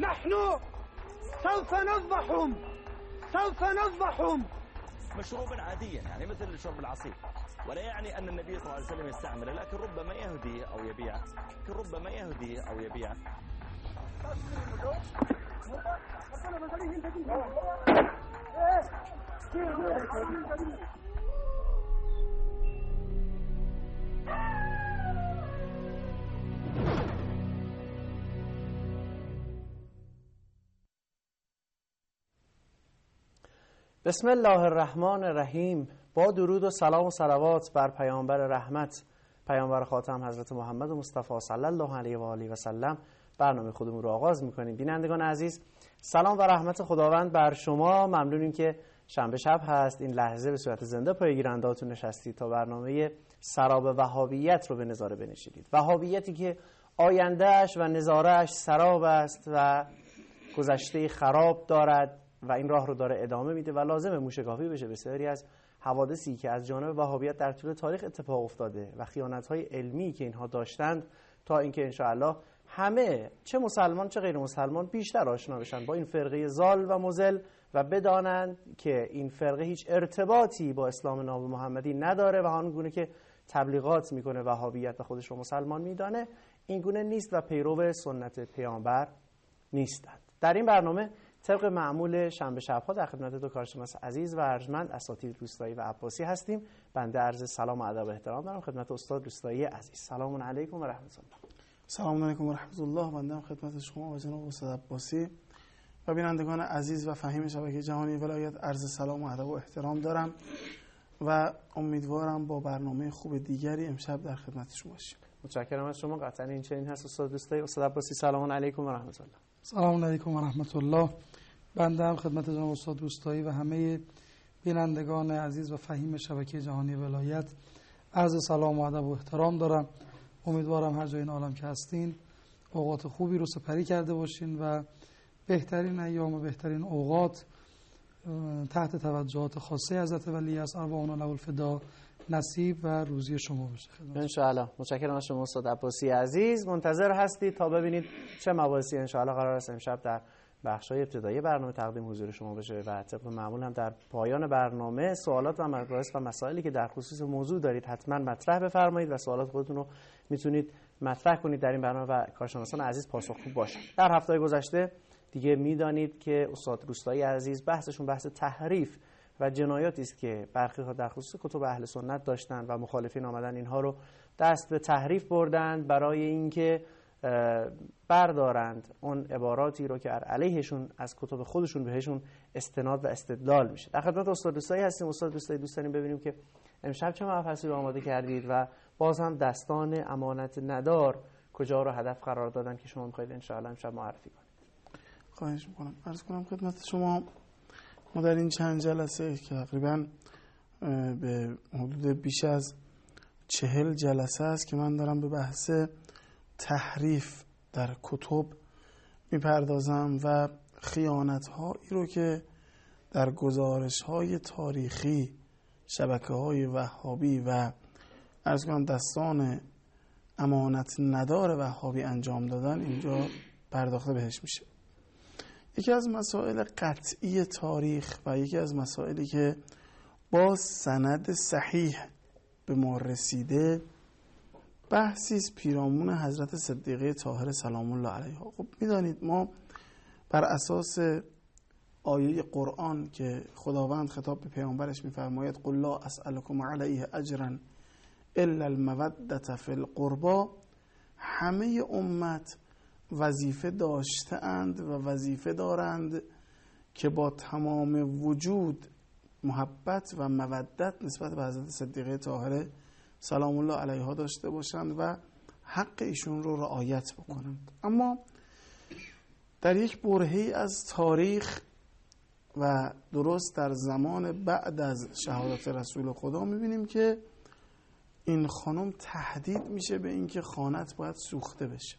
نحن سوف نذبحهم مشروبا عاديا يعني مثل شرب العصير، ولا يعني أن النبي صلى الله عليه وسلم يستعمله، لكن ربما يهديه أو يبيعه، بسم الله الرحمن الرحیم. با درود و سلام و صلوات بر پیامبر رحمت، پیامبر خاتم حضرت محمد مصطفی صلی الله علیه و آله و سلم برنامه خودمون رو آغاز می‌کنیم. بینندگان عزیز، سلام و رحمت خداوند بر شما. ممنونیم که شنبه شب هست، این لحظه به صورت زنده پای گیرنده‌هاتون نشستید تا برنامه سراب وهابیت رو به نظاره بنشینید. وهابیتی که آیندهش و نظارهش سراب است و گذشته خراب دارد و این راه رو داره ادامه میده و لازمه موشگافی بشه بسیاری از حوادثی که از جانب وهابیت در طول تاریخ اتفاق افتاده و خیانت‌های علمی که اینها داشتند، تا اینکه انشاءالله همه چه مسلمان چه غیر مسلمان بیشتر آشنا بشن با این فرقه ضال و مضل و بدانند که این فرقه هیچ ارتباطی با اسلام ناب محمدی نداره و آنگونه که تبلیغات میکنه وهابیت و خودش رو مسلمان میدانه این گونه نیست و پیرو سنت پیامبر نیستند. در این برنامه طبق معمول شنبه شب‌ها در خدمت دو کارشناس عزیز و ارجمند اساتید روستایی و عباسی هستیم. بنده عرض سلام و ادب و احترام دارم خدمت استاد روستایی عزیز. سلام علیکم و رحمت الله. سلام علیکم و رحمت الله. بنده هم خدمت شما و جناب استاد عباسی و بینندگان عزیز و فهیم شبکه جهانی ولایت عرض سلام و ادب و احترام دارم و امیدوارم با برنامه خوب دیگری امشب در خدمت شما باشیم. متشکرم از شما. قطعا این چنین هست استاد روستایی. استاد عباسی سلام علیکم و رحمت الله. سلام علیکم و رحمت الله. بنده هم خدمت جناب استاد روستایی و همه بینندگان عزیز و فهیم شبکه جهانی ولایت عرض سلام و ادب و احترام دارم. امیدوارم هر جای این عالم که هستین اوقات خوبی رو سپری کرده باشین و بهترین ایام و بهترین اوقات تحت توجهات خاصه حضرت ولی از ارواحنا له الفدا نصیب و روزی شما بشه ان شاء الله. متشکرم از شما استاد عباسی عزیز. منتظر هستید تا ببینید چه مباحثی ان شاء الله قرار است امشب در بخش‌های ابتدایی برنامه تقدیم حضور شما بشه و طبق معمول هم در پایان برنامه سوالات و مباحث و مسائلی که در خصوص موضوع دارید حتما مطرح بفرمایید و سوالات خودتون رو میتونید مطرح کنید در این برنامه و کارشناسان عزیز پاسخگو باشن. در هفته‌های گذشته دیگه میدانید که استاد روستایی عزیز بحثشون بحث تحریف و جنایاتی است که برخی ها در خصوص کتب اهل سنت داشتن و مخالفین آمدن اینها رو دست به تحریف بردند برای اینکه بردارند اون عباراتی رو که علیهشون از کتب خودشون بهشون استناد و استدلال میشه. در خدمت استاد روستایی هستیم. استاد روستایی دوست داریم ببینیم که امشب چه مباحثی رو آماده کردید و باز هم دستان امانت ندار کجا رو هدف قرار دادن که شما می‌خواید ان شاء الله امشب معرفی کنید. خواهش می‌کنم. عرض کنم خدمت شما ما در این چند جلسه که تقریبا به حدود بیش از 40 جلسه است که من دارم به بحث تحریف در کتب میپردازم و خیانت‌هایی رو که در گزارش‌های تاریخی شبکه‌های وهابی و عرض کنم دستان امانت ندار وهابی انجام دادن اینجا پرداخته بهش میشه. یکی از مسائل قطعی تاریخ و یکی از مسائلی که با سند صحیح به ما رسیده بحثی است پیرامون حضرت صدیقه طاهره سلام الله علیها. خب میدانید ما بر اساس آیه قرآن که خداوند خطاب به پیامبرش میفرماید قل لا اسألکم علیه اجرا الا المودة فی القربا، همه امت وظیفه داشته اند و وظیفه دارند که با تمام وجود محبت و مودت نسبت به حضرت صدیقه طاهره سلام الله علیها داشته باشند و حق ایشون رو رعایت بکنند. اما در یک برهه‌ای از تاریخ و درست در زمان بعد از شهادت رسول خدا میبینیم که این خانم تهدید میشه به اینکه خانت باید سوخته بشه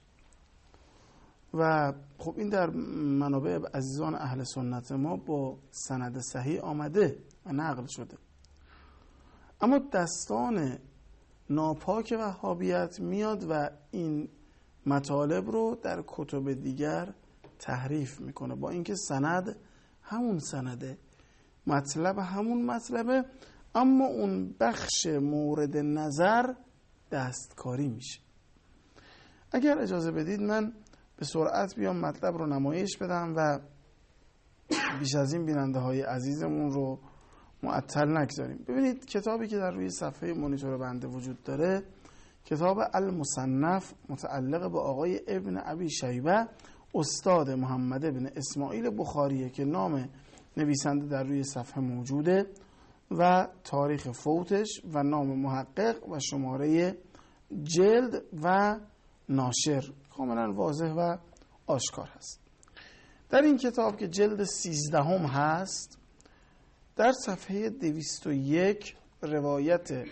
و خب این در منابع عزیزان اهل سنت ما با سند صحیح آمده و نقل شده. اما دستان ناپاک وهابیت میاد و این مطالب رو در کتب دیگر تحریف میکنه، با اینکه سند همون سنده، مطلب همون مطلبه، اما اون بخش مورد نظر دستکاری میشه. اگر اجازه بدید من به سرعت بیام مطلب رو نمایش بدم و بیش از این بیننده های عزیزمون رو معطل نگذاریم. ببینید کتابی که در روی صفحه مانیتور بنده وجود داره کتاب المصنف متعلق به آقای ابن ابی شیبه استاد محمد ابن اسماعیل بخاریه که نام نویسنده در روی صفحه موجوده و تاریخ فوتش و نام محقق و شماره جلد و ناشر کاملا واضح و آشکار هست. در این کتاب که جلد 13 هست در صفحه 201 روایت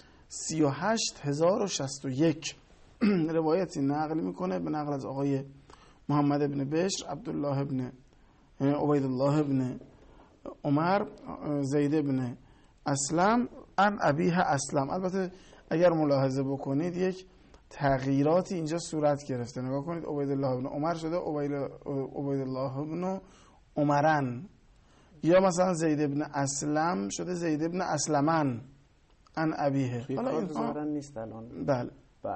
38061 روایتی نقل میکنه به نقل از آقای محمد ابن بشر، عبدالله ابن عبیدالله ابن عمر، زید ابن اسلم، عن ابیه اسلم. البته اگر ملاحظه بکنید یک تغییراتی اینجا صورت گرفته. نگاه کنید، عبیدالله ابن عمر شده عبیدالله ابن عمرن، یا مثلا زید ابن اسلم شده زید ابن اسلمن عن ابیه. حالا این ظاهرا نیست الان. بله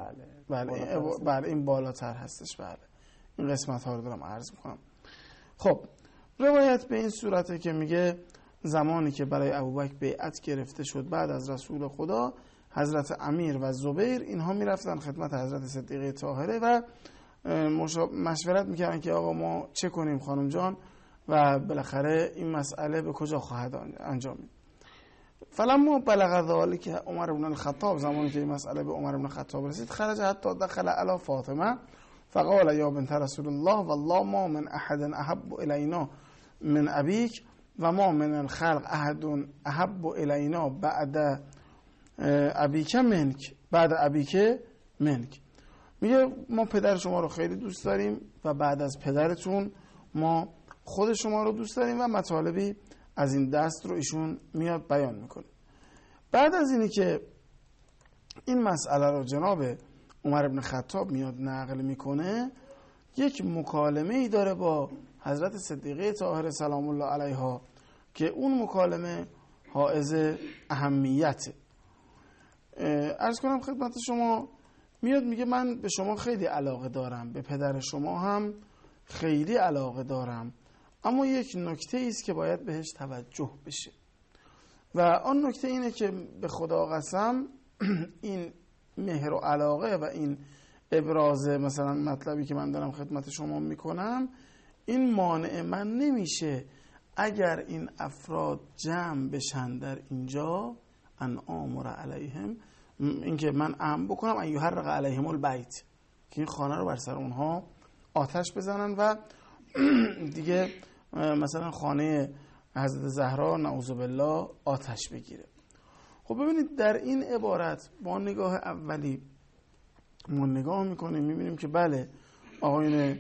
بله این بالاتر هستش. بله این قسمت ها رو دارم عرض میکنم. خب روایت به این صورته که میگه زمانی که برای ابوبکر بیعت گرفته شد بعد از رسول خدا، حضرت امیر و زبیر اینها میرفتن خدمت حضرت صدیقه طاهره و مشورت میکردن که آقا ما چه کنیم خانم جان و بالاخره این مسئله به کجا خواهد انجامید. فلما بلغ ذلك عمر بن الخطاب، زمانی که این مسئله به عمر بن الخطاب رسید، خرج حتی دخل علی فاطمه فقال یا بنت رسول الله والله ما من احد احب الینا من ابیک و ما من الخلق احد احب الینا بعد ابیک منک، بعد ابیک منک. میگه ما پدر شما رو خیلی دوست داریم و بعد از پدرتون ما خود شما رو دوست داریم و مطالبی از این دست رو ایشون میاد بیان میکنه. بعد از اینی که این مسئله رو جناب عمر بن خطاب میاد نقل میکنه، یک مکالمه ای داره با حضرت صدیقه طاهره سلام الله علیها که اون مکالمه حائز اهمیته. عرض کنم خدمت شما، میاد میگه من به شما خیلی علاقه دارم، به پدر شما هم خیلی علاقه دارم، اما یک نکته ایست که باید بهش توجه بشه و آن نکته اینه که به خدا قسم این مهر و علاقه و این ابراز مثلا مطلبی که من دارم خدمت شما میکنم این مانع من نمیشه اگر این افراد جمع بشن در اینجا ان آمر علیهم، اینکه من امر بکنم ان یحرق علیهم البیت، که این خانه رو بر سر اونها آتش بزنن و دیگه مثلا خانه حضرت زهرا نعوذ بالله آتش بگیره. خب ببینید در این عبارت با نگاه اولی ما نگاه میکنیم میبینیم که بله آقایون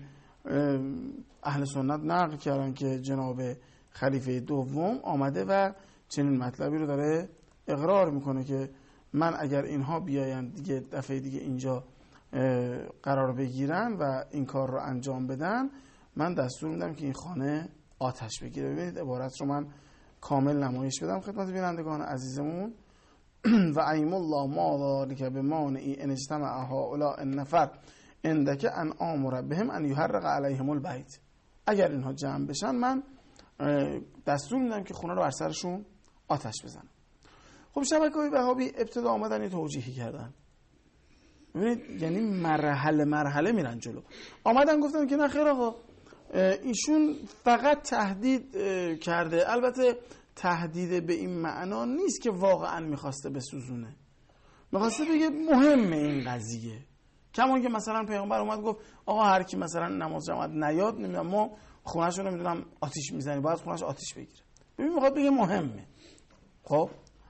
اهل سنت نقل کردن که جناب خلیفه دوم آمده و چنین مطلبی رو داره اقرار میکنه که من اگر اینها بیاین دیگه دفعه دیگه اینجا قرار بگیرن و این کار رو انجام بدن، من دستور میدم که این خانه آتش بگیره. ببینید عبارت رو من کامل نمایش بدم خدمت بینندگان عزیزمون. و ایم الله ما ذلک بمانعی ان اجتمع هؤلاء النفر عندک ان آمر بهم ان یحرق علیهم البیت، اگر اینها جمع بشن من دستور میدم که خونه رو بر سرشون آتش بزنم. خب شبکه‌های وهابی ابتدا آمدن یه توجیهی کردن، ببینید یعنی مرحله میرن جلو. آمدن گفتن که نه خیر آقا، ایشون فقط تهدید کرده، البته تهدید به این معنا نیست که واقعا میخواسته بسوزونه، میخواسته بگه مهمه این قضیه. کما که مثلا پیامبر اومد گفت آقا هر کی مثلا نماز جماعت نیاد نمیدونم ما خونه‌شو نمیدونم آتش میزنیم، باید خونه‌ش آتش بگیره. ببین میخواد بگه مهمه. خب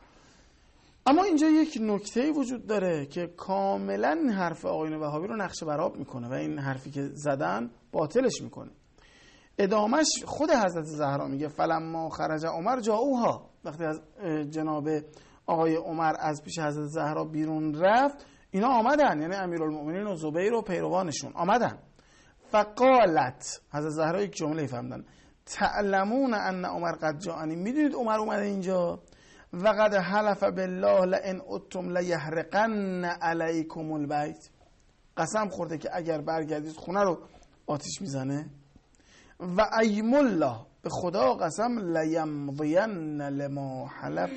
اما اینجا یک نکته وجود داره که کاملا حرف آقایون وهابی رو نقش برآب میکنه و این حرفی که زدن باطلش میکنه. ادامش خود حضرت زهرا میگه فلما خرج عمر جاؤها، وقتی از جناب آقای عمر از پیش حضرت زهرا بیرون رفت اینا آمدن، یعنی امیرالمؤمنین و زبیر و پیروانشون آمدن. فقالت حضرت زهرا یک جمله فهمیدن تعلمون ان عمر قد جاءنی، میدونید عمر اومده اینجا و قد حلف بالله لئن عدتم لیحرقن علیکم البیت، قسم خورده که اگر برگردید خونه رو آتش میزنه. و ایم الله، به خدا قسم، لیمضین لما حلف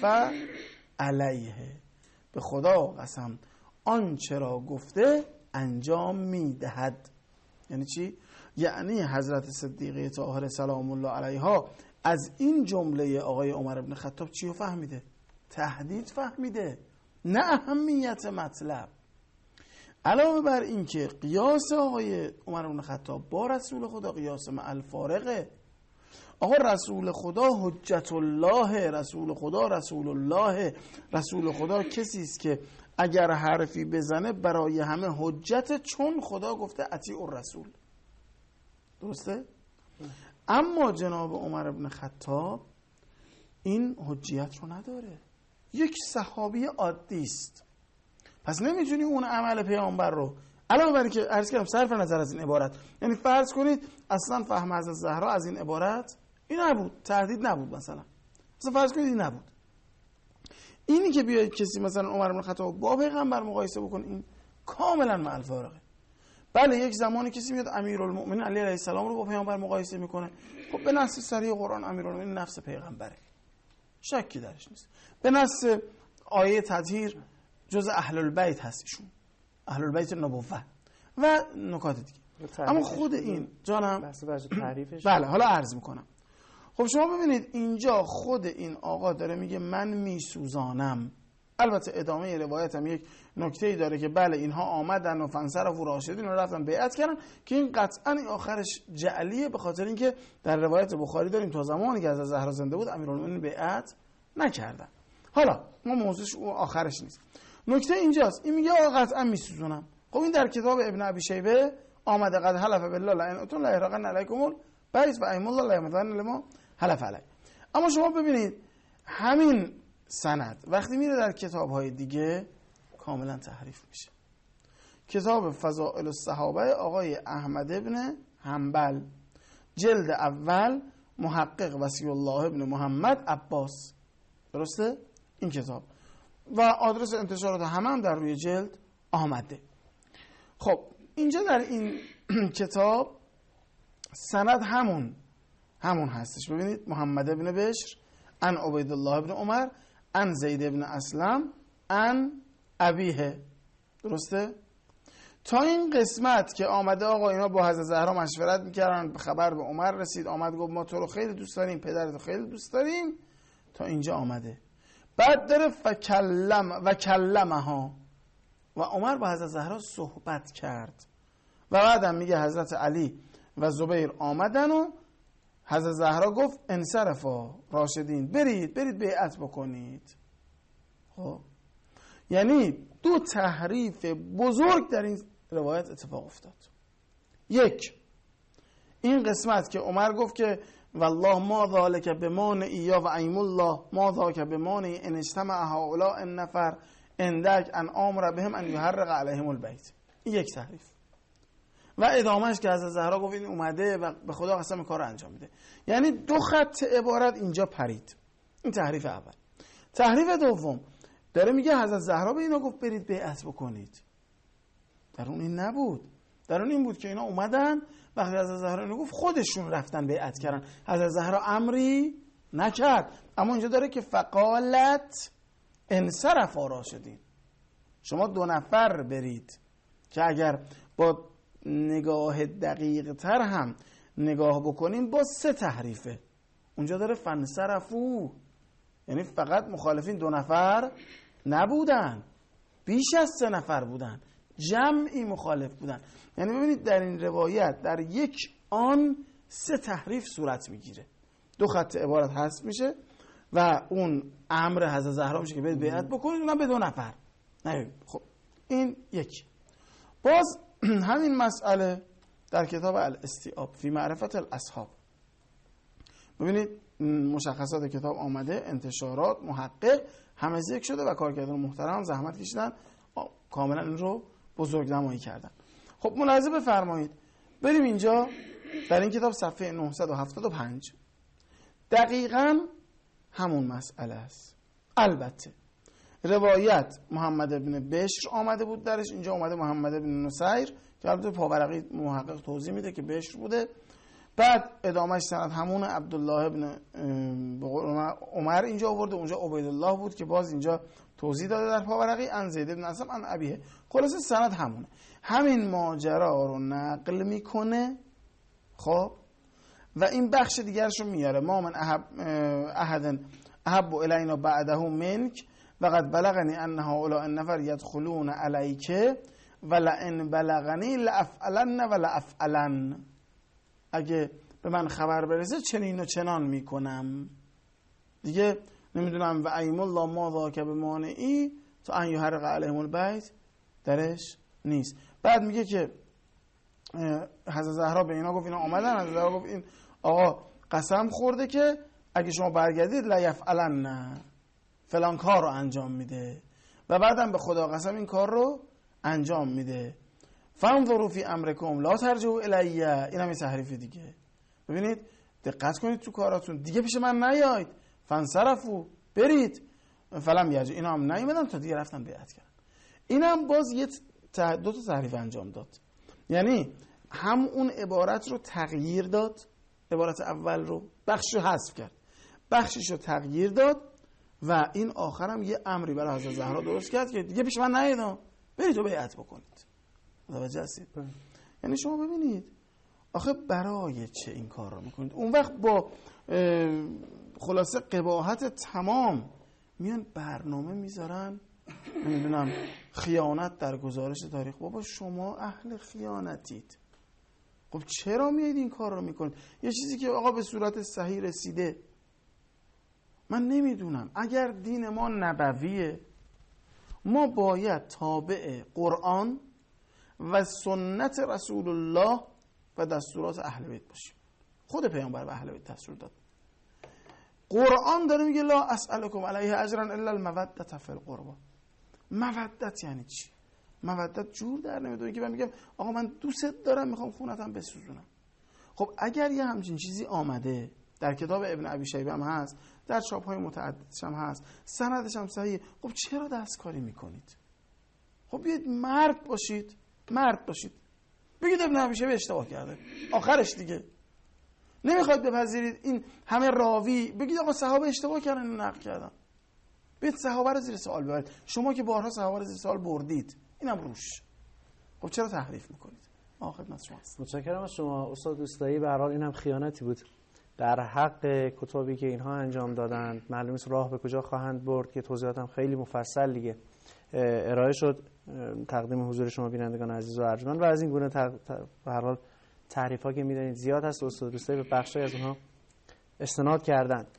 علیه، به خدا قسم آنچه را گفته انجام میدهد. یعنی چی؟ یعنی حضرت صدیقه طاهره سلام الله علیها از این جمله آقای عمر بن خطاب چی رو فهمیده؟ تهدید فهمیده، نه اهمیت مطلب. علاوه بر این که قیاس آقای عمر بن خطاب با رسول خدا قیاس مع الفارقه. آقا رسول خدا حجت الله، رسول خدا رسول الله، رسول خدا کسی است که اگر حرفی بزنه برای همه حجت، چون خدا گفته اطیعوا الرسول. درسته؟ اما جناب عمر بن خطاب این حجیت رو نداره، یک صحابی عادی است. پس نمیتونی اون عمل پیامبر رو، علاوه بر اینکه عرض کردم صرف نظر از این عبارت، یعنی فرض کنید اصلا فهم حضرت زهرا از این عبارت این نبود، تهدید نبود، مثلا فرض کنید این نبود، اینی که بیاید کسی مثلا عمر بن خطاب با پیغمبر مقایسه بکن، این کاملا مع الفارقه. بله یک زمانی کسی میاد امیرالمؤمنین علی علیه السلام رو با پیامبر مقایسه میکنه، خب به نص صریح قرآن امیرالمؤمنین نفس پیغمبره، شکی درش نیست. به نص آیه تطهیر جز اهل البیت هست ایشون، اهل البیت نبوه و نکات دیگه. اما خود این جانم بله حالا عرض میکنم. خب شما ببینید اینجا خود این آقا داره میگه من میسوزانم. البته ادامه روایت هم یک نکته‌ای داره که بله اینها آمدن و فنصرفوا راشدین و رفتن بیعت کردن، که این قطعا آخرش جعلیه، به خاطر اینکه در روایت بخاری داریم تا زمانی که از زهرا زنده بود امیرالمومنین بیعت نکردن. حالا ما موضوعش اون آخرش نیست، نکته اینجاست. این میگه آقا قطعا میسوزونم. خب این در کتاب ابن ابی شیبه آمده قد حلف بالله لئن اتون لا یحرقن علیکم البیت و ایم الله لا یمضین لما حلف علیه. اما شما ببینید همین سند وقتی میره در کتاب‌های دیگه کاملا تحریف میشه. کتاب فضائل الصحابه آقای احمد ابن حنبل جلد اول، محقق وصی الله ابن محمد عباس، درسته؟ این کتاب و آدرس انتشارات هم در روی جلد آمده. خب اینجا در این کتاب سند همون هستش. ببینید محمد ابن بشر عن عبید الله ابن عمر عن زید ابن اسلم عن ابیه، درسته؟ تا این قسمت که آمده آقا اینا با حضرت زهرا مشورت میکردن، خبر به عمر رسید، آمد گفت ما تو رو خیلی دوست داریم، پدرتو خیلی دوست داریم، تا اینجا آمده. بعد داره کلمها و عمر با حضرت زهرا صحبت کرد و بعدم میگه حضرت علی و زبیر آمدن و حضرت زهرا گفت انصرفا راشدین، برید بیعت بکنید. خب یعنی دو تحریف بزرگ در این روایت اتفاق افتاد. یک، این قسمت که عمر گفت که والله ما ذالک بمانعی یا و ایم الله ما ذاک بمانعی ان اجتمع هؤلاء النفر اندک ان امر بهم ان یحرق علیهم البیت. این یک تحریف. و ادامهش که حضرت زهرا گفت این اومده و به خدا قسم کار انجام میده. یعنی دو خط عبارت اینجا پرید. این تحریف اول. تحریف دوم داره میگه حضرت زهرا به اینا گفت برید بیعت بکنید. در اون این نبود. در اون این بود که اینا اومدن وقتی حضرت زهرا اینو گفت خودشون رفتن بیعت کردن. حضرت زهرا امری نکرد. اما اینجا داره که فقالت انصرف راشدین، شما دو نفر برید، که اگر با نگاه دقیق تر هم نگاه بکنیم با سه تحریفه. اونجا داره فنصرفو، یعنی فقط مخالفین دو نفر نبودن، بیش از سه نفر بودن، جمعی مخالف بودن. یعنی ببینید در این روایت در یک آن سه تحریف صورت میگیره. دو خط عبارت حذف میشه و اون امر حضرت زهرا میشه که برید بیعت بکنید، اونم به دو نفر. خب این یک. باز همین مسئله در کتاب الاستیاب فی معرفت الاصحاب، ببینید مشخصات کتاب آمده، انتشارات، محقق همه ذکر شده و کارگردان محترم زحمت کشیدن، کاملا این رو بزرگ نمایی کردن. خب ملاحظه بفرمایید بریم اینجا در این کتاب صفحه 975 دقیقاً همون مسئله است. البته روایت محمد ابن بشر آمده بود درش، اینجا آمده محمد ابن نصیر که البته پاورقی محقق توضیح میده که بشر بوده. بعد ادامهش سند همون عبدالله ابن عمر اینجا آورده، اونجا عبیدالله بود که باز اینجا توضیح داده در پاورقی ان زید بن اسلم ان ابیه. خلاصه سند همونه، همین ماجرا رو نقل میکنه. خب و این بخش دیگرش رو میاره، ما من احب الینا بعده منک وقد بلغنی ان هؤلاء النفر يدخلون علیک ولئن بلغنی لافعلن ولافعلن، اگه به من خبر برسه چنین و چنان میکنم. دیگه نمیدونم و ایم الله ما ذاک بمانعی تو ان یحرق علیهم البیت درش نیست. بعد میگه که حضرت زهرا به اینا گفت اینا آمدن، حضرت زهرا گفت این آقا قسم خورده که اگه شما برگردید لا یفعلن، نه فلان کار رو انجام میده و بعدم به خدا قسم این کار رو انجام میده. فانظروا فی امرکم لا ترجعوا الی، این هم تحریف دیگه. ببینید دقت کنید تو کاراتون، دیگه پیش من نیاید. فانصرفوا، برید. فلم یرجع، اینا هم نیومدن تا دیگه رفتن بیعت کردن. اینم باز یه دو تا تحریف انجام داد، یعنی هم اون عبارت رو تغییر داد، عبارت اول رو بخشش رو حذف کرد، بخشش رو تغییر داد و این آخرم یه امری برای حضرت زهرا درست کرد که دیگه پیش من نیاید، برید تو بیعت بکنید. متوجه هستید؟ یعنی شما ببینید آخه برای چه این کار رو میکنید؟ اون وقت با خلاصه قباحت تمام میان برنامه میذارن، نمیدونم خیانت در گزارش تاریخ. بابا شما اهل خیانتید، خب چرا میایید این کار رو میکنید؟ یه چیزی که آقا به صورت صحیح رسیده، من نمیدونم اگر دین ما نبویه ما باید تابع قرآن و سنت رسول الله و دستورات اهل بیت باشیم. خود پیامبر به اهل بیت دستور داد. قرآن داره میگه لا اسألکم علیه اجرا الا المودة فی القربى. مودت یعنی چی؟ مودت جور در نمیاد که من میگم آقا من دوست دارم میخوام خونتم بسوزونم. خب اگر یه همچین چیزی آمده در کتاب ابن ابی شیبه هم هست، در چاپ‌های متعددش هم هست، سندش هم صحیحه، خب چرا دستکاری میکنید؟ خب بیاید مرد باشید، مرد باشید، بگید ابن ابی شیبه اشتباه کرده، آخرش دیگه. نمیخواید بپذیرید این همه راوی بگید آقا صحابه اشتباه کردن نقل کردن، بیاید صحابه رو زیر سوال ببرید. شما که بارها صحابه رو زیر سوال بردید، اینم روش. خب چرا تحریف میکنید؟ خدمت شما هست. متشکرم از شما استاد دوستایی. به هر حال اینم خیانتی بود در حق کتابی که اینها انجام دادند. معلوم است راه به کجا خواهند برد که توضیحاتم خیلی مفصل دیگه ارائه شد تقدیم حضور شما بینندگان عزیز و ارجمند. و از این گونه به هر حال تعریف‌ها که می‌دونید زیاد هست، استاد دوستایی به بخشی از اونها استناد کردند.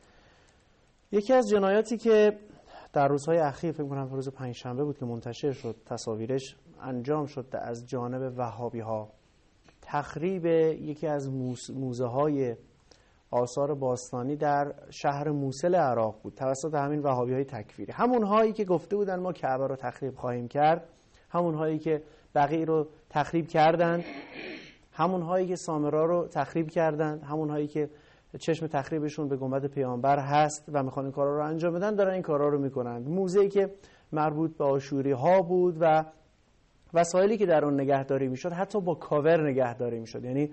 یکی از جنایاتی که در روزهای اخیر، فکر کنم روز پنجشنبه بود که منتشر شد تصاویرش، انجام شد از جانب وهابی‌ها، تخریب یکی از موزه‌های آثار باستانی در شهر موصل عراق بود توسط همین وهابی‌های تکفیری، همون‌هایی که گفته بودن ما کعبه رو تخریب خواهیم کرد، همون‌هایی که بقیع رو تخریب کردند، همون‌هایی که سامرا رو تخریب کردند، همون‌هایی که چشم تخریبشون به گنبد پیامبر هست و میخوان این کارا رو انجام بدن دارن این کارا رو میکنند. موزه‌ای که مربوط به آشوری‌ها بود و وسایلی که در اون نگهداری میشد حتی با کاور نگهداری میشد، یعنی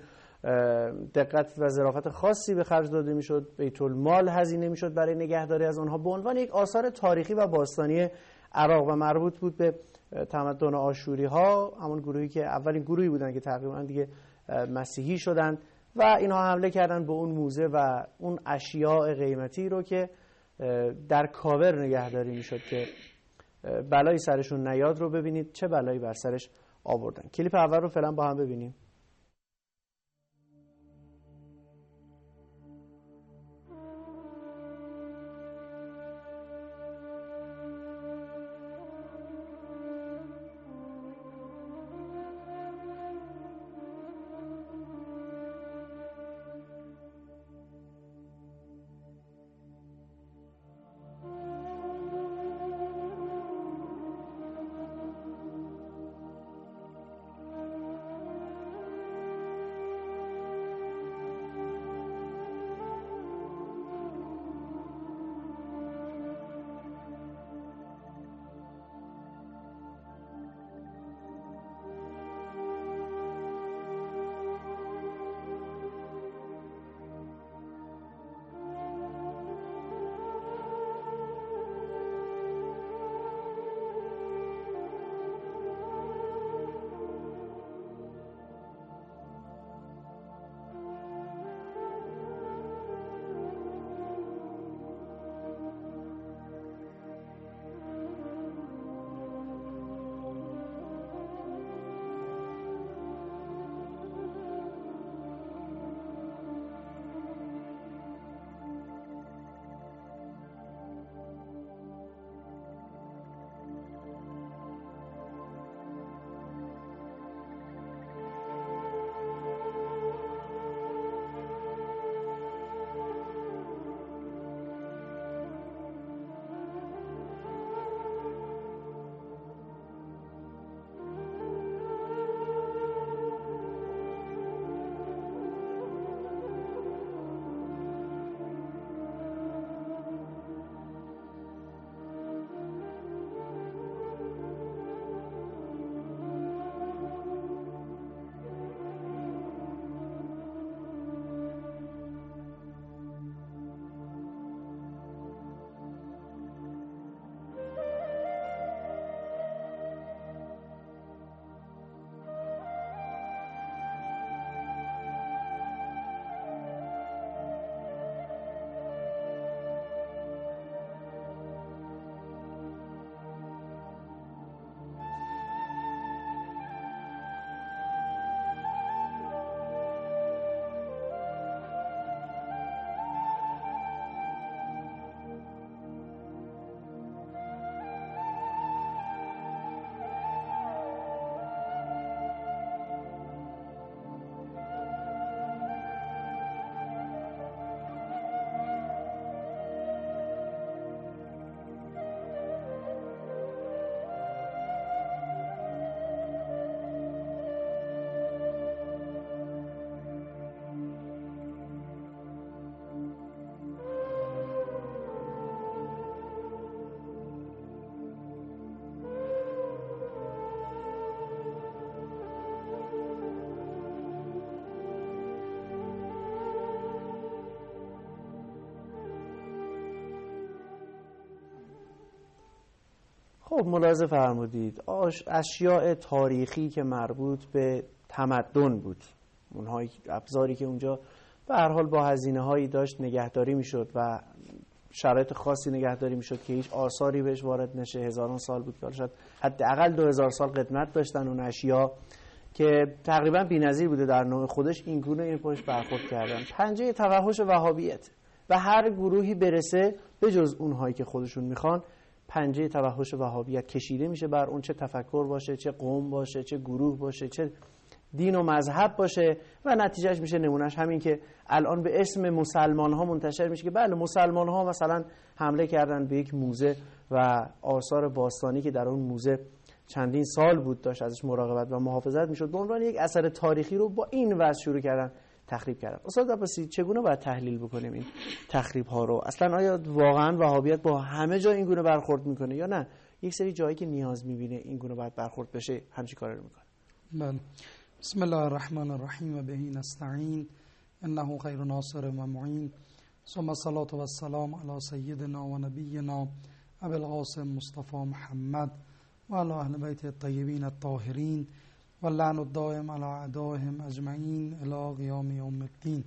دقت و ظرافت خاصی به خرج داده میشد، بیت المال هزینه میشد برای نگهداری از آنها به عنوان یک آثار تاریخی و باستانی عراق و مربوط بود به تمدن آشوری‌ها، همون گروهی که اولین گروهی بودن که تقریبا دیگه مسیحی شدند و اینها حمله کردن به اون موزه و اون اشیاء قیمتی رو که در کاور نگهداری میشد که بلایی سرشون نیاد رو ببینید چه بلایی بر سرش آوردن. کلیپ اول رو فعلا با هم ببینیم. خب ملاحظه فرمودید اشیاء تاریخی که مربوط به تمدن بود، اونهای ابزاری که اونجا به هر حال با هزینه هایی داشت نگهداری میشد و شرایط خاصی نگهداری میشد که هیچ آثاری بهش وارد نشه. هزاران سال بود که شاید حداقل 2000 سال قدمت داشتن اون اشیا که تقریبا بی‌نظیر بوده در نوع خودش. این گونه این پشت برخورد کردن. پنجه توحش وهابیت و هر گروهی برسه به جز اونهایی که خودشون میخوان، پنجه توحش وهابیت کشیده میشه بر اون، چه تفکر باشه، چه قوم باشه، چه گروه باشه، چه دین و مذهب باشه و نتیجهش میشه نمونهش همین که الان به اسم مسلمان ها منتشر میشه که بله مسلمان ها مثلا حمله کردن به یک موزه و آثار باستانی که در اون موزه چندین سال بود داشت ازش مراقبت و محافظت میشد به عنوان یک اثر تاریخی رو با این وضع شروع کردن تخریب کردن. استاد عباسی چگونه باید تحلیل بکنیم این تخریب ها رو؟ اصلا آیا واقعا وهابیت با همه جا این گونه برخورد میکنه یا نه یک سری جایی که نیاز میبینه این گونه باید برخورد بشه همچین کاری رو میکنه؟ بله. بسم الله الرحمن الرحیم و به نستعین انه خیر ناصر و معین ثم الصلاة و السلام علی سیدنا و نبینا ابی القاسم مصطفی محمد و علی اهل بیت الطیبین الطاهرین و اللعن الدائم علی اعدائهم اجمعین الی قیام یوم الدین.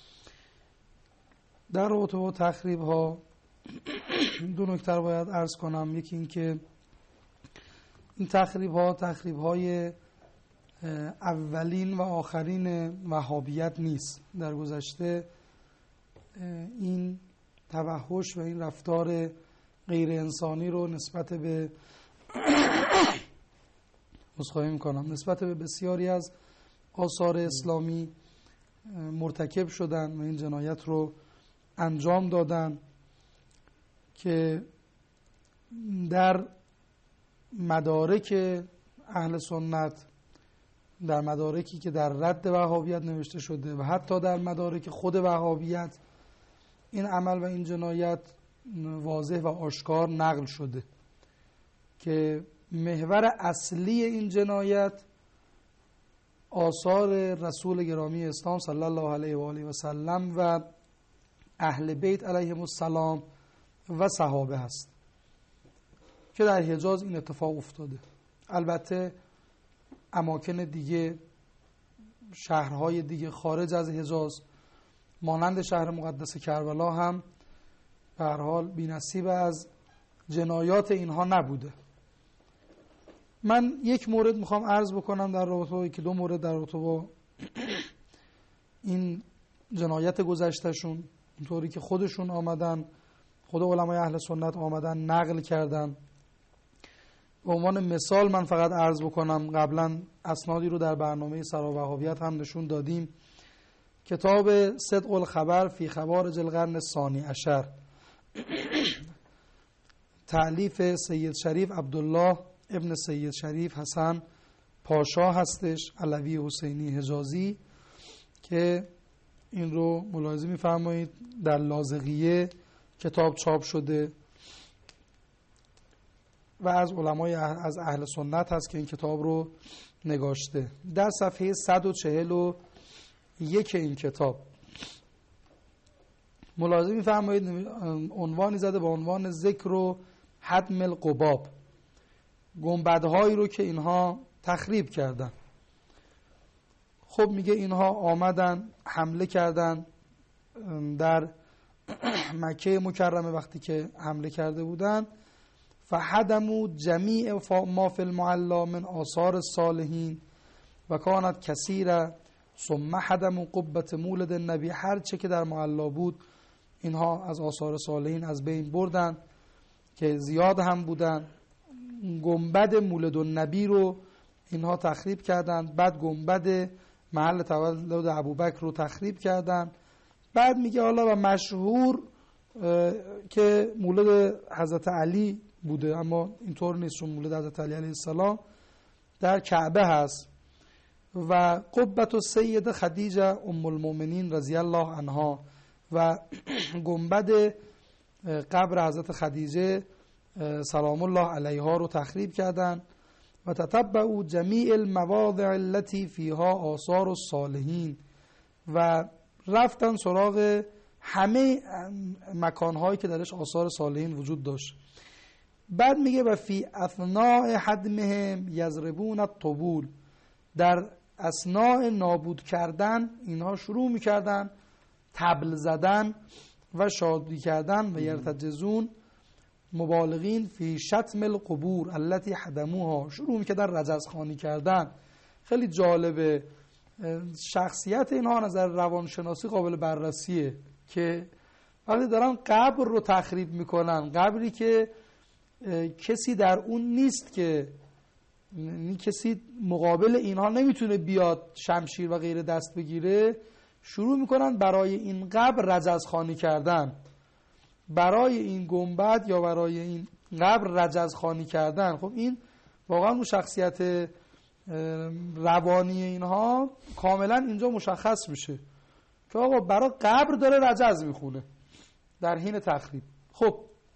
در رابطه با تخریب ها دو نکته باید عرض کنم. یکی این که این تخریب های اولین و آخرین وهابیت نیست. در گذشته این توحش و این رفتار غیر انسانی رو نسبت به نسبت به بسیاری از آثار اسلامی مرتکب شدن و این جنایت رو انجام دادن که در مدارک اهل سنت، در مدارکی که در رد وهابیت نوشته شده و حتی در مدارک خود وهابیت این عمل و این جنایت واضح و آشکار نقل شده که محور اصلی این جنایت آثار رسول گرامی اسلام صلی الله علیه و آله و سلم و اهل بیت علیهم السلام و صحابه هست که در حجاز این اتفاق افتاده. البته اماکن دیگه، شهرهای دیگه خارج از حجاز مانند شهر مقدس کربلا هم به هر حال بی‌نصیب از جنایات اینها نبوده. من یک مورد میخوام عرض بکنم در رابطه که دو مورد در رابطه با این جنایت گذشتهشون، اینطوری که خودشون آمدن، خود علمای اهل سنت آمدن نقل کردن. به عنوان مثال من فقط عرض بکنم، قبلا اسنادی رو در برنامه سراوهابیت هم نشون دادیم. کتاب صدق الخبر فی خوارج القرن الثانی عشر تألیف سید شریف عبدالله ابن سید شریف حسن پاشا هستش، علوی حسینی حجازی، که این رو ملاحظه می‌فرمایید در لازقیه کتاب چاپ شده و از علمای از اهل سنت هست که این کتاب رو نگاشته. در صفحه 141 این کتاب ملاحظه می‌فرمایید عنوانی زده با عنوان ذکر و هدم القباب، گنبدهایی رو که اینها تخریب کردن. خب میگه اینها آمدن حمله کردن در مکه مکرمه. وقتی که حمله کرده بودن فهدموا جمیع ما فی المعلا من آثار الصالحین و کانت کثیره ثم هدموا قبة مولد النبی، هر چه که در معلا بود اینها از آثار صالحین از بین بردن که زیاد هم بودن. گنبد مولد النبی رو اینها تخریب کردن، بعد گنبد محل تولد ابوبکر رو تخریب کردن. بعد میگه حالا و مشهور که مولد حضرت علی بوده، اما اینطور نیست، چون مولد حضرت علی علیه السلام در کعبه هست. و قبة السیده خدیجه ام المؤمنین رضی الله عنها و گنبد قبر حضرت خدیجه سلام الله علیها رو تخریب کردن. و تتبعوا جمیع المواضع التي فیها آثار الصالحین و رفتن سراغ همه مکانهایی که درش آثار صالحین وجود داشت. بعد میگه و فی اثناء حدمهم یضربون الطبول، در اثناء نابود کردن اینها شروع میکردن طبل زدن و شادی کردن و یرتجزون مبالغین فی شتم القبور التي حدموها، شروع میکردن رجزخوانی کردن. خیلی جالبه، شخصیت اینها نظر روانشناسی قابل بررسیه که وقتی دارن قبر رو تخریب میکنن، قبری که کسی در اون نیست، که کسی مقابل اینها نمیتونه بیاد شمشیر و غیره دست بگیره، شروع میکنن برای این قبر رجزخوانی کردن، برای این گنبد یا برای این قبر رجزخوانی کردن. خب این واقعا اون شخصیت روانی اینها کاملا اینجا مشخص میشه که آقا برای قبر داره رجز میخونه در حین تخریب. خب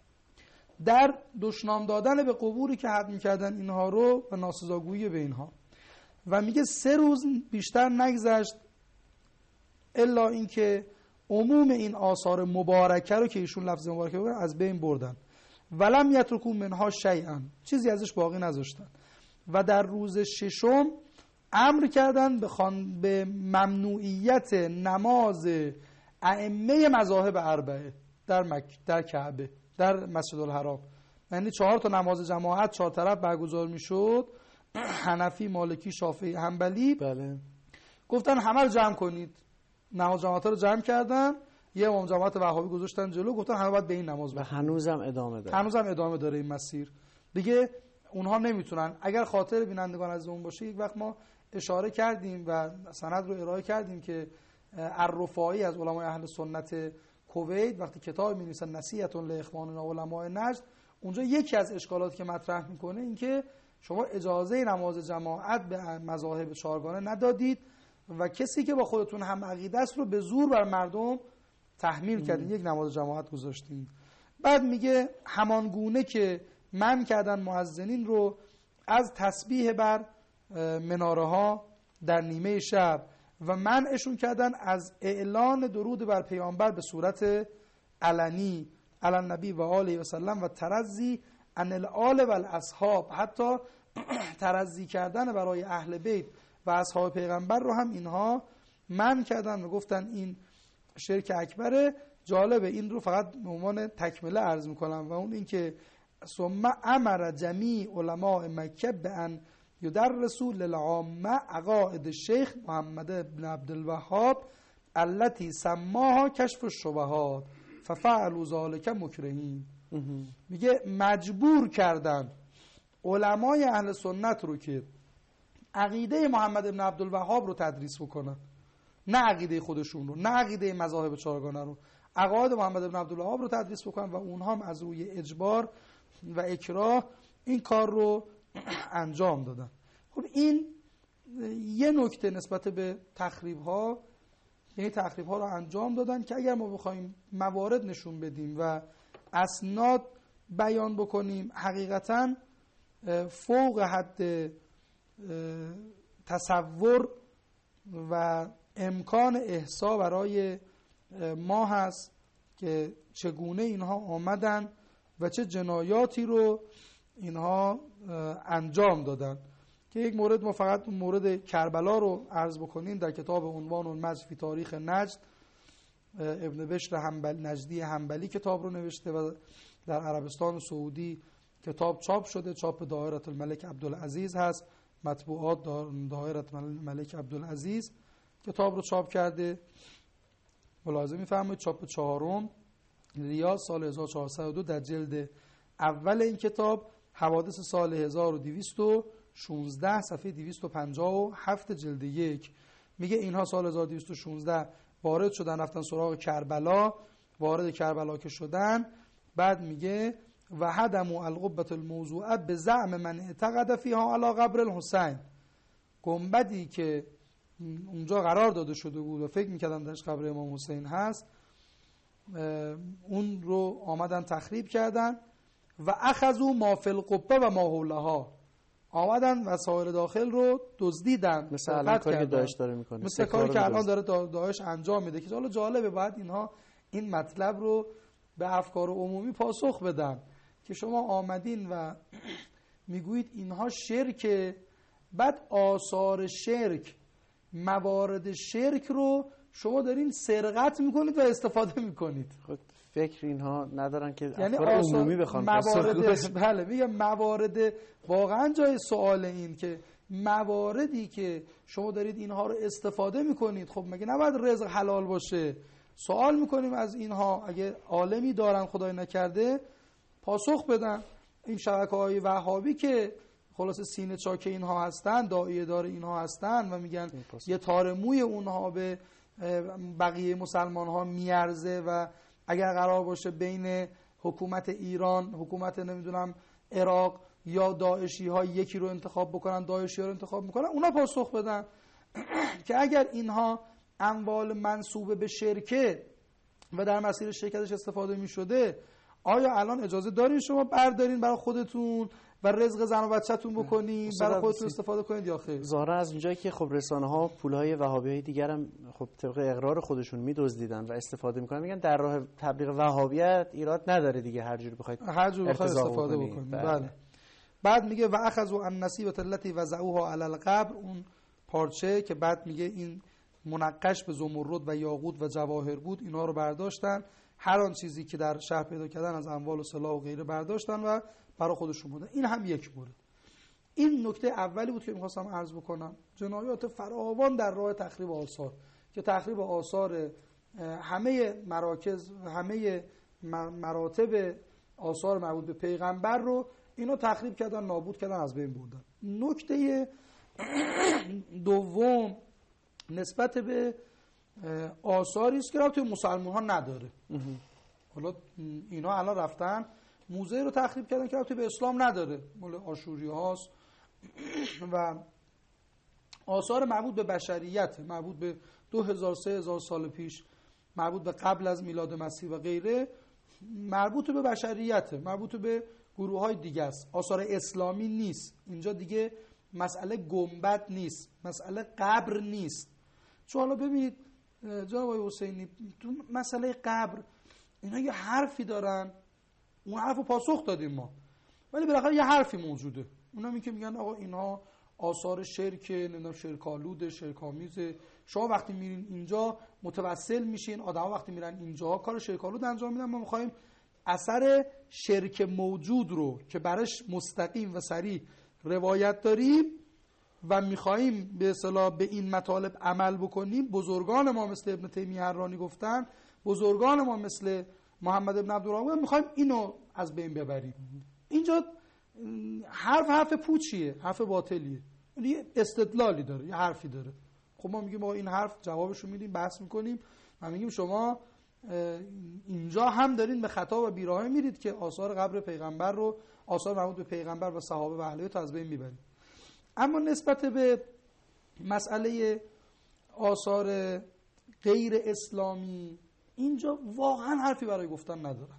در دشنام دادن به قبوری که حد میکردن اینها رو و ناسزاگویی به اینها، و میگه 3 روز بیشتر نگذشت الا اینکه عموم این آثار مبارکه رو که ایشون لفظ مبارکه بودن از بین بردن، ولم یترکوا منها شیئا، چیزی ازش باقی نذاشتن. و در روز 6 امر کردن به ممنوعیت نماز ائمه مذاهب اربعه در کعبه، در مسجد الحرام. یعنی 4 تا نماز جماعت 4 طرف برگزار میشد، حنفی، مالکی، شافعی، حنبلی. بله. گفتن همه رو جمع کنید، نماز جماعت رو جمع کردن، یه امام جماعت وهابی گذاشتن جلو، گفتن همه باید به این نماز بخونن. و هنوزم ادامه داره. هنوزم ادامه داره این مسیر. دیگه اونها نمیتونن. اگر خاطر بینندگان از اون باشه، یک وقت ما اشاره کردیم و سند رو ارائه کردیم که الرفاعی از علمای اهل سنت کویت وقتی کتاب می‌نویسن نصیحة لاخواننا علماء نجد، اونجا یکی از اشکالاتی که مطرح میکنه این که شما اجازه نماز جماعت به مذاهب 4گانه ندادید و کسی که با خودتون هم عقیده است رو به زور بر مردم تحمیل کردین، یک نماز جماعت گذاشتین. بعد میگه همان گونه که من کردن مؤذنین رو از تسبیح بر مناره ها در نیمه شب و منعشون کردن از اعلان درود بر پیامبر به صورت علنی علی النبی و آله و سلم و ترضی عن الآل و الاصحاب، حتی ترضی کردن برای اهل بیت و اصحاب پیغمبر رو هم اینها منع کردن و گفتن این شرک اکبره. جالبه، این رو فقط به عنوان تکمله عرض میکنم و اون این که ثم امر جمیع علماء مکه بان یدرسوا للعامه عقاید الشیخ محمد بن عبدالوهاب التي سماها کشف الشبهات ففعلوا ذلك مکرهین. میگه مجبور کردن علمای اهل سنت رو که عقیده محمد بن عبدالوهاب رو تدریس بکنن، نه عقیده خودشون رو، نه عقیده مذاهب 4گانه رو، عقاید محمد بن عبدالوهاب رو تدریس بکنن و اونها هم از روی اجبار و اکراه این کار رو انجام دادن. خب این یه نکته نسبت به تخریب ها، یعنی تخریب ها رو انجام دادن که اگر ما بخوایم موارد نشون بدیم و اسناد بیان بکنیم حقیقتاً فوق حد تصور و امکان احصا برای ما هست که چگونه اینها آمدن و چه جنایاتی رو اینها انجام دادن. که یک مورد ما فقط مورد کربلا رو عرض بکنیم. در کتاب عنوان المجد فی تاریخ نجد ابن بشر نجدی حنبلی کتاب رو نوشته و در عربستان سعودی کتاب چاپ شده، چاپ دائره الملک عبدالعزیز هست، مطبوعات دائره الملک عبدالعزیز کتاب رو چاپ کرده. ملاحظه می‌فرمایید چاپ 4 ریاض سال 1402 در جلد اول این کتاب، حوادث سال 1216 صفحه 257 جلد 1 میگه اینها سال 1216 وارد شدن، رفتن سراغ کربلا، وارد کربلا که شدن، بعد میگه و هدموا القبة الموضوعه به زعم من اعتقد فیها علی قبر الحسین، گنبدی که اونجا قرار داده شده بود و فکر میکردن درش قبر امام حسین هست، اون رو آمدن تخریب کردن و اخذوا ما فی القبه و ما حولها، آمدن وسایل داخل رو دزدیدن، مثل الان کاری که داعش داره میکنه، مثل کاری که الان داره داعش انجام میده. که حالا جالبه باید اینها این مطلب رو به افکار عمومی پاسخ بدن که شما آمدین و میگویید اینها شرکه، بعد آثار شرک، موارد شرک رو شما دارین سرقت میکنید و استفاده میکنید. خود فکر اینها ندارن که یعنی افکار عمومی بخوان موارد بله میگم موارد واقعا جای سوال این که مواردی که شما دارید اینها رو استفاده میکنید، خب مگه نباید رزق حلال باشه؟ سوال میکنیم از اینها، اگه عالمی دارن خدای نکرده پاسخ بدن. این شبکه‌های وهابی که خلاص سینه چاک اینها هستن، داعیه دار اینها هستن و میگن یه تار موی اونها به بقیه مسلمان ها میارزه و اگر قرار باشه بین حکومت ایران، حکومت نمیدونم عراق یا داعشی ها یکی رو انتخاب بکنن، داعشی ها رو انتخاب میکنن، اونا پاسخ بدن که اگر اینها اموال منسوبه به شرکه و در مسیر شرکتش استفاده میشده، آیا الان اجازه دارین شما بردارین برای خودتون و رزق زن و بچه‌تون بکنین، برای خودتون استفاده کنید یا خیر؟ ظاهرا از اونجایی که خب رسانه ها پولهای وهابی‌های دیگر هم خب طبق اقرار خودشون میدزدیدن و استفاده میکنن، میگن در راه تبلیغ وهابیت ایراد نداره دیگه، هر جوری بخواید استفاده بکنید. بله. بعد میگه و اخذوا النصیبه التي وضعوها علی القبر، اون پارچه که بعد میگه این منقش به زمرد و یاقوت و جواهر بود، اینا رو برداشتن، هر آن چیزی که در شهر پیدا کردن از اموال و سلاح و غیره برداشتن و برای خودشون بودن. این هم یک مورد. این نکته اولی بود که می‌خواستم عرض بکنم. جنایات فراوان در راه تخریب آثار که تخریب آثار همه مراکز، همه مراتب آثار مربوط به پیغمبر رو اینا تخریب کردن، نابود کردن، از بین بردن. نکته دوم نسبت به آثاری است که رابطه مسلمان ها نداره. حالا اینا الان رفتن موزه رو تخریب کردن که رابطه به اسلام نداره، مال آشوری هاست و آثار مربوط به بشریت، مربوط به 2000-3000 سال پیش، مربوط به قبل از میلاد مسیح و غیره، مربوط به بشریت، مربوط به گروه های دیگه است، آثار اسلامی نیست. اینجا دیگه مسئله گنبد نیست، مسئله قبر نیست. چون حالا ببینید جناب آقای حسینی تو مسئله قبر اینا یه حرفی دارن، اون حرفو پاسخ دادیم ما، ولی بالاخره یه حرفی موجوده. اونا میگن میگن آقا اینها آثار شرک، نمیدونم شرک‌آلود، شرک‌آمیز. شما وقتی میرین اینجا متوسل میشین، آدما وقتی میرن اینجا کار شرک‌آلود انجام میدن. ما میخوایم اثر شرک موجود رو که برش مستقیم و صریح روایت داریم و میخوایم به اصطلاح به این مطالب عمل بکنیم. بزرگان ما مثل ابن تیمیه حرانی گفتن، بزرگان ما مثل محمد ابن عبدالرحمن میخوایم اینو از بین ببریم. اینجا حرف پوچیه، حرف باطلیه، یه استدلالی داره، یه حرفی داره. خب ما میگیم این حرف جوابشو میدیم، بحث میکنیم و میگیم شما اینجا هم دارین به خطا و بیراهه میرید که آثار قبر پیغمبر رو، آثار مربوط به پیغمبر و صحابه و اهل بیت از بین میبرید. اما نسبت به مسئله آثار غیر اسلامی اینجا واقعا حرفی برای گفتن ندارم.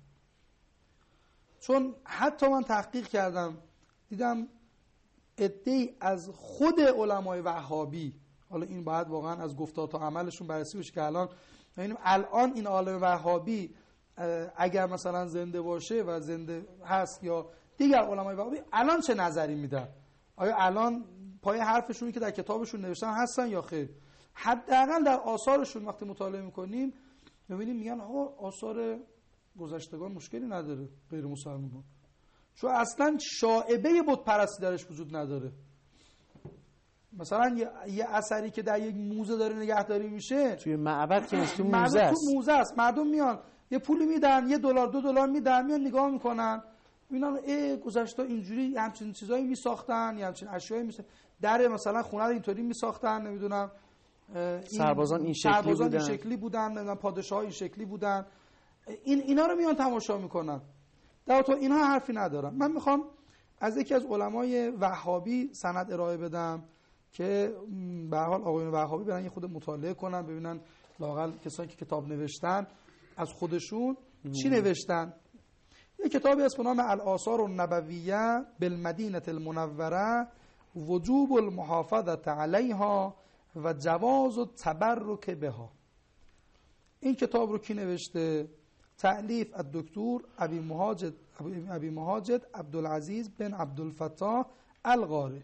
چون حتی من تحقیق کردم دیدم عده‌ای از خود علمای وهابی، حالا این باید واقعا از گفتار تا عملشون بررسی بشه که الان این عالم وهابی اگر مثلا زنده باشه و زنده هست یا دیگر علمای وهابی الان چه نظری میدن، آیا الان پای حرفشون که در کتابشون نوشتن هستن یا خیر. حداقل در آثارشون وقتی مطالعه میکنیم میبینیم میگن آقا آثار گذشتگان مشکلی نداره غیر مسلمان، چون اصلا شائبه بت پرستی درش وجود نداره. مثلا یه اثری که در یک موزه داره نگهداری میشه توی معبد که نیست، تو موزه است. تو موزه است. مردم میان یه پولی میدن، $1 $2 میدن، میان نگاه میکنن، میبینن گذشته اینجوری همچین چیزایی میساختن، یا همچین اشیایی میساختن، در مثلا خونه رو اینطوری میساختن، نمیدونم سربازان این شکلی بودن، نمیدونم پادشاها این شکلی بودن. اینا رو میان تماشا میکنن. در تو اینها حرفی ندارم. من میخوام از یکی از علمای وهابی سند ارائه بدم که به هر حال آقایون وهابی برن یه خود مطالعه کنن، ببینن لااقل کسانی که کتاب نوشتن از خودشون چی نوشتن. یه کتابی هست به نام الآثار النبویه بالمدینه المنوره وجوب المحافظه علیها و جواز التبرک بها. این کتاب رو کی نوشته؟ تألیف الدکتر ابی مهاجد عبدالعزیز بن عبدالفتاح القاری.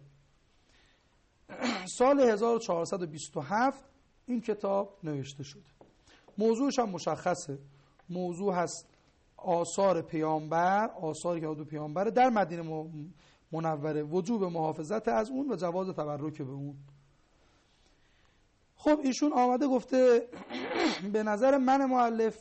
سال 1427 این کتاب نوشته شده. موضوعش هم مشخصه. موضوع هست آثار پیامبر، آثاری که حضور پیامبر در مدینه منوره، وجوب محافظت از اون و جواز تبرک به اون. خب ایشون آمده گفته به نظر من مؤلف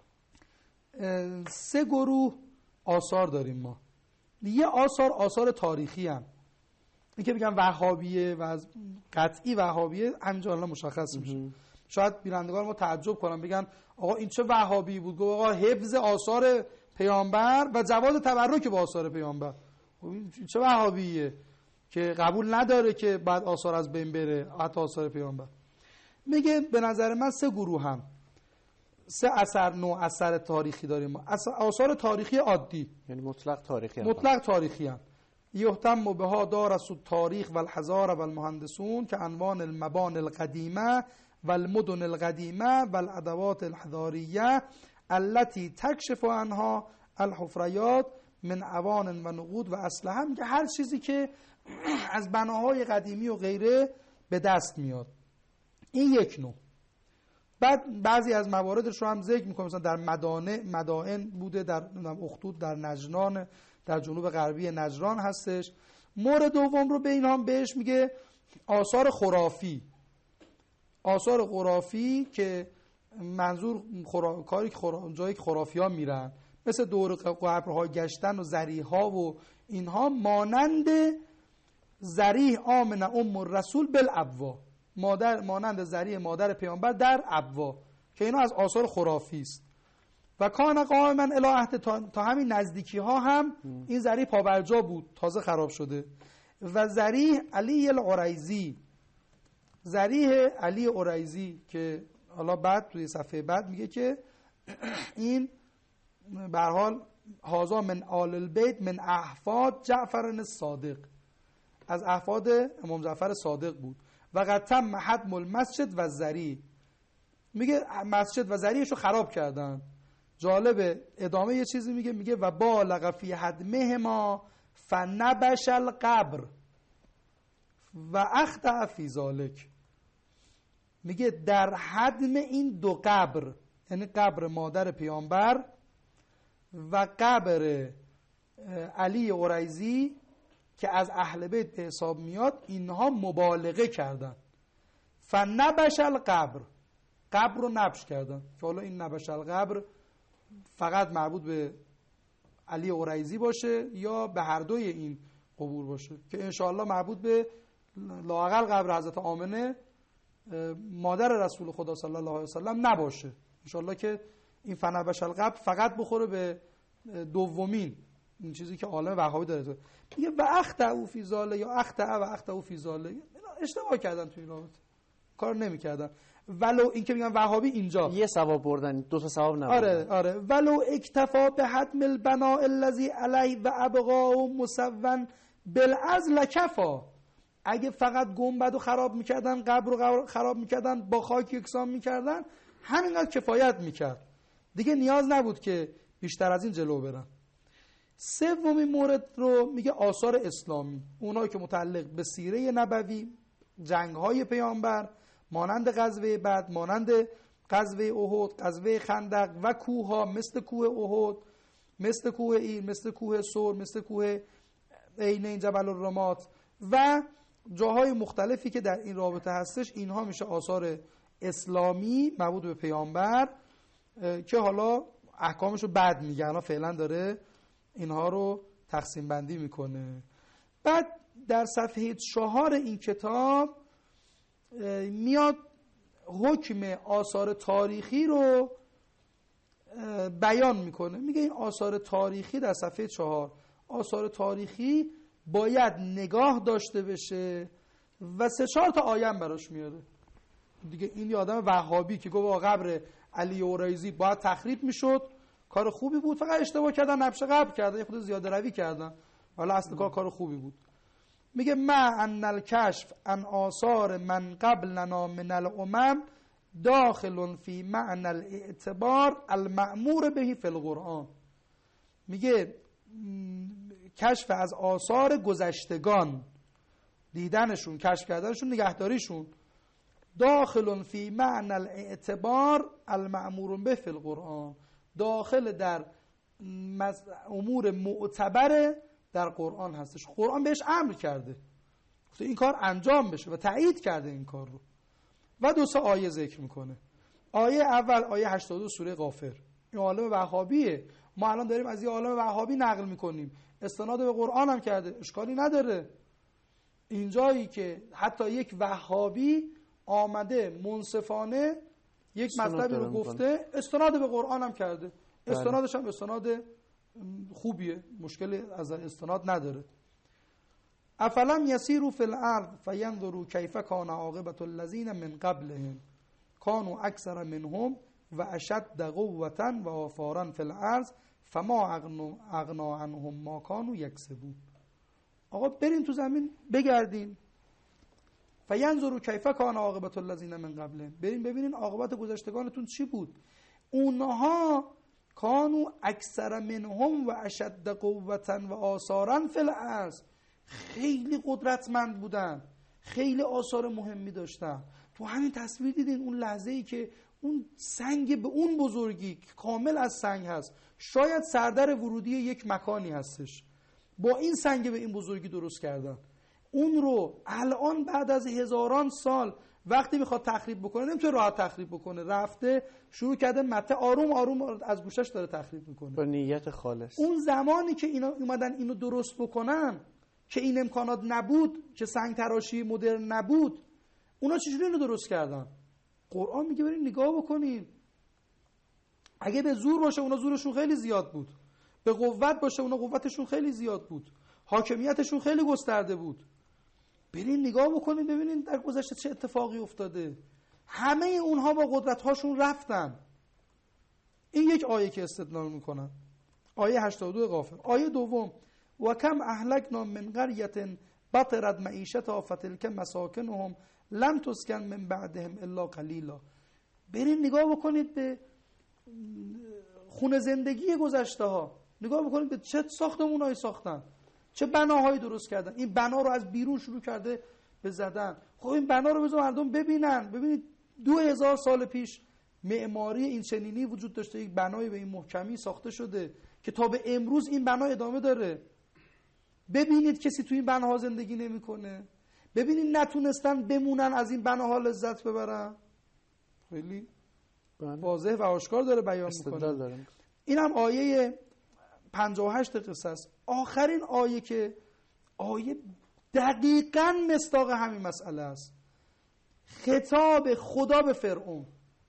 3 گروه آثار داریم ما. یه آثار تاریخی هم، این که بگم وهابیه و از قطعی وهابیه همینجا الان مشخص میشه. شاید بینندگان ما تعجب کنن بگن آقا این چه وهابی بود؟ گفت آقا حفظ آثار پیامبر و جواز تبرک با آثار پیامبر. خب این چه وهابیه که قبول نداره که بعد آثار از بین بره، حتی آثار پیامبر. میگه به نظر من 3 گروه هم 3 نوع اثر تاریخی داریم. آثار تاریخی عادی، یعنی مطلق تاریخی، مطلق تاریخی هم یهتم بها دارس التاریخ والحضاره والمهندسون که عنوان المبانی القدیمه والمدن القدیمه والادوات الحضاریه التي تکشف عنها الحفریات من اوان و نقود و اسلحه. میگه هر چیزی که از بناهای قدیمی و غیره به دست میاد. این یک نوع. بعد بعضی از مواردش رو هم ذکر میکنم، مثلا در مدائن بوده، در اخدود در نجران، در جنوب غربی نجران هستش. مورد دوم رو به این هم بهش میگه آثار خرافی. آثار خرافی که منظور کاری که جایی که خرافی ها میرن، مثل دور قبرها گشتن و ذریح‌ها و اینها، مانند ذریح آمن ام الرسول بالابوا، مانند ذریح مادر پیامبر در ابوا، که اینا از آثار خرافی است. و کان قائما الی عهد، تا همین نزدیکی ها هم این ذریح پابرجا بود، تازه خراب شده. و ذریح علی العریزی، ذریح علی عریزی که حالا بعد توی صفحه بعد میگه که این به هر حال هذا من آل البیت من احفاد جعفر الصادق، از احفاد امام جعفر صادق بود. و قد تم هدم المسجد و ذریح، میگه مسجد و ذریحش رو خراب کردن. جالبه ادامه یه چیزی میگه و بالغ فی هدمهما فنبش القبر و اخطأ فی ذلک. میگه در هدم این 2 قبر، یعنی قبر مادر پیامبر و قبر علی عریزی که از اهل بیت به حساب میاد، اینها مبالغه کردن. فنبش القبر، قبر رو نبش کردن. که حالا این نبش القبر فقط مربوط به علی عریزی باشه یا به هر دوی این قبور باشه، که انشاءالله مربوط به لااقل قبر حضرت آمنه مادر رسول خدا صلی الله علیه وسلم نباشه. انشاءالله که این فنبش القبر فقط بخوره به دومین این چیزی که عالم وهابی داره. میگه و اخطأ فی ذاله یا اخطأ و اخطأ فی ذاله، اشتباه کردن تو این رابطه، کار نمی‌کردن. ولو این که میگن وهابی اینجا یه ثواب بردن، 2 تا ثواب نبردن. آره ولو اکتفا به حتم البناء الذی علیه و ابقاء مسون بالعزل کفا. اگه فقط گنبدو خراب میکردن، قبر رو خراب میکردن، با خاک یکسان میکردن، همینقدر کفایت میکرد، دیگه نیاز نبود که بیشتر از این جلو برن. سومین مورد رو میگه آثار اسلامی، اونایی که متعلق به سیره نبوی، جنگ‌های پیامبر، مانند غزوه بدر، مانند غزوه احد، غزوه خندق و کوه‌ها مثل کوه احد، مثل کوه ایر، مثل کوه ثور، مثل کوه عینین جبل الرمات و جاهای مختلفی که در این رابطه هستش. اینها میشه آثار اسلامی مربوط به پیامبر که حالا احکامشو بعد میگه، الان فعلا داره اینها رو تقسیم بندی میکنه. بعد در صفحه 4 این کتاب میاد حکم آثار تاریخی رو بیان میکنه. میگه این آثار تاریخی در صفحه 4، آثار تاریخی باید نگاه داشته بشه و 3-4 تا آیه براش میاره دیگه. این یه آدم وهابی که گفت قبر علی عریزی باید تخریب میشد، کار خوبی بود، فقط اشتباه کردن، نبش قبر کردن، یه خود زیاده روی کردن، حالا اصل کار خوبی بود. میگه ما ان الکشف عن آثار من قبلنا من الامم داخل فی معنی الاعتبار المأمور به فی القرآن. میگه کشف از آثار گذشتگان، دیدنشون، کشف کردنشون، نگهداریشون، داخل فی معنی الاعتبار المأمور به فی القرآن، داخل در امور معتبر در قرآن هستش. قرآن بهش امر کرده این کار انجام بشه و تایید کرده این کار رو و 2 آیه ذکر میکنه. آیه اول آیه 82 سوره غافر. این عالم وهابیه، ما الان داریم از این عالم وهابی نقل میکنیم، استناد به قرآن هم کرده، اشکالی نداره. اینجایی که حتی یک وهابی آمده منصفانه یک مطلبی رو گفته، استناد به قرآن هم کرده، استنادش هم استناد خوبیه، مشکلی از استناد نداره. افلم یسیروا فی الارض فینظروا کیف کان عاقبة الذین من قبلهم کانوا اکثر منهم و اشد قوة و آثارا فی الارض فما اغنا عنهم ما کانوا یکسبون. آقا برین تو زمین بگردین، فینظروا کیف کان عاقبة الذین من قبلهم، برین ببینین عاقبت گذشتگانتون چی بود. اونها کانوا اکثر منهم و اشد قوة و آثارا فی الارض، خیلی قدرتمند بودن، خیلی آثار مهمی داشتن. تو همین تصویر دیدین اون لحظه‌ای که اون سنگ به اون بزرگی که کامل از سنگ هست، شاید سردر ورودی یک مکانی هستش، با این سنگ به این بزرگی درست کردن. اون رو الان بعد از هزاران سال وقتی میخواد تخریب بکنه نمیتونه راحت تخریب بکنه، رفته شروع کرده مته آروم آروم از گوشش داره تخریب میکنه با نیت خالص. اون زمانی که اینا اومدن اینو درست بکنن که این امکانات نبود، که سنگ تراشی مدرن نبود، اونا چجوری اینو درست کردن؟ قرآن میگه برین نگاه بکنین. اگه به زور باشه اونا زورشون خیلی زیاد بود، به قوت باشه اونا قوتشون خیلی زیاد بود، حاکمیتشون خیلی گسترده بود. برین نگاه بکنین ببینین در گذشته چه اتفاقی افتاده. همه اونها با قدرت‌هاشون رفتن. این یک آیه که استدلال میکنن، آیه 82 غافر. آیه دوم و کم اهلکنا من قریة بطرت معیشتها فتلک مساکنهم لم تسکن من بعدهم الا قلیلا. برین نگاه بکنید به خونه زندگی گذشته ها، نگاه بکنید به چه ساختمونایی ساختن، چه بناهایی درست کردن. این بنا رو از بیرون شروع کرده به زدن. خب این بنا رو بذار مردم ببینن. ببینید 2000 سال پیش معماری این چنینی وجود داشته، یک بنای به این محکمی ساخته شده که تا به امروز این بنا ادامه داره. ببینید کسی تو این بناها زندگی نمیکنه. ببینید نتونستن بمونن از این بناها لذت ببرن. خیلی واضح و آشکار داره بیان میکنه. این هم آیه 58 قصه است. آخرین آیه که آیه دقیقاً مصداق همین مسئله است. خطاب خدا به فرعون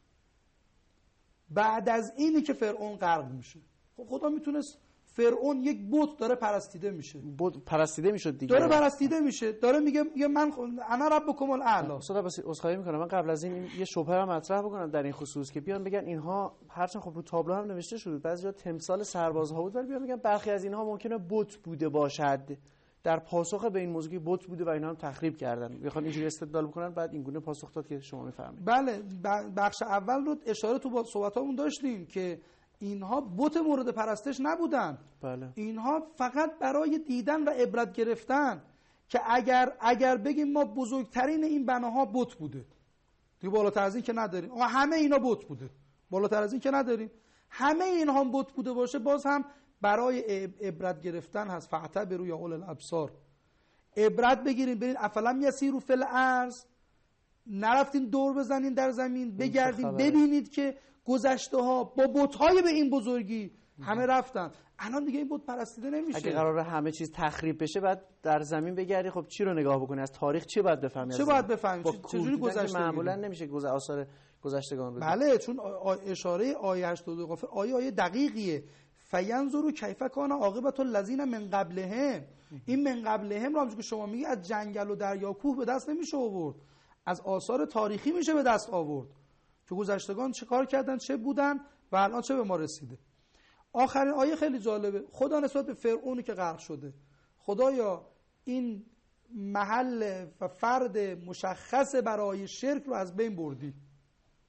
بعد از اینی که فرعون غرق میشه. خب خدا میتونست، فرعون یک بت داره پرستیده میشه، بت پرستیده میشد دیگه، داره پرستیده میشه، داره میگه من انا ربکم الاعلی. استاد بس عذرخواهی میکنم، من قبل از این یه شبهه رو مطرح بکنم در این خصوص که بیان بگن اینها هرچند خب رو تابلو هم نوشته شده بعضیا تمثال سربازها بود، ولی بیان بگن برخی از اینها ممکنه بت بوده باشد. در پاسخ به این موضوع بت بوده و اینا هم تخریب کردن، میخوان اینجوری استدلال بکنن بعد این گونه پاسخ داد که شما میفهمید. بله، بخش اول رو اشاره تو با صحبتامون داشتیم که اینها بت مورد پرستش نبودن. بله. اینها فقط برای دیدن و عبرت گرفتن که اگر بگیم ما بزرگترین این بناها بت بوده، دیگه بالاتر از این که نداریم. اما همه اینا بت بوده، بالاتر از این که نداریم. همه اینها بت بوده باشه باز هم برای عبرت گرفتن هست. فاعتبروا یا اول الابصار، عبرت بگیرین. برین افلم یسیروا فی الارض، نرفتین دور بزنین در زمین، بگردین ببینید که گذشته ها با بت‌های به این بزرگی همه رفتن. الان دیگه این بت پرستیده نمیشه. اگه قراره همه چیز تخریب بشه بعد در زمین بگردی، خب چی رو نگاه بکنی؟ از تاریخ چی باید بفهمی؟ چه باید بفهمی؟ چجوری گذشته؟ معمولا نمیشه آثار گذشتگان رو. بله، چون اشاره آیه 82 غافر آیه دقیقیه. فینظروا کیف کان عاقبة الذین من قبلهم. این من قبلهم رو همونجوری که شما میگی از جنگل و دریا کوه به دست نمیشه آورد، از آثار تاریخی میشه به دست آورد که گذشتگان چه کار کردن، چه بودن و الان چه به ما رسیده. آخرین آیه خیلی جالبه. خدا نسبت به فرعونی که غرق شده، خدایا این محل و فرد مشخص برای شرک رو از بین بردی.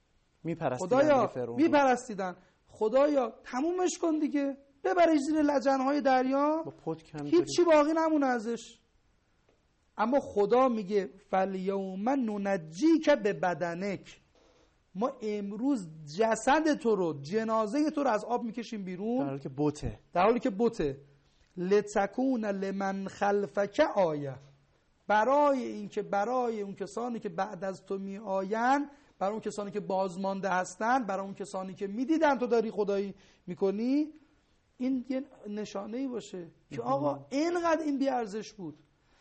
میپرستیدن میپرستیدن. خدایا تمومش کن دیگه، ببرش زیر لجنهای دریا، هیچی باقی نمونه ازش. اما خدا میگه فالیوم ننجیک به بدنک، ما امروز جسد تو رو، جنازه تو رو از آب میکشیم بیرون، در حالی که بته لتکون لمن خلفک آیه، برای اون کسانی که بعد از تو می آین، برای اون کسانی که بازمانده هستن، برای اون کسانی که میدیدن تو داری خدایی میکنی، این یه نشانه‌ای باشه که آقا اینقدر این بی‌ارزش بود.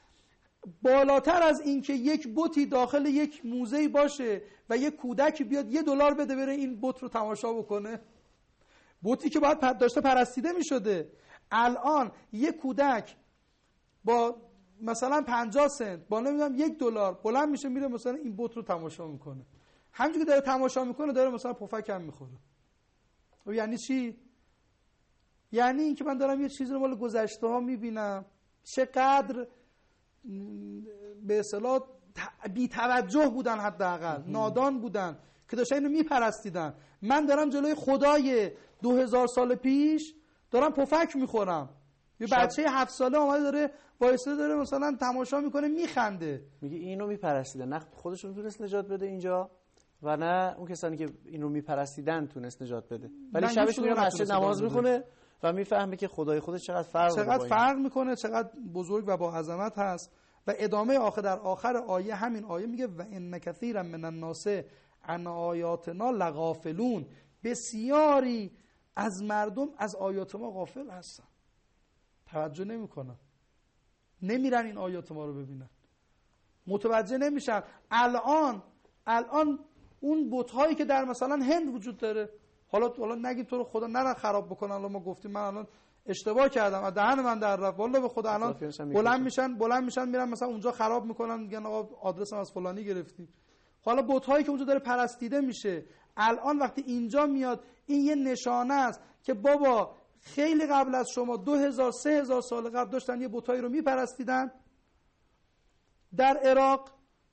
بالاتر از این که یک بتی داخل یک موزه‌ای باشه و یک کودکی بیاد $1 بده بره این بت رو تماشا بکنه، بتی که باید داشته پرستیده میشده، الان یک کودک با مثلا 50 سنت با نمیدونم $1 بلند میشه میره مثلا این بت رو تماشا میکنه. همونجوری که داره تماشا میکنه داره مثلا پفک هم میخوره. و یعنی چی؟ یعنی این که من دارم یه چیزی رو مال گذشته ها میبینم، چقدر به اصطلاح بی توجه بودن، حداقل نادان بودن که داشتن اینو میپرستیدن. من دارم جلوی خدای 2000 سال پیش دارم پفک میخورم، یه بچه 7 ساله آمده داره وایساده داره مثلا تماشا میکنه میخنده، میگه اینو میپرستیدن، نه خودشون تونست نجات بده اینجا و نه اون کسانی که اینو میپرستیدن تونست نجات بده. ولی شبش میره مسجد نماز میخونه و میفهمه که خدای خودش چقدر فرق میکنه، چقدر بزرگ و با عظمت هست. و ادامه در آخر آیه همین آیه میگه و ان کثیرا من الناس عن آیاتنا لغافلون، بسیاری از مردم از آیات ما غافل هستن، توجه نمیکنن، نمیرن این آیات ما رو ببینن، متوجه نمیشن. الان اون بت‌هایی که در مثلا هند وجود داره، حالا نگید تو رو خدا نرن خراب بکنن، الان ما گفتیم من الان اشتباه کردم از دهن من در رفت، والله به خدا الان بلند میشن میرن مثلا اونجا خراب میکنن، میگن آقا آدرسم از فلانی گرفتیم. حالا بت‌هایی که اونجا داره پرستیده میشه، الان وقتی اینجا میاد این یه نشانه است که بابا خیلی قبل از شما 2000-3000 سال قبل داشتن یه بت‌هایی رو میپرستیدن در عراق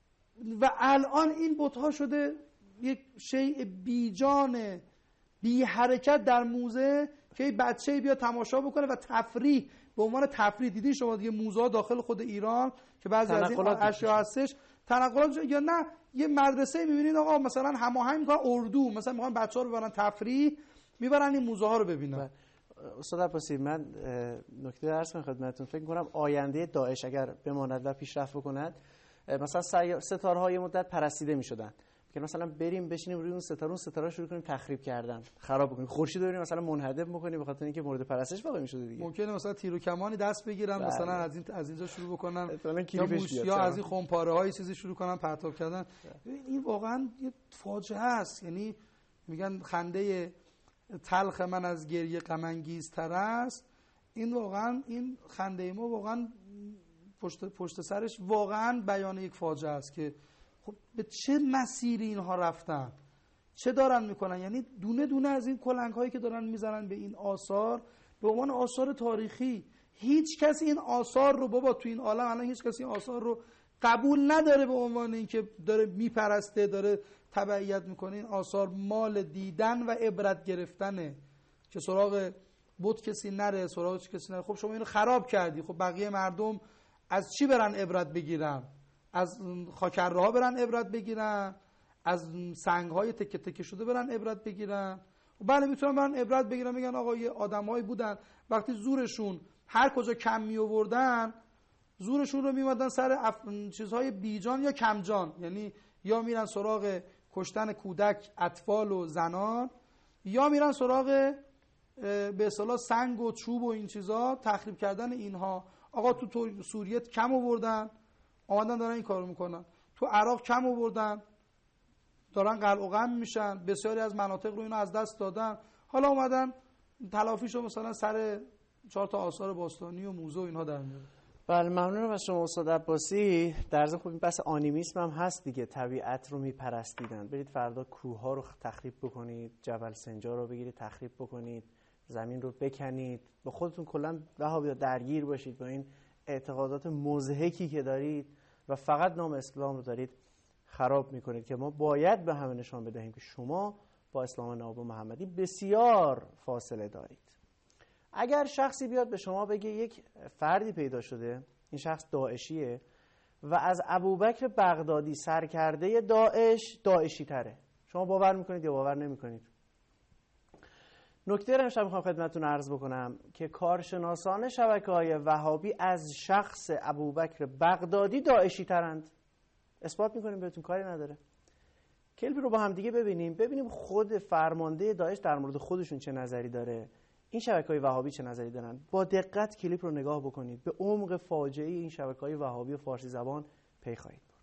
و الان این بت‌ها شده یک شیء بیجان بی حرکت در موزه که بچه‌ای بیا تماشا بکنه و تفریح، به عنوان تفریح. دیدین شما دیگه موزه داخل خود ایران که بعضی از این اشیاء هستش تنقلات، یا نه یه مدرسه می‌بینید آقا مثلا هماهنگ می‌کنن اردو، مثلا می‌خوان بچه‌ها رو ببرن تفریح، میبرن این موزه ها رو ببینن. استاد عباسی، من نکته عرض کنم خدمتتون، فکر می‌کنم آینده داعش اگر بماند و پیشرفت بکند، مثلا ستاره‌ها یه مدت پرستیده می‌شدن که مثلا بریم بشینیم روی اون ستاره شروع کنیم تخریب کردن، خراب بکنیم، خورشید رو بریم مثلا منهدم بکنیم به خاطر اینکه مورد پرستش واقع می‌شده دیگه. ممکنه مثلا تیر و کمانی دست بگیرن، مثلا از اینجا شروع بکنن یا از این خمپاره‌های چیزی شروع کنن پرتاب کردن. این واقعا یه فاجعه است. یعنی میگن خنده تلخ من از گریه غم انگیزتر است. این واقعا این خنده ما واقعا پشت سرش واقعا بیان یک فاجعه است که خب به چه مسیری اینها رفتن، چه دارن میکنن. یعنی دونه دونه از این کلنگ هایی که دارن میزنن به این آثار به عنوان آثار تاریخی، هیچ کسی این آثار رو بابا تو این عالم الان هیچ کسی این آثار رو قبول نداره به عنوان اینکه داره میپرسته، داره تبعیت میکنه. این آثار مال دیدن و عبرت گرفتنه که سراغ بت کسی نره، سراغ کسی نره. خب شما اینو خراب کردی، خب بقیه مردم از چی برن عبرت بگیرن؟ از خاکره ها برن عبرت بگیرن، از سنگ های تکه تکه شده برن عبرت بگیرن. بله میتونن برن عبرت بگیرن، میگن آقا یه آدمایی بودن وقتی زورشون هر کجا کم می آوردن زورشون رو میمدن سر چیزهای بیجان یا کمجان، یعنی یا میرن سراغ کشتن کودک، اطفال و زنان، یا میرن سراغ به اصطلاح سنگ و چوب و این چیزا، تخریب کردن اینها. آقا تو سوریه کم آوردن آمدن دارن این کارو میکنن، تو عراق کم آوردن دارن قلع و قم میشن، بسیاری از مناطق رو اینو از دست دادن، حالا اومدن تلافیشو مثلا سر 4 تا آثار باستانی و موزه و اینها در میارن. بله ممنونم از شما استاد عباسی. در ضمن خب این بحث آنیمیسم هم هست دیگه، طبیعت رو میپرستیدن. برید فردا کوه ها رو تخریب بکنید، جبل سنجار رو بگیرید تخریب بکنید، زمین رو بکنید، به خودتون کلا وهابیا درگیر باشید با این اعتقادات مضحکی که دارید و فقط نام اسلام رو دارید خراب میکنید که ما باید به همه نشان بدهیم که شما با اسلام ناب محمدی بسیار فاصله دارید. اگر شخصی بیاد به شما بگه یک فردی پیدا شده، این شخص داعشیه و از ابوبکر بغدادی سرکرده داعشی تره، شما باور میکنید یا باور نمیکنید؟ نکته رو امشب میخوام خدمتتون عرض بکنم که کارشناسان شبکه‌های وهابی از شخص ابوبکر بغدادی داعشی ترند. اثبات میکنیم بهتون، کاری نداره. کلیپ رو با هم دیگه ببینیم خود فرمانده داعش در مورد خودشون چه نظری داره، این شبکه‌های وهابی چه نظری دارن. با دقت کلیپ رو نگاه بکنید، به عمق فاجعه این شبکه‌های وهابی و فارسی زبان پی خواهید برد.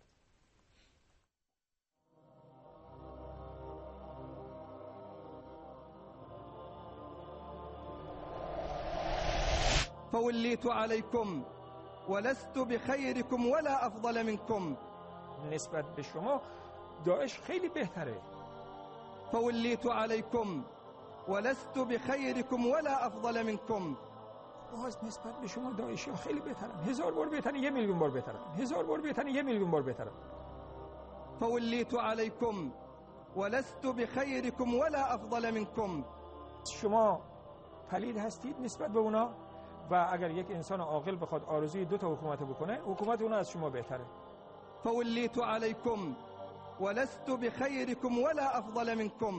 فوليت عليكم ولست بخيركم ولا افضل منكم. نسبت به شما داعش خیلی بهتره. فوليت عليكم ولست بخيركم ولا افضل منكم. باز نسبت به شما داعشی ها خیلی بهترن، 1000 بار بهترن، 1 میلیون بار بهترن، 1000 بار بهترن، 1 میلیون بار بهترن. فوليت عليكم ولست بخيركم ولا افضل منكم. شما پلید هستید نسبت به اونا و اگر یک انسان عاقل بخواد آرزوی 2 تا حکومت بکنه، حکومت اونا از شما بهتره. فوليت عليكم ولست بخيركم ولا افضل منكم.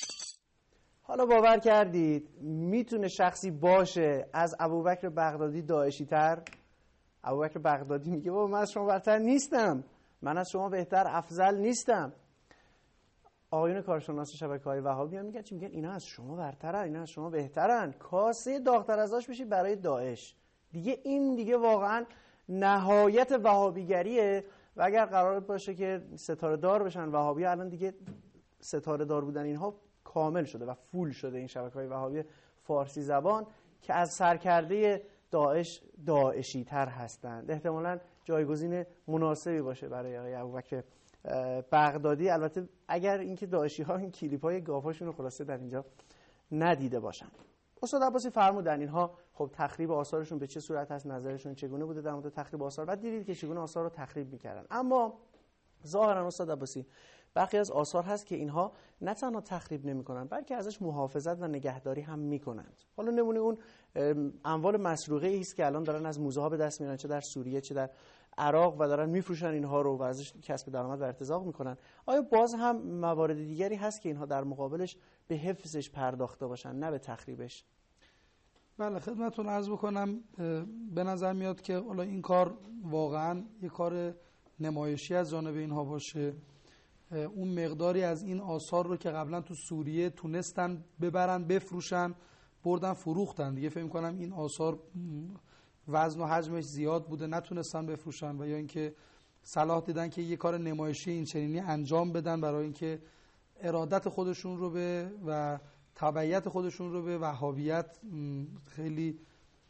حالا باور کردید میتونه شخصی باشه از ابوبکر بغدادی داعشی تر؟ ابوبکر بغدادی میگه بابا من از شما برتر نیستم، من از شما بهتر افضل نیستم. آقایون کارشناس شبکه‌های وهابی هم میگن اینا از شما برترن، اینا از شما بهترن. کاسه داغ‌تر از آش بشی برای داعش. این دیگه واقعا نهایت وهابیگریه. و اگر قرار باشه که ستاره دار بشن وهابی، الان دیگه ستاره دار بودن اینها کامل شده و فول شده این شبکه‌های وهابی فارسی زبان که از سرکرده داعش داعشی تر هستند. احتمالاً جایگزین مناسبی باشه برای آقای ابوبکر بغدادی، البته اگر اینکه داعشی ها این کلیپ های گافاشون رو خلاصه در اینجا ندیده باشن. استاد عباسی فرمودن اینها خب تخریب آثارشون به چه صورت هست، نظرشون چگونه بوده در مورد تخریب آثار، بعد دیدید که چگونه آثار رو تخریب میکردن. اما ظاهرا استاد عباسی برخی از آثار هست که اینها نه تنها تخریب نمیکنن بلکه ازش محافظت و نگهداری هم میکنند. حالا نمونه اون اموال مسروقه است که الان دارن از موزه ها به دست میارن، چه در سوریه چه در عراق، و دارن میفروشن اینها رو و ازش کسب درآمد و ارتزاق میکنن. آیا باز هم موارد دیگری هست که اینها در مقابلش به حفظش پرداخته باشن نه به تخریبش؟ بله خدمتتون عرض بکنم، به نظر میاد که حالا این کار واقعا یک کار نمایشی از جانب اینها باشه. اون مقداری از این آثار رو که قبلا تو سوریه تونستن ببرن بفروشن، بردن فروختن دیگه. فکر می‌کنم این آثار وزن و حجمش زیاد بوده نتونستن بفروشن، و یا اینکه صلاح دیدن که یه کار نمایشی این چنینی انجام بدن برای اینکه ارادت خودشون رو به و تبعیت خودشون رو به وهابیت خیلی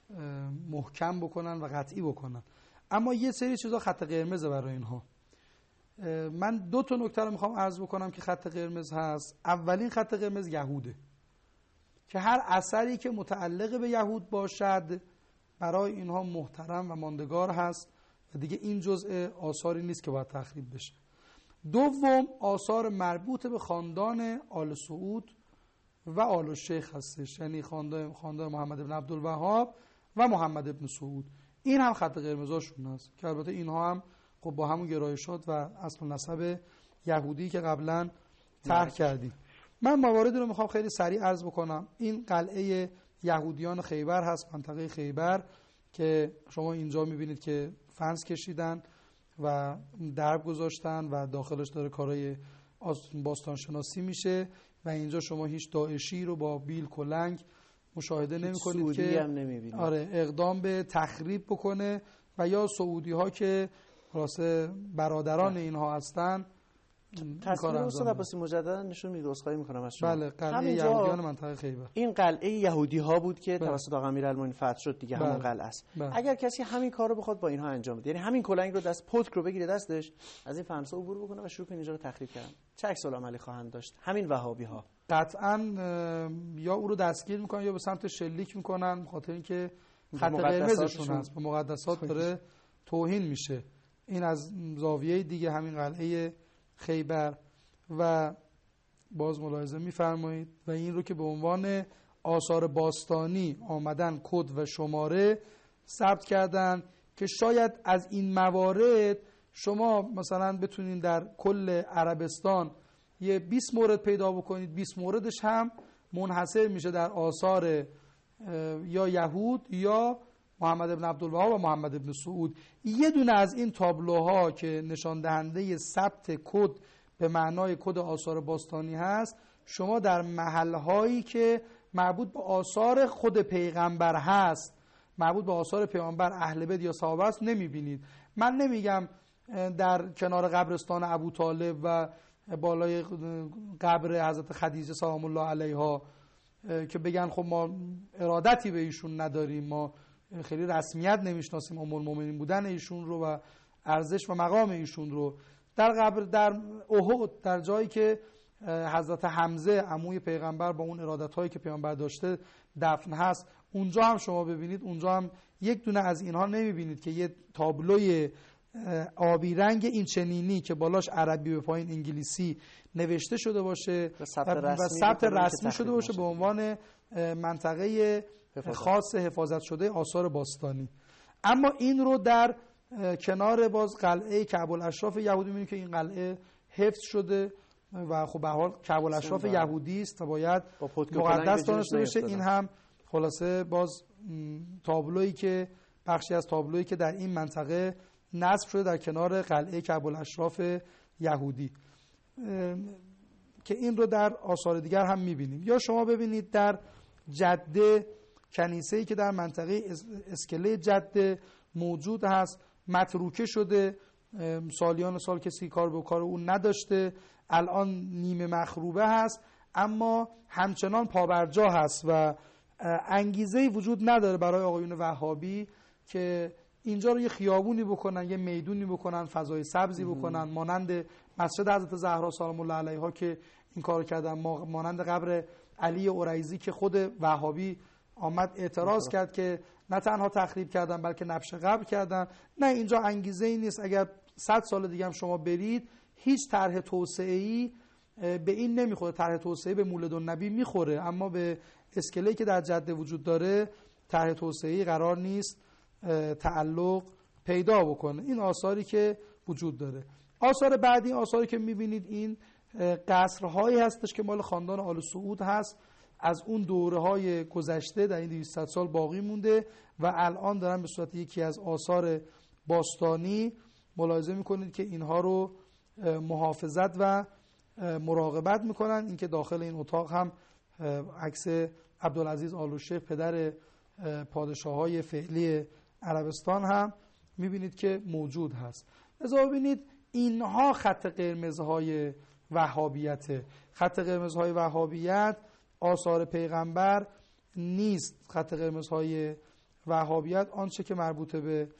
محکم بکنن و قطعی بکنن. اما یه سری چیزا خط قرمزه برای اینها. من 2 تا نکته رو میخوام عرض بکنم که خط قرمز هست. اولین خط قرمز یهوده که هر اثری که متعلق به یهود باشد برای اینها محترم و ماندگار هست و دیگه این جزء آثاری نیست که باید تخریب بشه. دوم، آثار مربوط به خاندان آل سعود و آل شیخ هستش، یعنی خاندان محمد بن عبدالوهاب و محمد بن سعود. این هم خط قرمزاشون هست که البته اینها هم خب با همون گرایشات و اصل و نسب یهودی که قبلا طرح کردیم. من مواردی رو میخوام خیلی سریع عرض بکنم. این قلعه یهودیان خیبر هست، منطقه خیبر، که شما اینجا میبینید که فنس کشیدن و درب گذاشتن و داخلش داره کارهای باستانشناسی میشه و اینجا شما هیچ داعشی رو با بیل کلنگ مشاهده نمی‌کنید که آره اقدام به تخریب بکنه، و یا سعودی ها که خلاصه برادران اینها هستن. تصویر استاد عباسی مجددا نشون میده، عذرخواهی میکنم از شما. بله، قلعه یهودیان منطقه خیبر. این قلعه یهودی ها بود که توسط آقا امیرالمومنین فتح شد دیگه. همون قلعه است. اگر کسی همین کارو بخواد با اینها انجام بده، یعنی همین کلنگ رو دست پتک رو بگیره دستش، از این فنسا عبور بکنه و شروع کنه اینجا رو تخریب کردن، چه عکس العملی خواهند داشت همین وهابی ها؟ قطعا یا او رو دستگیر میکنن یا به سمت شلیک میکنن، خاطر اینکه خط قرمزشون هست، به مقدسات داره توهین میشه. این از زاویه دیگه همین قلعه خیبر و باز ملاحظه می‌فرمایید و این رو که به عنوان آثار باستانی آمدن کد و شماره ثبت کردن که شاید از این موارد شما مثلا بتونین در کل عربستان یه 20 مورد پیدا بکنید، 20 موردش هم منحصر میشه در آثار یا یهود یا محمد ابن عبدالوهاب و محمد ابن سعود. یه دونه از این تابلوها که نشان دهنده ثبت کد به معنای کد آثار باستانی هست، شما در محلهایی که مربوط به آثار خود پیغمبر هست، مربوط به آثار پیغمبر اهل بیت یا صحابه است نمیبینید. من نمیگم در کنار قبرستان ابو طالب و بالای قبر حضرت خدیجه سلام الله علیها که بگن خب ما ارادتی به ایشون نداریم، ما خیلی رسمیت نمیشناسیم ام المؤمنین بودن ایشون رو و ارزش و مقام ایشون رو. در قبر در احد، در جایی که حضرت حمزه عموی پیغمبر با اون ارادت‌هایی که پیغمبر داشته دفن هست، اونجا هم شما ببینید، اونجا هم یک دونه از اینها نمیبینید که یه تابلوی آبی رنگ این چنینی که بالاش عربی به پایین انگلیسی نوشته شده باشه و ثبت رسمی شده باشه به عنوان منطقه خاص حفاظت شده آثار باستانی. اما این رو در کنار باز قلعه کعب الاشراف یهودی می‌بینید که این قلعه حفظ شده و خب به هر حال کعب الاشراف یهودی است و باید مقدس دانسته بشه. این هم خلاصه باز تابلویی که بخشی از تابلویی که در این منطقه نصب شده در کنار قلعه کعب الاشراف یهودی که این رو در آثار دیگر هم می‌بینیم. یا شما ببینید در جده کنیسه‌ای که در منطقه اسکله جده موجود هست، متروکه شده، سالیان سال کسی کار به کار اون نداشته، الان نیمه مخروبه هست اما همچنان پابرجا هست و انگیزه‌ای وجود نداره برای آقایون وهابی که اینجا رو یه خیابونی بکنن، یه میدونی بکنن، فضای سبزی بکنن، مانند مسجد حضرت زهرا سلام الله علیها که این کارو کردن، مانند قبر علی اریزی که خود وهابی آمد اعتراض کرد که نه تنها تخریب کردن بلکه نبش قبر کردن. نه، اینجا انگیزه‌ای نیست. اگر 100 سال دیگه هم شما برید هیچ طرح توسعه‌ای به این نمیخوره. طرح توسعه به مولد النبی میخوره اما به اسکله‌ای که در جده وجود داره طرح توسعه‌ای قرار نیست تعلق پیدا بکنه. این آثاری که وجود داره. آثار بعدی، آثاری که میبینید این قصرهایی هستش که مال خاندان آل سعود هست، از اون دوره‌های گذشته در این 200 سال باقی مونده و الان دارن به صورت یکی از آثار باستانی ملاحظه میکنید که اینها رو محافظت و مراقبت میکنن. اینکه داخل این اتاق هم عکس عبدالعزیز آل‌الشیخ پدر پادشاه‌های فعلی عربستان هم میبینید که موجود هست. لذا ببینید اینها خط قرمزهای وهابیته. خط قرمزهای وهابیت آثار پیغمبر نیست. خط قرمزهای وهابیت آنچه که مربوط به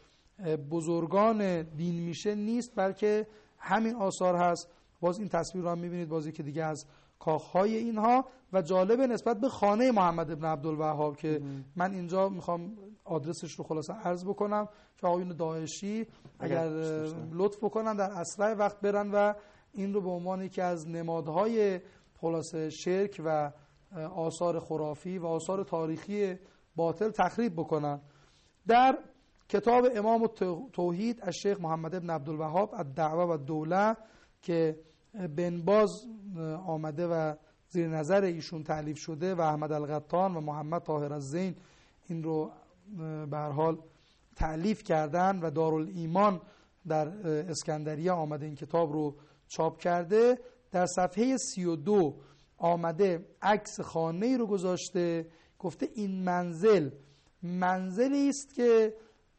بزرگان دین میشه نیست، بلکه همین آثار هست. باز این تصویر رو هم میبینید، بازی که دیگه از کاخهای اینها و جالب نسبت به خانه محمد ابن عبدالوهاب که من اینجا میخوام آدرسش رو خلاصه عرض بکنم که آقایون داعشی اگر لطف بکنن در اسرع وقت برن و این رو به عنوان یکی از نمادهای خلاصه شرک و آثار خرافی و آثار تاریخی باطل تخریب بکنن. در کتاب امام توحید از شیخ محمد ابن عبدالوهاب الدعوه و الدوله که بن باز آمده و زیر نظر ایشون تألیف شده و احمد القطان و محمد طاهر الزین این رو به هر حال تألیف کردن و دارالایمان در اسکندریه آمده این کتاب رو چاپ کرده. در صفحه 32 آمده عکس خانه‌ای رو گذاشته، گفته این منزلی است که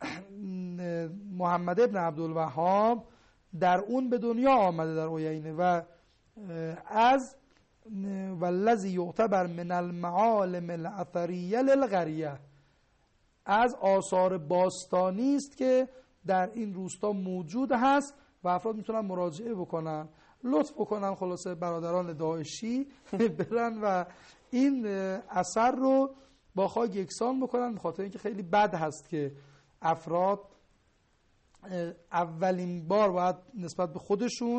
محمد ابن عبدالوهاب در اون به دنیا آمده در عیینه و از والذی یعتبر من المعالم الاثریه للقریه، از آثار باستانی است که در این روستا موجود هست و افراد میتونن مراجعه بکنن. لطف بکنن خلاصه برادران داعشی برن و این اثر رو با خاک یکسان بکنن، به خاطر اینکه خیلی بد هست که افراد اولین بار باید نسبت به خودشون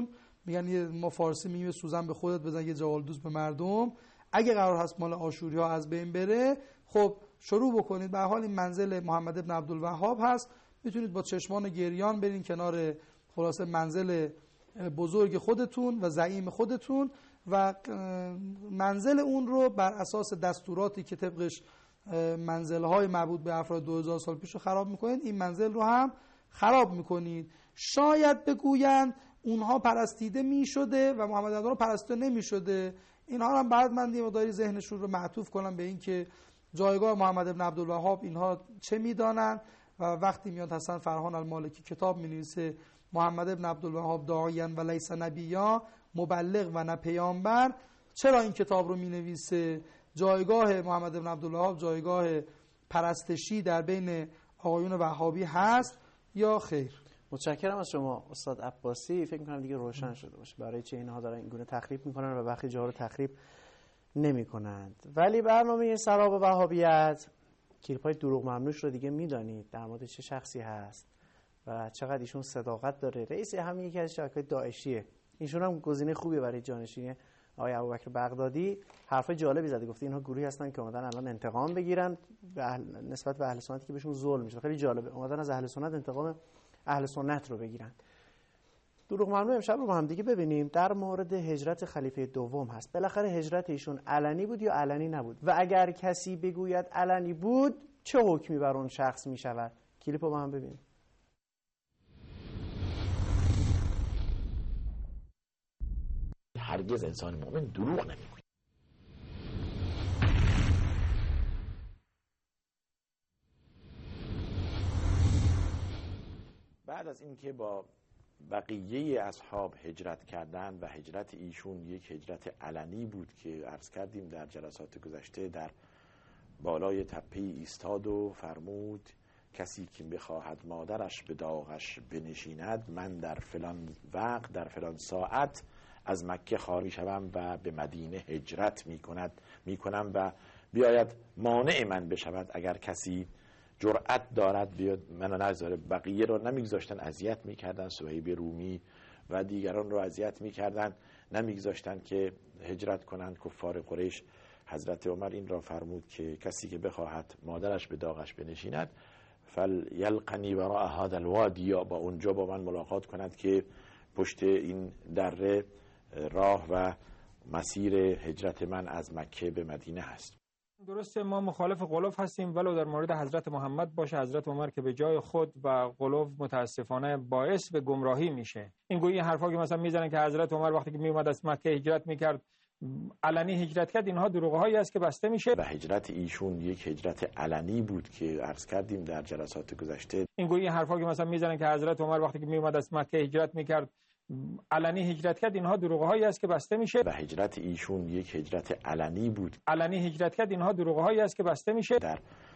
میگن ما فارسی میگیم سوزن به خودت بزن یه جوالدوز به مردم. اگه قرار هست مال آشوری‌ها از بین بره، خب شروع بکنید. به هر حال این منزل محمد ابن عبدالوهاب هست، میتونید با چشمان گریان برین کنار خلاصه منزل بزرگ خودتون و زعیم خودتون و منزل اون رو بر اساس دستوراتی که طبقش منزل‌های مربوط به افراد 2000 سال پیش رو خراب میکنید، این منزل رو هم خراب میکنید. شاید بگویند اونها پرستیده میشده و محمد عبدالله پرستیده نمیشده. اینها هم بعد من یه مقداری ذهنشون رو معطوف کنم به این که جایگاه محمد ابن عبدالوهاب اینها چه میدانن و وقتی میاد حسن فرهان المالکی کتاب مینویسه محمد ابن عبدالوهاب داعیاً و لیس نبیا، مبلغ و نه پیامبر، چرا این کتاب رو مینویسه؟ جایگاه محمد ابن عبدالوهاب جایگاه پرستشی در بین آقایون وهابی هست یا خیر؟ متشکرم از شما استاد عباسی. فکر می‌کنم دیگه روشن شده باشه برای چه اینها دارن این گونه تخریب میکنن و بخی جا رو تخریب نمی‌کنند. ولی برنامه سراب وهابیت کلیپ‌های دروغ ممنوش رو دیگه میدانید در مورد چه شخصی هست و چقدر ایشون صداقت داره. رئیس همین یکی از شبکه‌های داعشیه. ایشون هم گزینه خوبی برای جانشینی آقای ابوبکر بغدادی. حرف جالبی زده، گفته اینها گروهی هستن که اومدن الان انتقام بگیرن نسبت به اهل سنت که بهشون ظلم میشه. خیلی جالبه، اومدن از اهل سنت انتقام اهل سنت رو بگیرن. دروغ ممنوع امشب رو با هم دیگه ببینیم. در مورد هجرت خلیفه دوم هست. بالاخره هجرت ایشون علنی بود یا علنی نبود و اگر کسی بگوید علنی بود چه حکمی بر اون شخص می شود؟ کلیپ رو با هم ببینیم. هرگز انسان مؤمن دروغ نمیگوید. بعد از اینکه با بقیه اصحاب هجرت کردند و هجرت ایشون یک هجرت علنی بود که عرض کردیم در جلسات گذشته، در بالای تپه ایستاد و فرمود کسی که بخواهد مادرش به داغش بنشیند، من در فلان وقت در فلان ساعت از مکه خارج شوم و به مدینه هجرت میکنم و بیاید مانع من بشود. اگر کسی جرأت دارد بیاد منو نگذاره. بقیه رو نمیگذاشتن، اذیت میکردن، صهیب رومی و دیگران رو اذیت میکردن، نمیگذاشتن که هجرت کنند کفار قریش. حضرت عمر این را فرمود که کسی که بخواهد مادرش به داغش بنشیند فلیلقنی وراء هذا الوادی، یا با اونجا با من ملاقات کند که پشت این دره راه و مسیر هجرت من از مکه به مدینه هست. درسته ما مخالف غلوف هستیم، ولو در مورد حضرت محمد باشه. حضرت عمر که به جای خود و غلوف متاسفانه باعث به گمراهی میشه. این گویی حرفا که مثلا میزنن که حضرت عمر وقتی که میومد از مکه هجرت میکرد علنی هجرت کرد، اینها دروغ‌هایی است که بسته میشه. و هجرت ایشون یک هجرت علنی بود که عرض کردیم در جلسات گذشته. این گویی حرفا که مثلا میزنن که حضرت عمر وقتی که میومد از مکه هجرت میکرد علنی هجرت کرد، اینها دروغ‌هایی است که بسته میشه. و هجرت ایشون یک هجرت علنی بود. علنی هجرت کرد، اینها دروغ‌هایی است که بسته میشه. در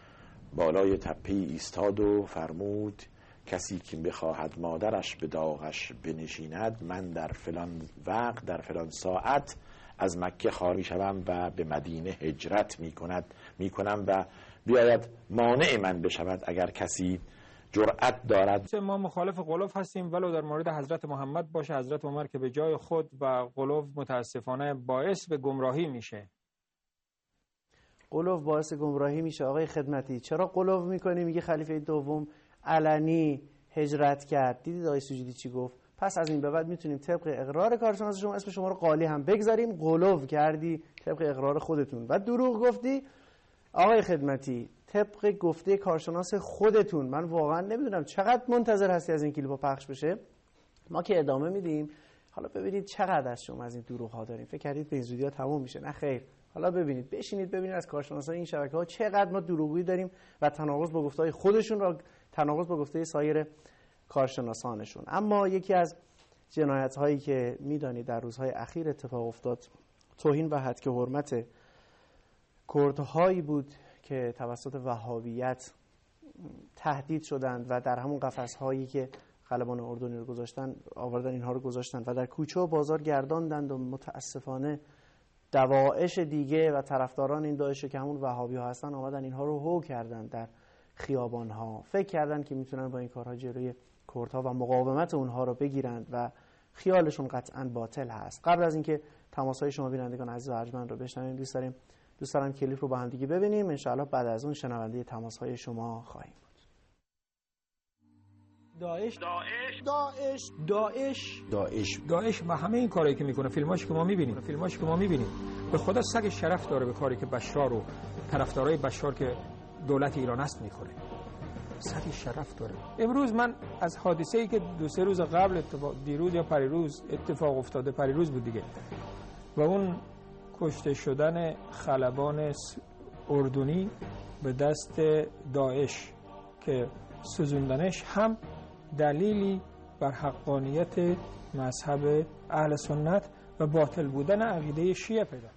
بالای تپه ایستاد و فرمود کسی که بخواهد مادرش به داغش بنشیند، من در فلان وقت در فلان ساعت از مکه خارج شوم و به مدینه هجرت میکنم و بیاید مانع من بشود. اگر کسی جرأت دارد. ما مخالف غلوف هستیم، ولو در مورد حضرت محمد باشه. حضرت عمر که به جای خود و غلوف متاسفانه باعث به گمراهی میشه. غلوف باعث گمراهی میشه. آقای خدمتی چرا غلوف میکنی؟ میگه خلیفه دوم علنی هجرت کرد. دیدید آقای سجودی چی گفت؟ پس از این به بعد میتونیم طبق اقرار کارشناس شما اسم شما رو قالی هم بگذاریم. غلوف کردی طبق اقرار خودتون و دروغ گفتی. آقای خدمتی طبق گفته کارشناس خودتون، من واقعا نمیدونم چقدر منتظر هستی از این کلیپ پخش بشه. ما که ادامه میدیم. حالا ببینید چقدر از شما از این دروغ ها داریم. فکر کردید به این زودی ها تموم میشه؟ نه خیر. حالا ببینید، بشینید ببینید از کارشناسای این شبکه ها چقدر ما دروغگویی داریم و تناقض با گفته‌های خودشون را تناقض با گفته سایر کارشناسانشون. اما یکی از جنایت هایی که میدانید در روزهای اخیر اتفاق افتاد، توهین و هتک حرمت کردهایی بود که توسط وهابیت تهدید شدند و در همون قفس‌هایی که خلبان اردنی رو گذاشتن آوردن اینها رو گذاشتن و در کوچه و بازار گرداندند و متاسفانه دواعش دیگه و طرفداران این داعش که همون وهابی ها هستن آمدن اینها رو هو کردن در خیابان ها. فکر کردن که میتونن با این کارها جلوی کردها و مقاومت اونها رو بگیرند و خیالشون قطعا باطل هست. قبل از اینکه تماس‌های شما بینندگان عزیز و ارجمند رو بشنویم، دوست دارم کلیپ رو با هم دیگه ببینیم. ان شاءالله بعد از اون شنونده تماس‌های شما خواهیم بود. داعش و همه این کارهایی که میکنه، فیلماش که ما میبینیم به خدا سگ شرف داره به کاری که بشار و طرفدارای بشار که دولت ایران است میکنه. سگ شرف داره. امروز من از حادثه‌ای که 2-3 روز قبل دیروز یا پریروز اتفاق افتاده، پریروز بود دیگه، و اون کشته شدن خلبان اردنی به دست داعش که سوزوندنش هم دلیلی بر حقانیت مذهب اهل سنت و باطل بودن عقیده شیعه پیدا.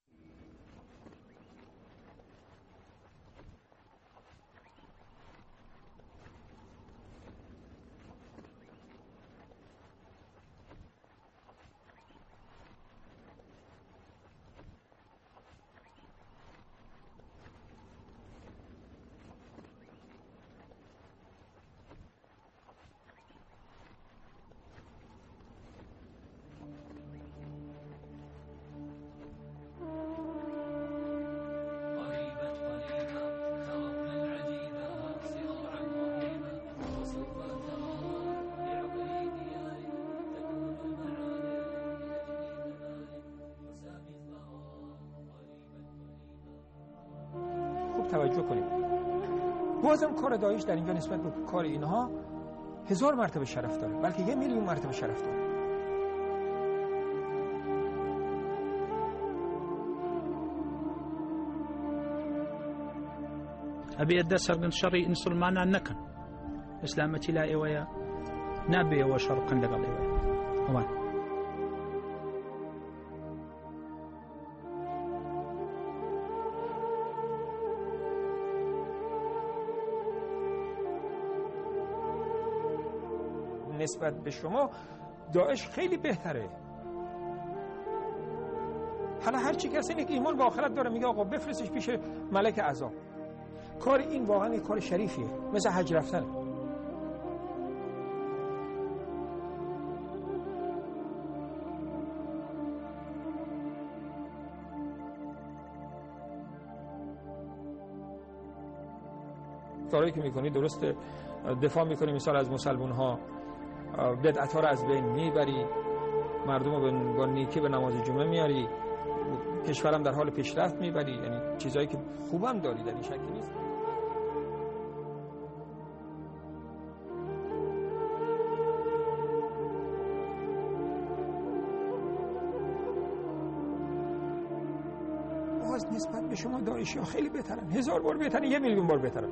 توجه کنید، بازم کار داعش در اینجا نسبت به کار اینها 1000 مرتبه شرف داره، بلکه 1,000,000 مرتبه شرف داره. أبي أدسر من شر إن سلمانا نكن إسلامتي لا إيويا نبي وشر قندق الإيويا وما نسبت به شما داعش خیلی بهتره. حالا هر چی کسی یک ایمان به آخرت داره میگه آقا بفرستش پیش ملک عذاب. کار این واقعا یک کار شریفیه، مثل حج رفتن. کاری که میکنی درسته، دفاع میکنی مثال از مسلمان ها، بدعت ها رو از بین میبری، مردم رو با نیکی به نماز جمعه میاری، کشورم در حال پیشرفت میبری، یعنی چیزایی که خوبم داری، در این شکی نیست. باز نسبت به شما داعشی ها خیلی بهترن، 1000 بار بهترن، 1,000,000 بار بهترن.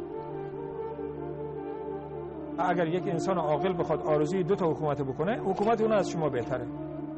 اگر یک انسان عاقل بخواد آرزوی 2 تا حکومت بکنه، حکومت اون از شما بهتره.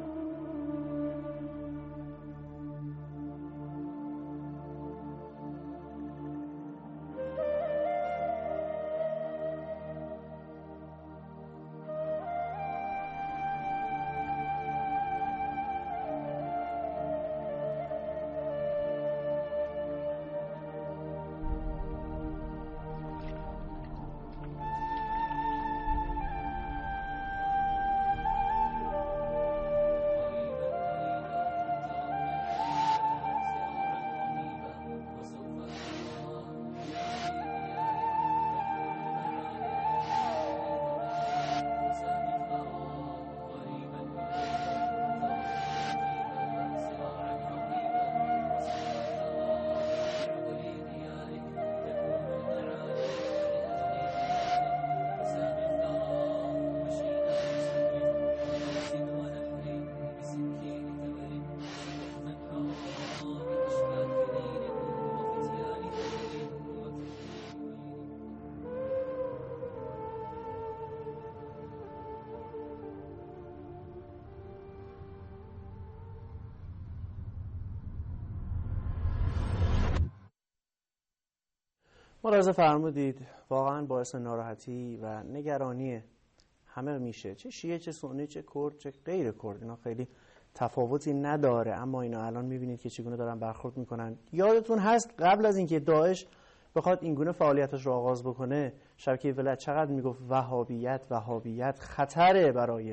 ملاحظه فرمودید، واقعا باعث ناراحتی و نگرانی همه میشه، چه شیعه، چه سنی، چه کرد، چه غیر کرد، اینا خیلی تفاوتی نداره، اما اینا الان میبینید که چگونه دارن برخورد میکنن. یادتون هست قبل از اینکه داعش بخواد اینگونه فعالیتش رو آغاز بکنه، شبکه ولایت چقدر میگفت وهابیت خطره برای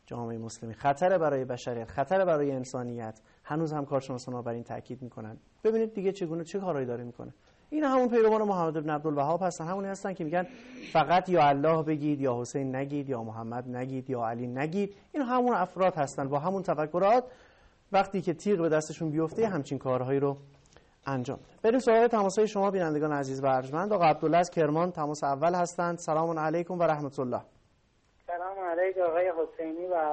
جامعه مسلمی، خطر برای بشریت، خطر برای انسانیت. هنوز هم کارشناسان بر این تاکید میکنن. ببینید دیگه چه کارهایی داره میکنه. این همون پیروان محمد بن عبدالوهاب هستن، همونی هستن که میگن فقط یا الله بگید، یا حسین نگید، یا محمد نگید، یا علی نگید. این همون افراد هستن با همون تفکرات. وقتی که تیغ به دستشون بیفته همچین کارهایی رو انجام بده. بریم سراغ تماس‌های شما بینندگان عزیز و ارجمند. آقا عبدالله از کرمان تماس اول هستند. سلام علیکم و رحمت الله. سلام علیکم آقای حسینی و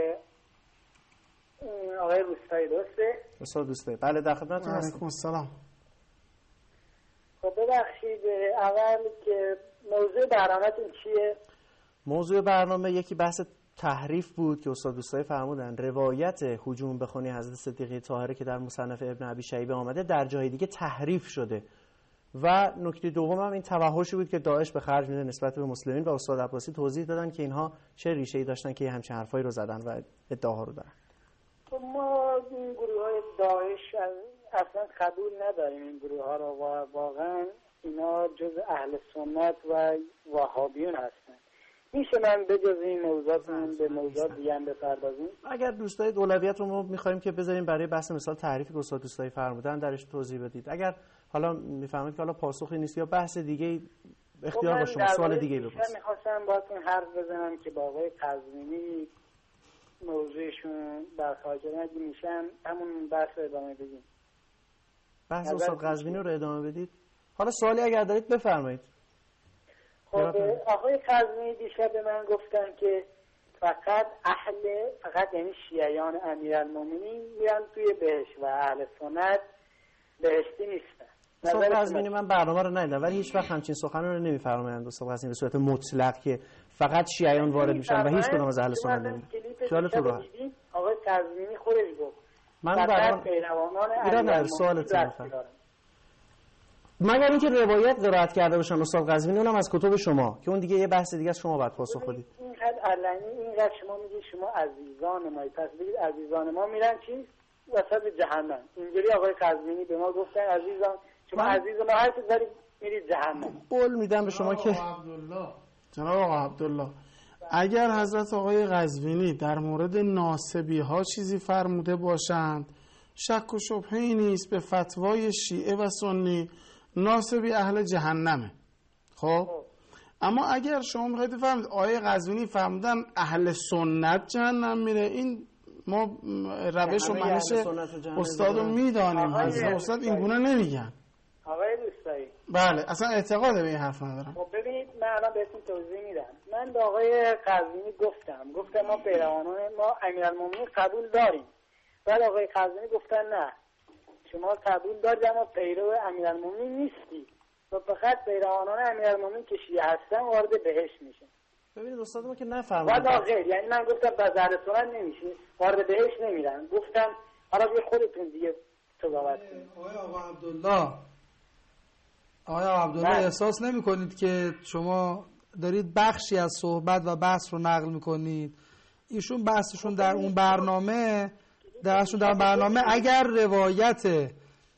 آقای روستایی. درسته؟ دوسته. بله در خدمتتون هستم. علیکم السلام. خب ببخشید اول که موضوع برنامه‌تون چیه؟ موضوع برنامه یکی بحث تحریف بود که استاد دوستای فرمودن روایت هجوم به خانه حضرت صدیقه طاهره که در مصنف ابن ابی شیبه آمده در جای دیگه تحریف شده. و نکته دوم هم این توحشی بود که داعش به خرج میده نسبت به مسلمین و استاد عباسی توضیح دادن که اینها چه ریشه‌ای داشتن که همچین حرفایی رو زدن و ادعاها رو دارن. ما این گروه‌های داعش اصلا قبول نداریم این گروه‌ها رو و واقعا اینا جز اهل سنت و وهابیون هستن. میشه من بجز این موضوعاتون به موضوع دیگه هم بپردازیم؟ اگر دوست دارید اولویت رو ما می‌خوایم که بذاریم برای بحث مثال تعریفی که استاد دوستای فرمودن درش توضیح بدید. اگر حالا میفهمید که حالا پاسخی نیست یا بحث دیگه اختیار با شما، سوال دیگه بپرسید. من می‌خواستم باهاتون حرف بزنم که با آقای قزوینی موضوعشون در خاطر اگه میشن همون بحث رو ادامه بدیم. بحث استاد قزوینی رو ادامه بدید. حالا سوالی اگر دارید بفرمایید. خب آقای قزوینی دیشب به من گفتن که فقط یعنی شیعیان امیرالمومنین میرن توی بهشت و اهل سنت بهشتی نیستن. استاد قزوینی من برنامه رو ندیدم ولی هیچ وقت همچین سخن رو نمیفرمایند استاد قزوینی به صورت مطلق که فقط شیعیان وارد میشن و هیچ کدوم از اهل سنت نمیرن. خیالتون راحت. آقای قزوینی خودش گفت من برنامه پیروان امیرالمومنین مگر اینکه روایت قرائت کرده باشن استاد قزوینی اونم از کتب شما که اون دیگه یه بحث دیگه از شما باید پاسخ بدید. اینقدر علنی اینقدر شما میگید شما عزیزان ما، پس بگید عزیزان ما میرن چی؟ وسط جهنم. اینجوری آقای قزوینی به ما گفتن عزیزان شما عزیز ما هر چیز دارید میرید جهنم. قول میدم به شما که جناب آقا عبدالله اگر حضرت آقای قزوینی در مورد ناسبی ها چیزی فرموده باشند شک و شبهه‌ای نیست به فتوای شیعه و سنی ناسبی اهل جهنمه. خب اما اگر شما میخواید بفهمید آیه قزوینی فرمودن اهل سنت جهنم میره، این ما روش و منش استاد رو میدانیم. استاد این گونه نمیگن. آقای دوستایی بله اصلا اعتقاد به این حرف ندارم. خب ببینید من الان بهتون توضیح میدم. من به آقای قزوینی گفتم ما پیروانان ما امیرالمومنین قبول داریم. بعد آقای قزوینی گفتن نه شما قبول دارید اما پیرو امیرالمومنین نیستی و فقط پیروانان امیرالمومنین که شیعه هستن وارد بهشت میشن. ببینید استاد ما که نفهمید. بعد غیر یعنی من گفتم باز اهل سنت نمیشه وارد بهشت نمیرن. گفتم حالا بیا خودتون دیگه صحبت کنید. آقای عبدالله احساس نمی کنید که شما دارید بخشی از صحبت و بحث رو نقل میکنید؟ ایشون بحثشون در اون برنامه اگر روایت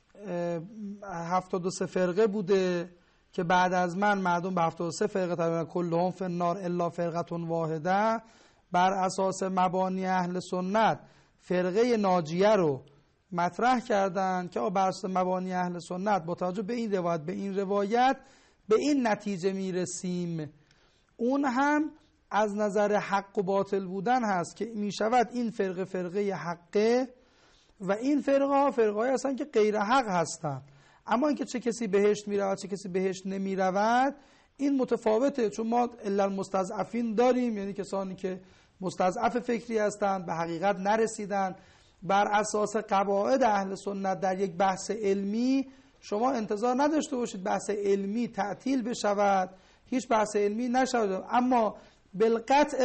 73 فرقه بوده که بعد از من مردم به 73 فرقه تبدیل کلهم فی النار الا فرقه واحده، بر اساس مبانی اهل سنت فرقه ناجیه رو مطرح کردن که بر اساس مبانی اهل سنت با توجه به این روایت به این نتیجه میرسیم. اون هم از نظر حق و باطل بودن هست که میشود این فرقه حقه و این فرقه هستن که غیر حق هستن. اما اینکه چه کسی بهشت میرود چه کسی بهشت نمیرود این متفاوته، چون ما الا المستضعفین داریم، یعنی کسانی که مستضعف فکری هستند به حقیقت نرسیدن. بر اساس قواعد اهل سنت در یک بحث علمی شما انتظار نداشته باشید بحث علمی تعطیل بشود، هیچ بحث علمی نشود. اما بالقطع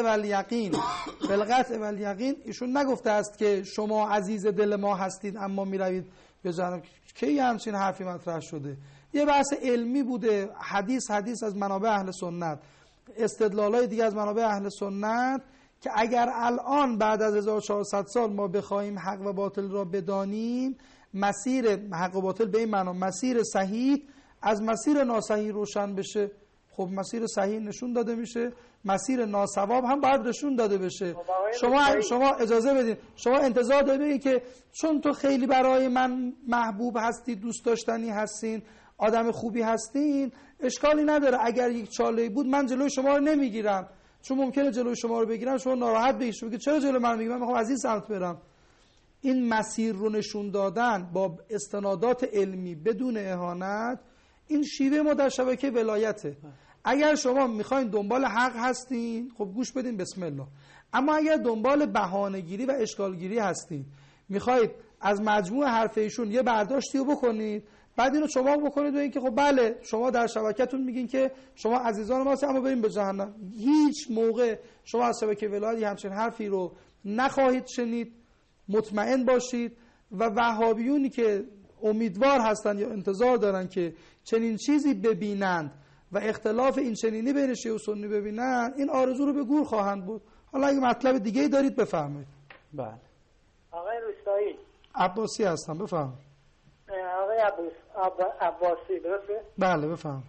والیقین ایشون نگفته است که شما عزیز دل ما هستید اما میروید به جهنم. کی همچین حرفی مطرح شده؟ یه بحث علمی بوده، حدیث از منابع اهل سنت، استدلالای دیگه از منابع اهل سنت که اگر الان بعد از 1400 سال ما بخوایم حق و باطل را بدانیم، مسیر حق و باطل به این معنا مسیر صحیح از مسیر ناصحیح روشن بشه. خب مسیر صحیح نشون داده میشه، مسیر ناصواب هم باید نشون داده بشه. شما اجازه بدین، شما انتظار دارید که چون تو خیلی برای من محبوب هستی، دوست داشتنی هستین، آدم خوبی هستین، اشکالی نداره اگر یک چاله‌ای بود من جلوی شما رو نمیگیرم، چون ممکنه جلوی شما رو بگیرم شما ناراحت بشید که چرا جلوی من میگیرم، من میخوام از این سمت برم. این مسیر رو نشون دادن با استنادات علمی بدون اهانت، این شیوه ما در شبکه ولایته. اگر شما میخواین دنبال حق هستین خب گوش بدین بسم الله، اما اگر دنبال بهانه‌گیری و اشکالگیری هستین، میخواید از مجموع حرف ایشون یه برداشتی رو بکنید بعد اینو چماق بکنید و اینکه خب بله شما در شبکتون میگین که شما عزیزان ما هستید اما بریم به جهنم، هیچ موقع شما از شبکه ولایت همچین حرفی رو نخواهید شنید. مطمئن باشید. و وهابیونی که امیدوار هستند یا انتظار دارن که چنین چیزی ببینند و اختلاف این چنینی بین شیعه و سنی ببینند، این آرزو رو به گور خواهند بود. حالا اگه مطلب دیگه دارید بفرمایید. بله. آقای روستایی عباسی هستم، بفرمایید. آقای عباسی درسته؟ بله بفرمایید.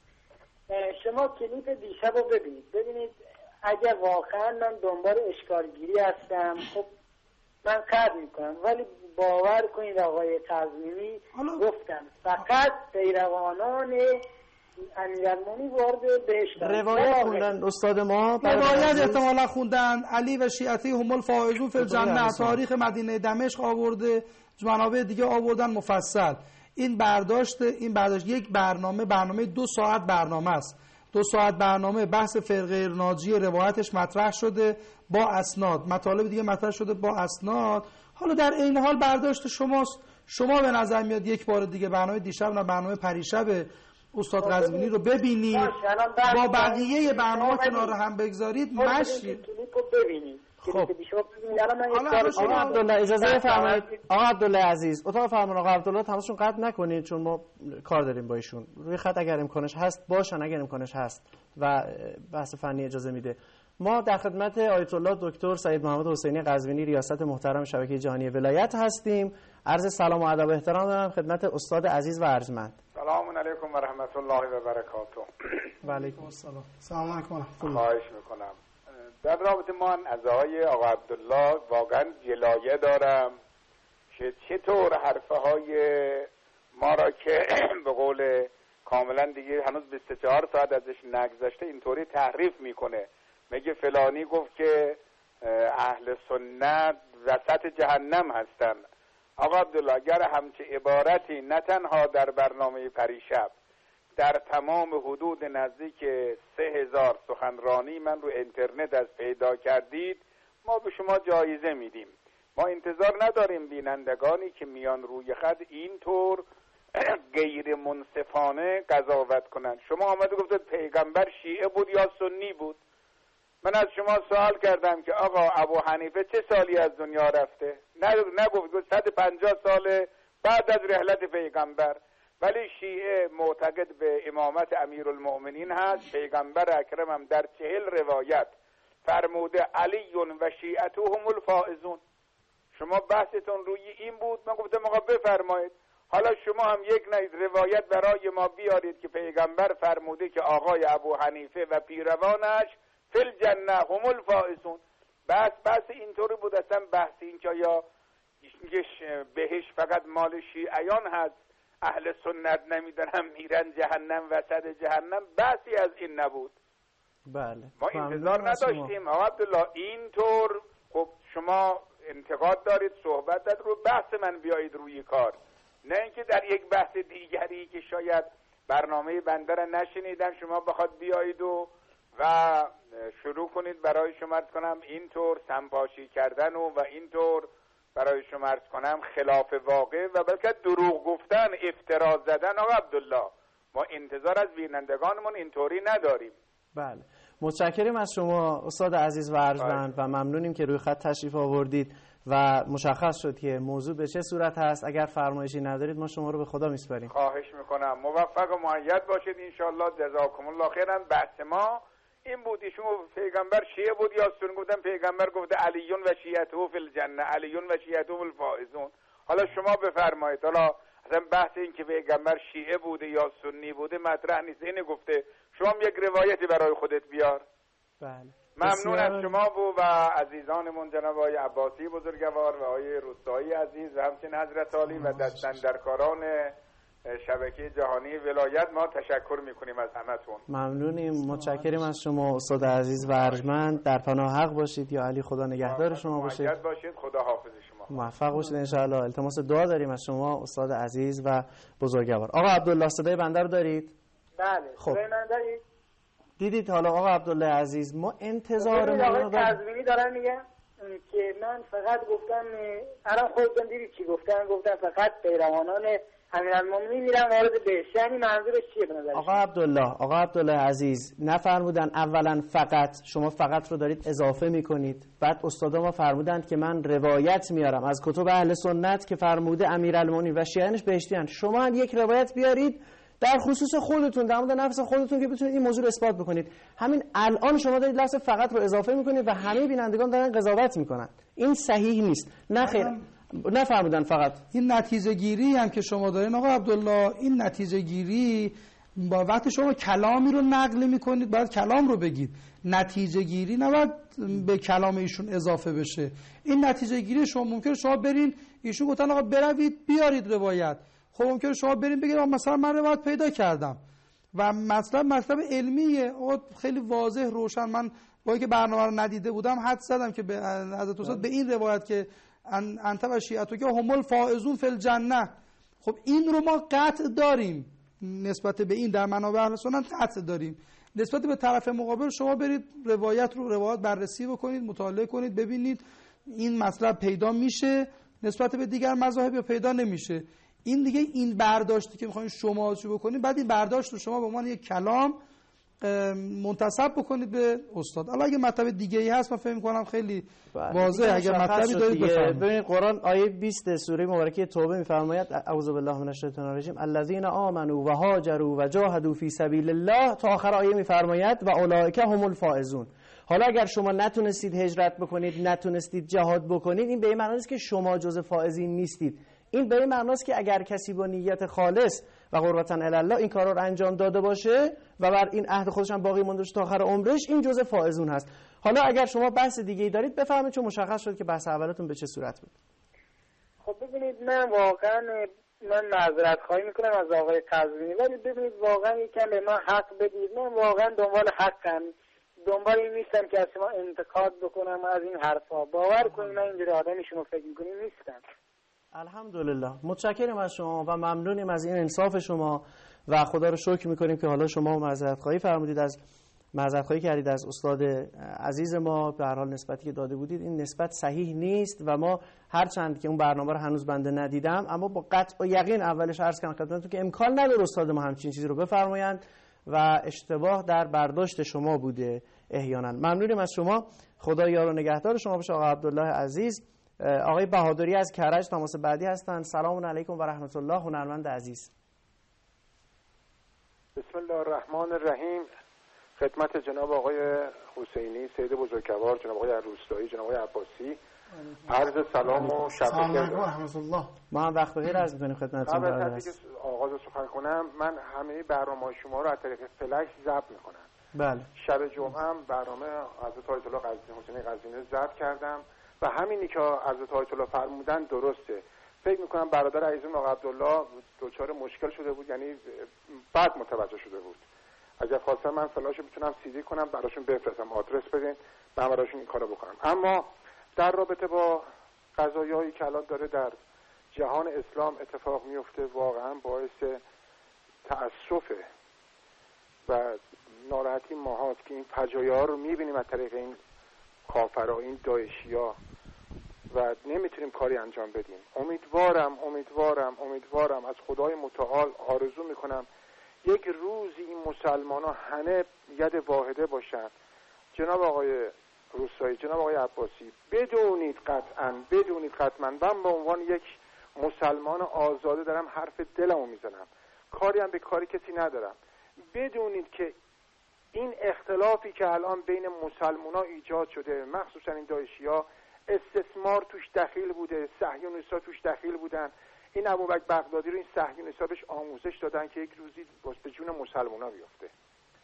شما کلیپ دیشب رو ببینید اگر واقعا من دنبال اشکالگیری هستم خب من قدر میکنم، ولی باور کنید آقای قزوینی گفتم فقط پیروانان امیرالمومنین وارد بهشت. روایت خوندن استاد ما، روایت احتمالا خوندن. علی و شیعتی هم الفائزون فی الجنه، تاریخ مدینه دمشق آورده، منابع دیگه آوردن مفصل. این برداشت یک برنامه 2 ساعت برنامه است. 2 ساعت برنامه بحث فرقه ناجی روایتش مطرح شده با اسناد، مطالب دیگه مطرح شده با اسناد. حالا در این حال برداشت شماست. شما به نظر میاد یک بار دیگه برنامه دیشب نه برنامه پریشب استاد قزوینی رو ببینید، با بقیه برنامه کنار هم بگذارید، مشی خب آقا عبدالله اجازه بفرمایید. آقا عبدالله عزیز، اتاق فرمان آقا عبدالله تماسشون قطع نکنید چون ما کار داریم با ایشون. روی خط اگر امکانش هست باشن، اگر امکانش هست و بحث فنی اجازه میده. ما در خدمت آیت الله دکتر سید محمد حسینی قزوینی ریاست محترم شبکه جهانی ولایت هستیم. عرض سلام و ادب و احترام دارم خدمت استاد عزیز و ارجمند. سلام علیکم و رحمت الله و برکاته. و علیکم السلام. سلام علیکم و رحمت الله. خواهش میکنم. در رابطه من از آقای آقا عبدالله واقعا گلایه دارم که چطور حرفه های ما را که به قول کاملا دیگه هنوز 24 ساعت ازش نگذشته اینطوری تحریف میکنه. میگه فلانی گفت که اهل سنت وسط جهنم هستن. آقا عبدالله اگر همچه عبارتی نه تنها در برنامه پریشب، در تمام حدود نزدیک 3000 سخنرانی من رو اینترنت از پیدا کردید، ما به شما جایزه میدیم. ما انتظار نداریم بینندگانی که میان روی خط اینطور غیر منصفانه قضاوت کنند. شما آمده گفتید پیغمبر شیعه بود یا سنی بود. من از شما سوال کردم که آقا ابو حنیفه چه سالی از دنیا رفته؟ نگفت 150 سال بعد از رحلت پیغمبر. ولی شیعه معتقد به امامت امیرالمؤمنین هست. پیغمبر اکرم هم در 40 روایت فرموده علی و شیعته هم الفائزون. شما بحثتون روی این بود. من گفتم آقا بفرمایید. حالا شما هم یک روایت برای ما بیارید که پیغمبر فرموده که آقای ابو حنیفه و پیروانش فی الجنه هم الفائزون. بحث اینطوری بود. اصلا بحث این که یا بهش فقط مال شیعیان هست، اهل سنت نمیدونم میرن جهنم وسط جهنم، بحثی از این نبود. بله ما انتظار نداشتیم. آقا عبدالله اینطور خب شما انتقاد دارید، صحبت دارید، رو بحث من بیایید روی کار، نه اینکه در یک بحث دیگری که شاید برنامه بنده را نشنیدن شما بخواد بیایید و شروع کنید برای شما عرض کنم اینطور سمپاشی کردن و اینطور برای شما عرض کنم خلاف واقع و بلکه دروغ گفتن، افترا زدن. آقا عبدالله ما انتظار از بینندگانمون اینطوری نداریم. بله متشکریم از شما استاد عزیز و ارجمند و ممنونیم که روی خط تشریف آوردید و مشخص شد که موضوع به چه صورت هست. اگر فرمایشی ندارید ما شما رو به خدا میسپاریم. خواهش میکنم. موفق و مؤید باشید انشالله. جزاکم الله خیرا. بحث ما این بود. ایشون پیغمبر شیعه بود یا سنی؟ گفتم پیغمبر گفته علیون و شیعته فی الجنه، علیون و شیعته الفائزون. حالا شما بفرمایید. حالا اصلا بحث این که پیغمبر شیعه بوده یا سنی بوده مطرح نیست. اینه گفته شما یک روایتی برای خودت بیار. بله. ممنون از شما و عزیزانمون، جناب آقای عباسی بزرگوار و آقای روستایی عزیز و همچنین حضرت عالی و دستاندرکاران شبکه جهانی ولایت. ما تشکر میکنیم از همتون. ممنونیم، متشکریم از شما استاد عزیز و ارجمند. در پناه حق باشید یا علی، خدا نگهدار شما باشید. خدا حافظ شما. موفق باشید ان شاء الله. التماس دعا داریم از شما استاد عزیز و بزرگوار. آقا عبدالله صدای بنده رو دارید؟ بله. خب. صدای من دارید؟ دیدید حالا آقا عبدالله عزیز ما انتظارمون رو تضمینی دارم میگم که من فقط گفتم، الان خودتون دیدید چی گفتم فقط پیروانان امیرالمومنین میرن وارد بهشت. یعنی منظورش چیه به نظر آقا عبدالله عزیز نفرمودن اولا فقط، شما فقط رو دارید اضافه میکنید. بعد استادا ما فرمودند که من روایت میارم از کتب اهل سنت که فرموده امیرالمومنین و شیعیانش بهشتیان. شما هم یک روایت بیارید در خصوص خودتون، در مورد نفس خودتون که بتونید این موضوع رو اثبات بکنید. همین الان شما دارید لفظ فقط رو اضافه میکنید و همه بینندگان دارن قضاوت میکنن. این صحیح نیست. نه خیر، نفرمودن فقط. این نتیجه گیری هم که شما دارین آقا عبدالله، این نتیجه گیری با وقتی شما کلامی رو نقل میکنید باید کلام رو بگید. نتیجه گیری نباید به کلام ایشون اضافه بشه. این نتیجه گیری شما ممکنه شما برین، ایشون گفتن آقا بروید بیارید روایت. خب ممکنه شما برین بگید مثلا من روایت پیدا کردم و مطلب علمیه. خیلی واضح روشن. من با اینکه برنامه رو ندیده بودم حد زدم که به حضرت استاد به این روایت که انت و شیعتو که هم الفائزون فی الجنه، خب این رو ما قطع داریم نسبت به این، در منابع اهل سنت قطع داریم. نسبت به طرف مقابل شما برید روایت بررسی بکنید، مطالعه کنید، ببینید این مطلب پیدا میشه نسبت به دیگر مذاهب یا پیدا نمیشه. این دیگه این برداشتی که میخواین شما چی بکنید، بعد این برداشت رو شما به عنوان یک کلام منتسب بکنید به استاد. حالا اگه مطلب دیگه ای هست من فکر می‌کنم خیلی واضحه. اگر مطلبی دارید بفرمایید. ببینید قرآن آیه 20 سوره مبارکه توبه می‌فرماید اعوذ بالله من الشیطان الرجیم الذين آمنوا وهاجروا وجاهدوا فی سبیل الله تا آخر آیه می‌فرماید و اولئک هم الفائزون. حالا اگر شما نتونستید هجرت بکنید، نتونستید جهاد بکنید، این به این معنی نیست که شما جزء فائزین نیستید. این به این معنی است که اگر کسی با نیت خالص و قربتا الی الله این کارا رو انجام داده باشه و بر این عهد خودش هم باقی مونده تا آخر عمرش، این جزء فائزون هست. حالا اگر شما بحث دیگه ای دارید بفرمایید، چون مشخص شد که بحث اولتون به چه صورت بود. خب ببینید من واقعا معذرت خواهی میکنم از آقای قزوینی، ولی ببینید واقعا یکم به من حق بدید. من واقعا دنبال حقم، دنبال این نیستم که از شما انتقاد بکنم از این حرفا. باور کنید من اینجوری آدمی شما فکر میکنید نیستم. الحمدلله، متشکرم از شما و ممنونیم از این انصاف شما و خدا رو شکر میکنیم که حالا شما معذرت خواهی فرمودید، از معذرت خواهی کردید از استاد عزیز ما. به هر حال نسبتی که داده بودید این نسبت صحیح نیست و ما هرچند که اون برنامه رو هنوز بنده ندیدم، اما با قطع و یقین اولش عرض کردم خدمتتون که امکان نداره استاد ما همچین چیزی رو بفرمایند و اشتباه در برداشت شما بوده احیانا. ممنونیم از شما، خدا یار و نگهدار شما باشه آقا عبدالله عزیز. آقای بهادری از کرج تماس بعدی هستند. سلام علیکم و رحمت الله. هنرمند عزیز. بسم الله الرحمن الرحیم. خدمت جناب آقای حسینی سید بزرگوار، جناب آقای روستایی، جناب آقای عباسی عرض سلام و شب بخیر. رحمت الله. ما هم وقت بخیر عرض می‌کنیم خدمتتون. قبل از اینکه آغاز سخن کنم، من همه برنامه‌های شما رو از طریق فلش ضبط می‌کنم. بله. شب جمعه هم برنامه حضرت آیت الله حسینی قزوینی ضبط کردم و همینی که حضرت آیت الله فرمودن درسته. فکر می‌کنم برادر عزیزم آقا عبدالله دچار مشکل شده بود، یعنی بعد متوجه شده بود. اگر خواستم من فلاشو میتونم سیدی کنم براشون بفرستم، آدرس بدین من براشون این کارو بکنم. اما در رابطه با قضایایی که الان داره در جهان اسلام اتفاق میفته واقعا باعث تأسفه و ناراحتی ما هست که این فجایع رو میبینیم از طریق این کافرها، این داعشیا و نمیتونیم کاری انجام بدیم. امیدوارم از خدای متعال آرزو میکنم یک روزی این مسلمان ها همه ید واحده باشن. جناب آقای روستایی، جناب آقای عباسی، بدونید قطعا من به عنوان یک مسلمان آزاده دارم حرف دلمو میزنم، کاری هم به کاری کسی ندارم. بدونید که این اختلافی که الان بین مسلمان ها ایجاد شده، مخصوصا این داعشیا، استثمار توش دخیل بوده، صهیونیست‌ها توش دخیل بودن. این ابوبکر بغدادی رو این صهیونیست‌ها بهش آموزش دادن که یک روزی به جون مسلمان‌ها بیفته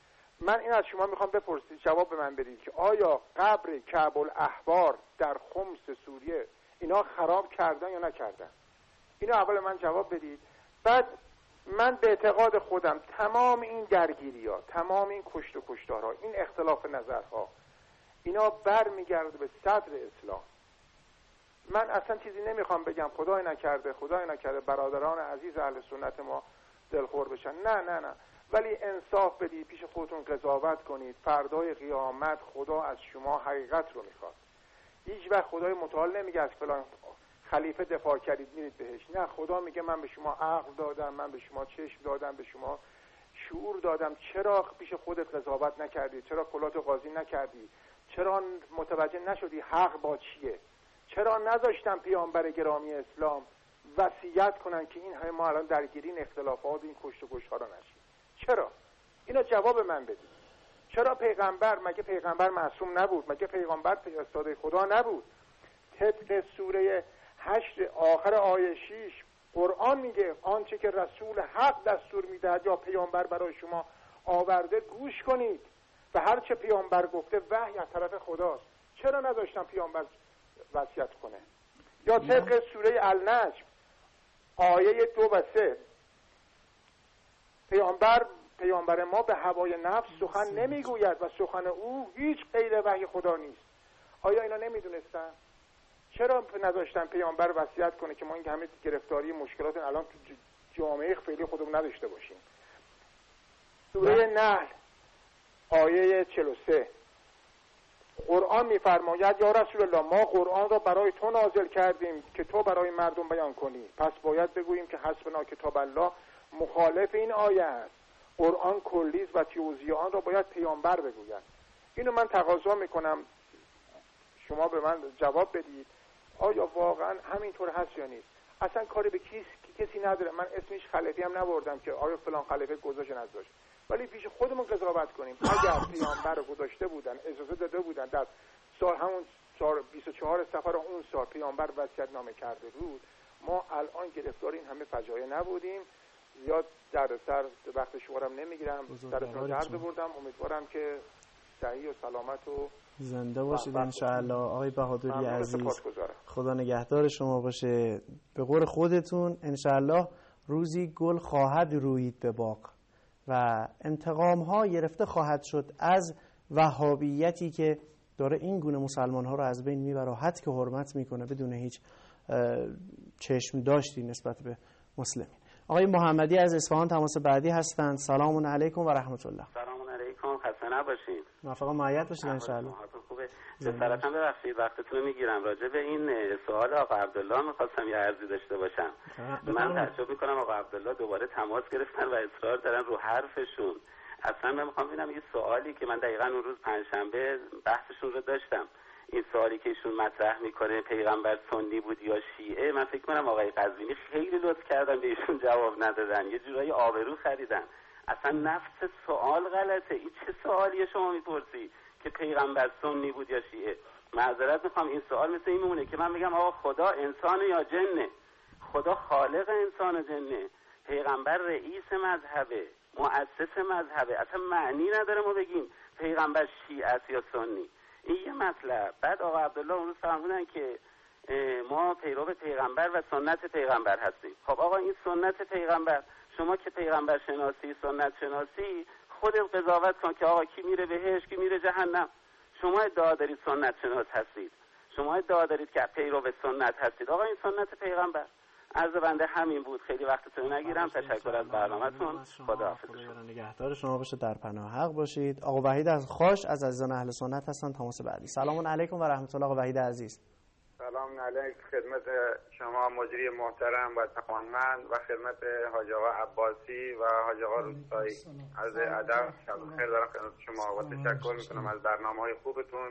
من این از شما میخوام بپرسید، جواب به من بدید که آیا قبر کعب الاحبار در خمس سوریه اینا خراب کردن یا نکردن؟ اینو اول من جواب بدید. بعد من به اعتقاد خودم تمام این درگیری ها، تمام این کشت و کشتارها، این اختلاف نظرها، اینا برمیگرده به صدر اسلام. من اصلا چیزی نمیخوام بگم خدای نکرده برادران عزیز اهل سنت ما دلخور بشن، نه، ولی انصاف بدید، پیش خودتون قضاوت کنید. فردای قیامت خدا از شما حقیقت رو میخواد. هیچ وقت خدای متعال نمیگه از فلان خلیفه دفاع کردید میرید بهش. نه، خدا میگه من به شما عقل دادم، من به شما چشم دادم، به شما شعور دادم، چرا پیش خودت قضاوت نکردی؟ چرا کلات قاضی نکردی؟ چرا متوجه نشدی حق با چیه؟ چرا نذاشتن پیامبر گرامی اسلام وصیت کنن که این همه ما الان درگیری این اختلافات، این کشت و کشتارا نشیم؟ چرا؟ اینا جواب من بدید. چرا پیغمبر، مگه پیغمبر معصوم نبود؟ مگه پیغمبر فرستاده خدا نبود؟ طبق سوره 8 آخر آیه 6 قرآن میگه آنچه که رسول حق دستور میدهد یا پیامبر برای شما آورده گوش کنید و هر چه پیامبر گفته وحی از طرف خداست. چرا نذاشتن پیامبر وصیت کنه؟ یا طبق سوره النجم آیه 2 و 3 پیامبر ما به هوای نفس سخن نمیگوید و سخن او هیچ غیر وحی خدا نیست. آیا اینا نمیدونستن؟ چرا نذاشتن پیامبر وصیت کنه که ما این همه گرفتاری مشکلات الان تو جامعه فعلی خودمون نداشته باشیم؟ سوره نحل آیه 43 قرآن میفرماید یا رسول الله ما قرآن را برای تو نازل کردیم که تو برای مردم بیان کنی، پس باید بگوییم که حسبنا کتاب الله مخالف این آیه است. قرآن کلیست و توضیح آن را باید پیامبر بگوید. اینو من تقاضا میکنم شما به من جواب بدید، آیا واقعا همینطور هست یا نیست؟ اصلا کاری به کسی نداره. من اسمش خلیفی هم نبردم که آیا فلان خلیفه گذاشت نذاشت، ولی پیش خودمون قضاوت کنیم. اگر پیامبر رو گذاشته بودن، اجازه داده بودن، در سال همون 24 صفر اون سال پیامبر وصیت نامه کرده بود، ما الان گرفتار این همه فجایع نبودیم. زیاد در سر وقت شما رو نمیگیرم، درتون درد بردم. امیدوارم که صحیح و سلامت و زنده باشید ان شاء الله. آقای بهادری عزیز خدا نگهدار شما باشه. به قول خودتون ان شاء الله روزی گل خواهد رویید به باغ و انتقام ها گرفته خواهد شد از وهابیتی که داره این گونه مسلمان ها رو از بین میبره، حد که حرمت میکنه بدون هیچ چشم داشتی نسبت به مسلمین. آقای محمدی از اصفهان تماس بعدی هستند. سلام علیکم و رحمت الله. سلام علیکم، خسته نباشید. موفق و معید باشید ان شاء الله. خوبه. سراتون ببخشید وقتتون رو میگیرم. راجع به این سوال آقا عبدالله می‌خواستم یه عرضی داشته باشم. من تعجب می‌کنم آقا عبدالله دوباره تماس گرفتن و اصرار دارن رو حرفشون. اصلا من می‌خوام ببینم یه سوالی که من دقیقاً اون روز پنجشنبه بحثشون رو داشتم، این سوالی که ایشون مطرح میکنه پیغمبر سنی بود یا شیعه، من فکر کنم آقای قزوینی خیلی لطف کردن به ایشون جواب ندادن، یه جورایی آبرو خریدن. اصلا نفس سوال غلطه. این چه سوالیه شما میپرسی که پیغمبر سنی بود یا شیعه؟ معذرت میخوام، این سوال مثل این میمونه که من بگم آقا خدا انسان یا جنه، خدا خالق انسان و جنه، پیغمبر رئیس مذهبه، مؤسس مذهبه. اصلا معنی نداره ما بگیم پیغمبر شیعه است یا سنی. این یه مطلب. بعد آقا عبدالله اون روز فرمودن که ما پیرو پیغمبر و سنت پیغمبر هستیم. خب آقا این سنت پیغمبر، شما که پیغمبر شناسی، سنت شناسی، خودت قضاوت کن که آقا کی میره بهشت، کی میره جهنم. شما ادعا دارید سنت شناس هستید، شما ادعا دارید که پیرو سنت هستید. آقا این سنت پیغمبر. عرض بنده همین بود. خیلی وقتتون نگیرم. تشکر از برنامه‌تون. خداحافظ. خدا نگهدار شما باشه، در پناه حق باشید. آقا وحید از خاش از عزیزان اهل سنت هستن. تماس بعدی. سلام علیکم و رحمت الله. آقا وحید عزیز. سلام علیکم خدمت شما مجری محترم و توانمند و خدمت حاج آقا عباسی و حاج آقا روستایی. عرض ادب شب خیر دارم خدمت شما و تشکر میکنم از برنامه‌های خوبتون.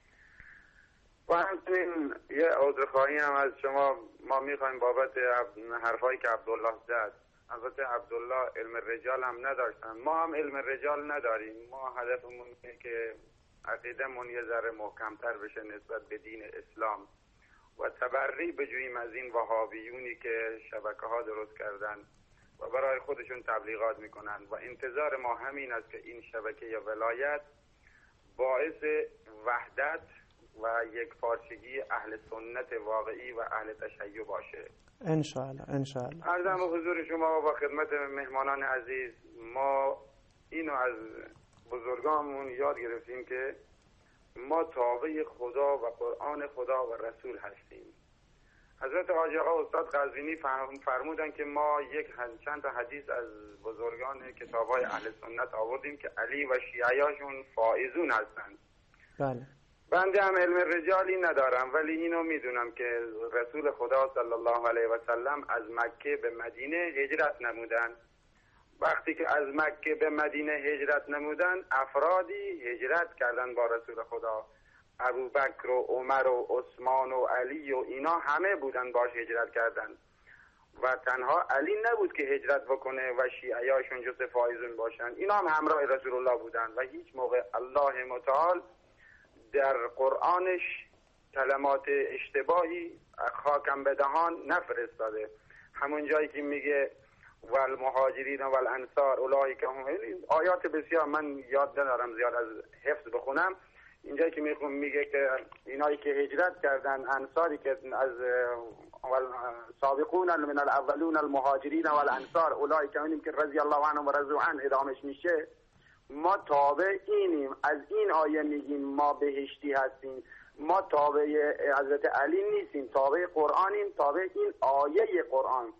و همچنین یه عذرخواهی هم از شما ما میخوایم بابت حرفایی که عبدالله زد. البته عبدالله علم رجال هم نداشتن، ما هم علم رجال نداریم. ما هدفمون اینه که عقیدمون یه ذره محکمتر بشه نسبت به دین اسلام و تبری بجوییم از این وهابیونی که شبکه ها درست کردن و برای خودشون تبلیغات میکنن و انتظار ما همین است که این شبکه یا ولایت باعث وحدت و یک پارچگی اهل سنت واقعی و اهل تشیع باشه. انشاءالله انشاءالله. عرضم به حضور شما و خدمت مهمانان عزیز، ما اینو از بزرگانمون یاد گرفتیم که ما تابع خدا و قرآن خدا و رسول هستیم. حضرت حاجی آقا استاد قزوینی فرمودن که ما چند تا حدیث از بزرگان کتاب‌های اهل سنت آوردیم که علی و شیعیاشون فائزون هستند. بله. بنده هم علم رجالی ندارم، ولی اینو میدونم که رسول خدا صلی الله علیه و سلم از مکه به مدینه هجرت نمودن. وقتی که از مکه به مدینه هجرت نمودن، افرادی هجرت کردن با رسول خدا. ابوبکر و عمر و عثمان و علی و اینا همه بودن باش هجرت کردن و تنها علی نبود که هجرت بکنه و شیعیاشون جز فائزون باشن. اینا هم همراه رسول الله بودن و هیچ موقع الله متعال در قرآنش کلمات اشتباهی خاکم به دهان نفرستاده. همون جایی که میگه والمهاجرین والانصار اولئک هم، آیات بسیار من یاد ندارم زیاد از حفظ بخونم، اینجایی که میگه که اینایی که هجرت کردن، انصاری که از سابقون من الاولون المهاجرین والانصار اولئک هم که رضی الله عنهم و رضوا عنه ادامش میشه. ما تابع اینیم، از این آیه میگیم ما بهشتی هستیم. ما تابع حضرت علی نیستیم، تابع قرآنیم، تابع این آیه قرآن.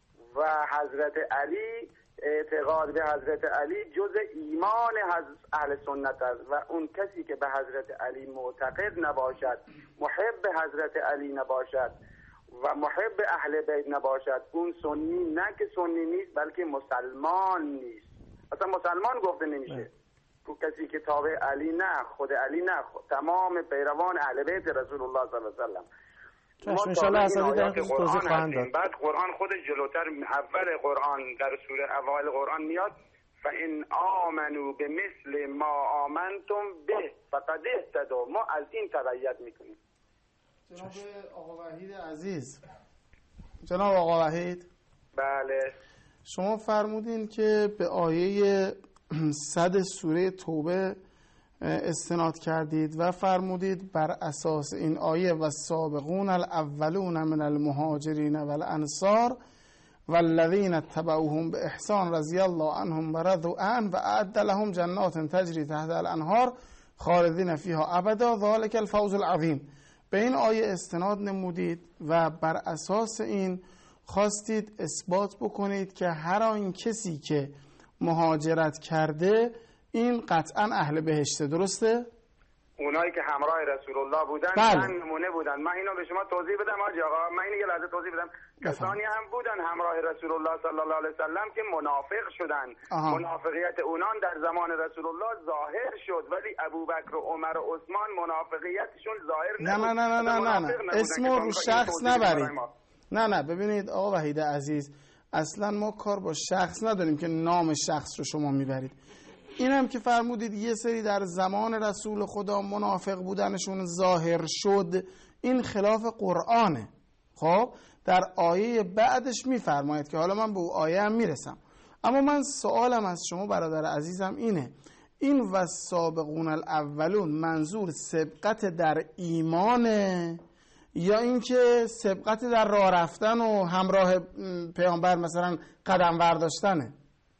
و حضرت علی، اعتقاد به حضرت علی جز ایمان اهل سنت است و اون کسی که به حضرت علی معتقد نباشد، محب حضرت علی نباشد و محب اهل بیت نباشد، اون سنی نه که سنی نیست بلکه مسلمان نیست. اصلا مسلمان گفته نمیشه. کسی که تابع علی نه، خود علی نه، تمام پیروان اهل بیت رسول الله صلی الله علیه و سلم. ان شاء الله اصلا در توضیح خواهند داد. بعد قرآن خودش جلوتر اول قرآن در سوره اوایل قرآن میاد فإن آمنوا بمثل ما آمنتم به فقد اهتدوا. ما از این تبعیت میکنیم. جناب آقا وحید عزیز، جناب آقا وحید، بله، شما فرمودین که به آیه 100 سوره توبه استناد کردید و فرمودید بر اساس این آیه و السابقون الاولون من المهاجرین والانصار والذین اتبعوهم باحسان رضی الله عنهم و رضوا عنه و اعد لهم جنات تجری تحت الانهار خالدین فیها ابدا ذلک الفوز العظیم. به این آیه استناد نمودید و بر اساس این خواستید اثبات بکنید که هر آن کسی که مهاجرت کرده این قطعا اهل بهشته. درسته؟ اونایی که همراه رسول الله بودن چند نمونه بودن. من اینو به شما توضیح بدم حاجی آقا، من اینو یه لحظه توضیح بدم. کسانی هم بودن همراه رسول الله صلی الله علیه و سلم که منافق شدن. منافقیت اونان در زمان رسول الله ظاهر شد، ولی ابوبکر و عمر و عثمان منافقیتشون ظاهر نبود. نه اسم رو شخص نبرید. نه ببینید آقا وحید عزیز، اصلا ما کار با شخص نداریم که نام شخص رو شما میبرید. این هم که فرمودید یه سری در زمان رسول خدا منافق بودنشون ظاهر شد، این خلاف قرآنه. خب در آیه بعدش میفرماید که حالا من به آیه هم میرسم، اما من سوالم از شما برادر عزیزم اینه، این والسابقون الاولون منظور سبقت در ایمانه یا اینکه سبقت در راه رفتن و همراه پیامبر مثلا قدم برداشتنه؟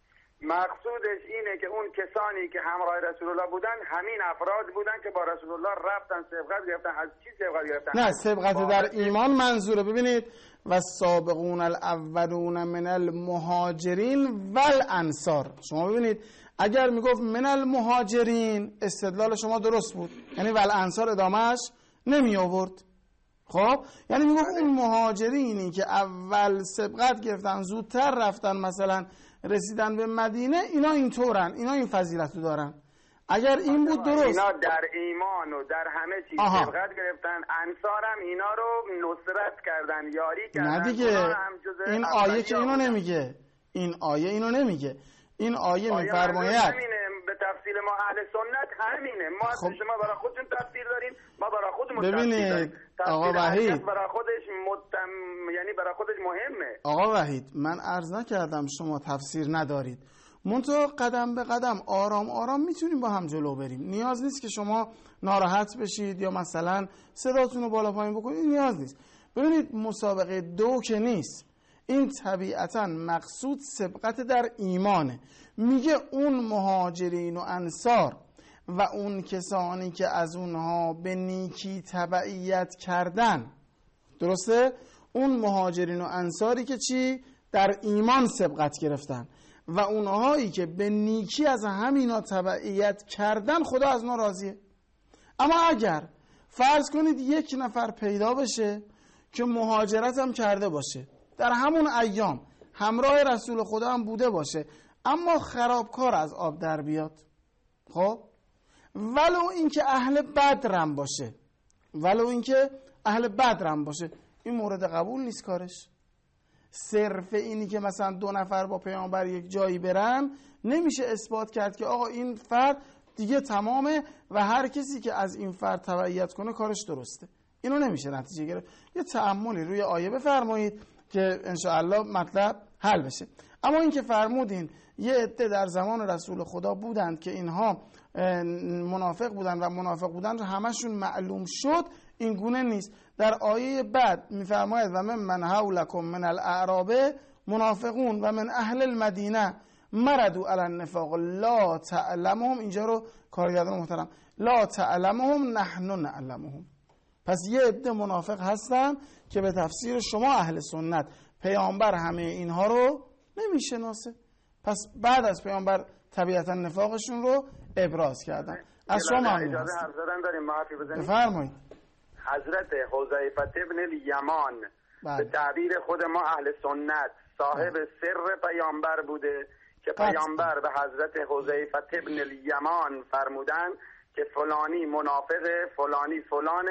مقصودش اینه که اون کسانی که همراه رسول الله بودن همین افراد بودن که با رسول الله رفتن سبقت گرفتن. از چی سبقت گرفتن؟ نه سبقت در ایمان منظوره. ببینید والسابقون الاولون من المهاجرین والانصار، شما ببینید اگر میگفت من المهاجرین استدلال شما درست بود، یعنی والانصار ادامهش نمی آورد. خب یعنی میگفت اون مهاجرینی که اول سبقت گرفتن زودتر رفتن مثلا رسیدن به مدینه، اینا اینطورن، اینا این فضیلت رو دارن. اگر این بود درست، اینا در ایمان و در همه چیز سبقت گرفتن. انصار هم اینا رو نصرت کردن، یاری کردن. نه دیگه این آیه که اینو نمیگه، این آیه اینو نمیگه. این آیه میفرماید تفسیر ما اهل سنت همینه. ما شما برای خودتون تفسیر دارین، ما برای خودمون تفسیر ببینید داریم. آقا وحید برای خودش یعنی برای خودش مهمه. آقا وحید من عرض نکردم شما تفسیر ندارید، منتها قدم به قدم آرام آرام میتونیم با هم جلو بریم. نیاز نیست که شما ناراحت بشید یا مثلا صداتون رو بالا پایین بکنید، نیاز نیست. ببینید مسابقه دو که نیست، این طبیعتا مقصود سبقت در ایمانه. میگه اون مهاجرین و انصار و اون کسانی که از اونها به نیکی تبعیت کردن، درسته؟ اون مهاجرین و انصاری که چی؟ در ایمان سبقت گرفتن و اونهایی که به نیکی از همینا تبعیت کردن خدا از ما راضیه. اما اگر فرض کنید یک نفر پیدا بشه که مهاجرت هم کرده باشه، در همون ایام همراه رسول خدا هم بوده باشه، اما خرابکار از آب در بیاد، خب ولو اینکه اهل بدرم باشه، این مورد قبول نیست کارش. صرف اینی که مثلا دو نفر با پیامبر یک جایی برن نمیشه اثبات کرد که آقا این فرد دیگه تمامه و هر کسی که از این فرد تبعیت کنه کارش درسته. اینو نمیشه نتیجه گرفت. یه تأملی روی آیه بفرمایید که انشاءالله مطلب حل بشه. اما این که فرمودین یه عده در زمان رسول خدا بودند که اینها منافق بودند و منافق بودند همشون معلوم شد، این گونه نیست. در آیه بعد میفرماید و من حولکم من الاعراب منافقون و من اهل المدینه مردوا علی النفاق لا تعلمهم. اینجا رو کارگردان محترم لا تعلمهم نحن نعلمهم. پس یه عده منافق هستن که به تفسیر شما اهل سنت پیامبر همه اینها رو نمیشناسه. پس بعد از پیامبر طبیعتا نفاقشون رو ابراز کردن. از شما ممنون اجازه حرف زدن داریم، معافی بزنید. بفرمایید. حضرت حذیفه ابن الیمان به تعبیر خود ما اهل سنت صاحب سر پیامبر بوده که پیامبر به حضرت حذیفه ابن الیمان فرمودن که فلانی منافقه، فلانی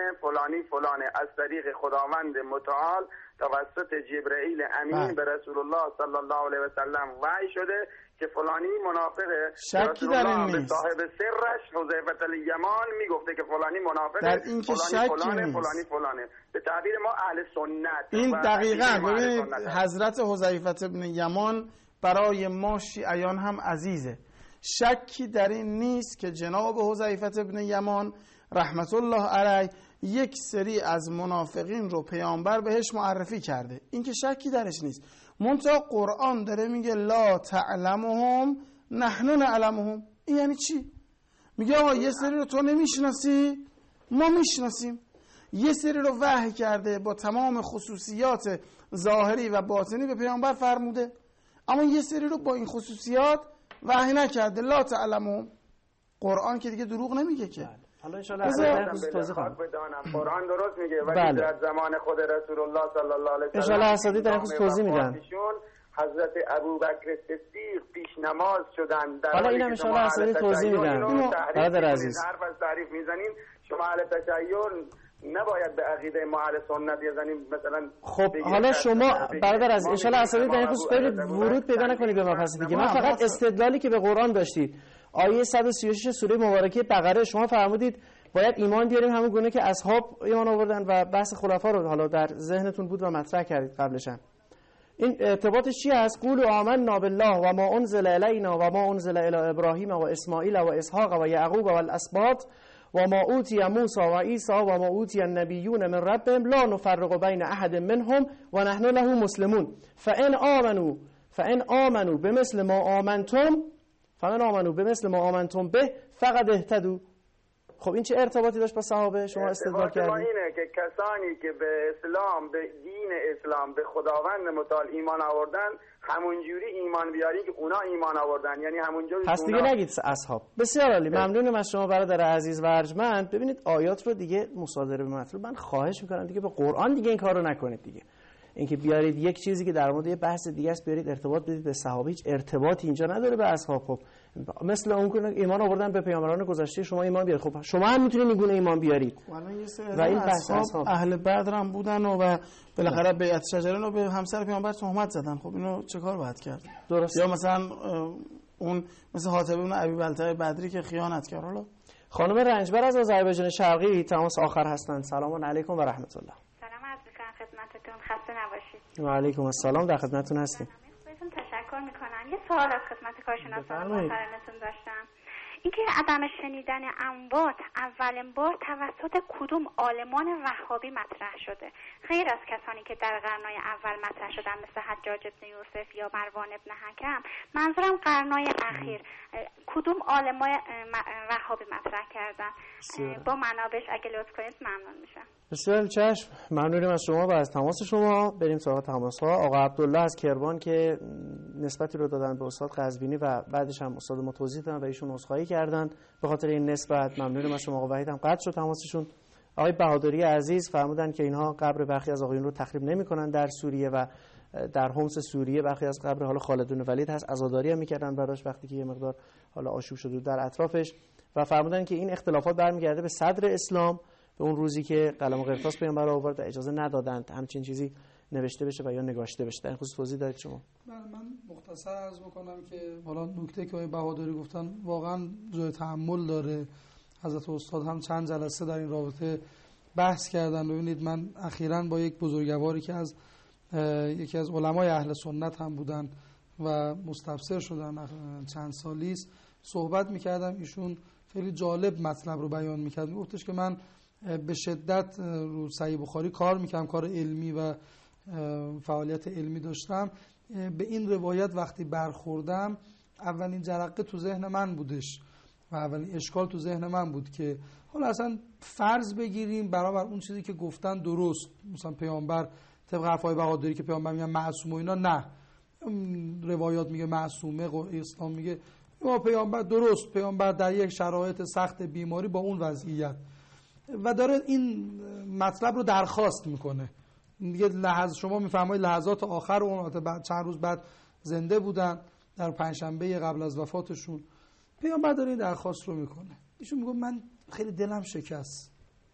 فلانه از طریق خداوند متعال توسط جبرئیل امین به رسول الله صلی الله علیه و سلم وحی شده که فلانی منافقه. شکی در این نیست. صاحب سرش حذیفه الیمان میگفته که فلانی منافقه، در این که فلانی فلانه. به تعبیر ما اهل سنت. این دقیقاً ببینید حضرت حذیفه ابن یمان برای ما شیعیان هم عزیزه. شکی در این نیست که جناب حذیفه ابن یمان رحمت الله علیه یک سری از منافقین رو پیامبر بهش معرفی کرده، این که شکی درش نیست. منتها قرآن داره میگه لا تعلمهم نحن نعلمهم. این یعنی چی؟ میگه آقا یه سری رو تو نمیشناسی، ما میشناسیم. یه سری رو وحی کرده با تمام خصوصیات ظاهری و باطنی به پیامبر فرموده، اما یه سری رو با این خصوصیات وحی نکرده. لا تعلمهم. قرآن که دیگه دروغ نمیگه که. حالا ان شاء الله توضیح کنم. قرآن درست میگه ولی در زمان خود رسول الله صلی الله علیه و سلم ان شاء الله اساتید در امروز توضیح میدن. حضرت ابوبکر صدیق پیش نماز شدن. حالا اینم ان شاء الله اساتید توضیح میدن. برادر عزیز حرف از تعریف میزنین شما اهل تشیع نباید به عقیده ما اهل سنت بزنین مثلا. خب حالا شما برادر عزیز ان شاء الله اساتید در امروز برید ورود پیدا نکنید به مبحث دیگه. من فقط استدلالی که به قرآن داشتید آیه 136 سوره مبارکه بقره شما فرمودید باید ایمان بیاریم همون گونه که اصحاب ایمان آوردن و بحث خلفا رو حالا در ذهنتون بود و مطرح کردید قبلش هم. این ارتباطش چی است؟ قولوا آمنا بالله و ما انزل الینا و ما انزل الی ابراهیم و اسماعیل و اسحاق و یعقوب و الاسباط و ما اوتی موسی و عیسی و ما اوتی النبیون من ربهم لا نفرق بین احد منهم و نحن له مسلمون فان آمنوا بمثل ما آمنتم به فقد اهتدوا. خب این چه ارتباطی داشت با صحابه؟ شما استدلال کردید. اینه که کسانی که به اسلام، به دین اسلام، به خداوند متعال ایمان آوردن همونجوری ایمان بیارین که اونا ایمان آوردن، یعنی همونجوری. پس دیگه نگید اصحاب. بسیار عالی، ممنونم از شما برادر عزیز و ارجمند. ببینید آیات رو دیگه مصادره به مطلوب. من خواهش میکنم دیگه به قرآن دیگه این کارو نکنید دیگه. اینکه بیارید یک چیزی که در مورد یه بحث دیگه است بیارید ارتباط بدید به صحابه، هیچ ارتباطی اینجا نداره به اصحاب. خب مثل اون که ایمان آوردن به پیامبران گذشته شما ایمان بیارید، خب شما هم میتونید این گونه ایمان بیارید. و این اصحاب اهل بدر هم بودن و بالاخره بیعت شجره رو به همسر پیامبر تهمت زدن. خب اینو چه کار باید کرد؟ درست. یا مثلا اون مثل حاتب بن ابی بلتعه بدری که خیانت کرد. حالا خانم رنجبر از آذربایجان شرقی تماس آخر هستند. سلام علیکم و رحمت الله. سلام عرض می‌کنم خدمتتون، خسته نباشید. و علیکم السلام، در خدمتتون هستیم. بهتون تشکر می‌کنم. یه سوال از خدمت کارشناسان محترمتون داشتم. اینکه عدم شنیدن اموات اولین بار توسط کدوم عالمان وهابی مطرح شده؟ غیر از کسانی که در قرن‌های اول مطرح شدن مثل حجاج ابن یوسف یا مروان ابن حکم، منظورم قرن‌های اخیر کدوم عالمای وهابی مطرح کردن؟ با منابعش اگه لطف کنید ممنون میشم. بسیار چشم، ممنونیم از شما و از تماس شما. بریم سراغ تماس‌ها. آقا عبدالله از کرمان که نسبتی رو دادن به استاد قزوینی و بعدش هم استاد ما توضیح دادن و ایشون عذرخواهی کردن به خاطر این نسبت. ممنونیم از شما. آقا وحید هم قطع شد تماسشون. آقای بهادری عزیز فرمودن که اینها قبر برخی از آقایون رو تخریب نمی‌کنن در سوریه و در حمص سوریه برخی از قبر حالا خالد بن ولید هست، عزاداری هم می‌کردن براش وقتی که یه مقدار حالا آشوب شده در اطرافش و فرمودن که این اختلافات برمیگرده به صدر اسلام، به اون روزی که قلم و قرطاس پیامبر آورد اجازه ندادند همچین چیزی نوشته بشه و یا نگاشته بشه. در این خصوص توضیح دارید شما؟ من مختصر عرض بکنم که حالا نکته که آقای بهادری گفتن واقعا جای تأمل داره. حضرت استاد هم چند جلسه در این رابطه بحث کردن. ببینید من اخیراً با یک بزرگواری که از یکی از علمای اهل سنت هم بودن و مستبصر شدن چند سالی است صحبت می‌کردم. ایشون خیلی جالب مطلب رو بیان می‌کرد. میگفتش که من به شدت رو صحیح بخاری کار می‌کردم، کار علمی و فعالیت علمی داشتم. به این روایت وقتی برخوردم اولین جرقه تو ذهن من بودش و اولین اشکال تو ذهن من بود که حالا اصلا فرض بگیریم برابر اون چیزی که گفتن درست، مثلا پیامبر طبق حرفای بهادری که پیامبر میگن معصوم و اینا، نه روایات میگه معصومه، اسلام میگه ما پیامبر درست، پیامبر در یک شرایط سخت بیماری با اون وضعیت و داره این مطلب رو درخواست میکنه. دیگه شما میفهمید لحظات آخر اون بعد چند روز بعد زنده بودن در پنجشنبه قبل از وفاتشون، پیامبر داره این درخواست رو میکنه. ایشون میگه من خیلی دلم شکست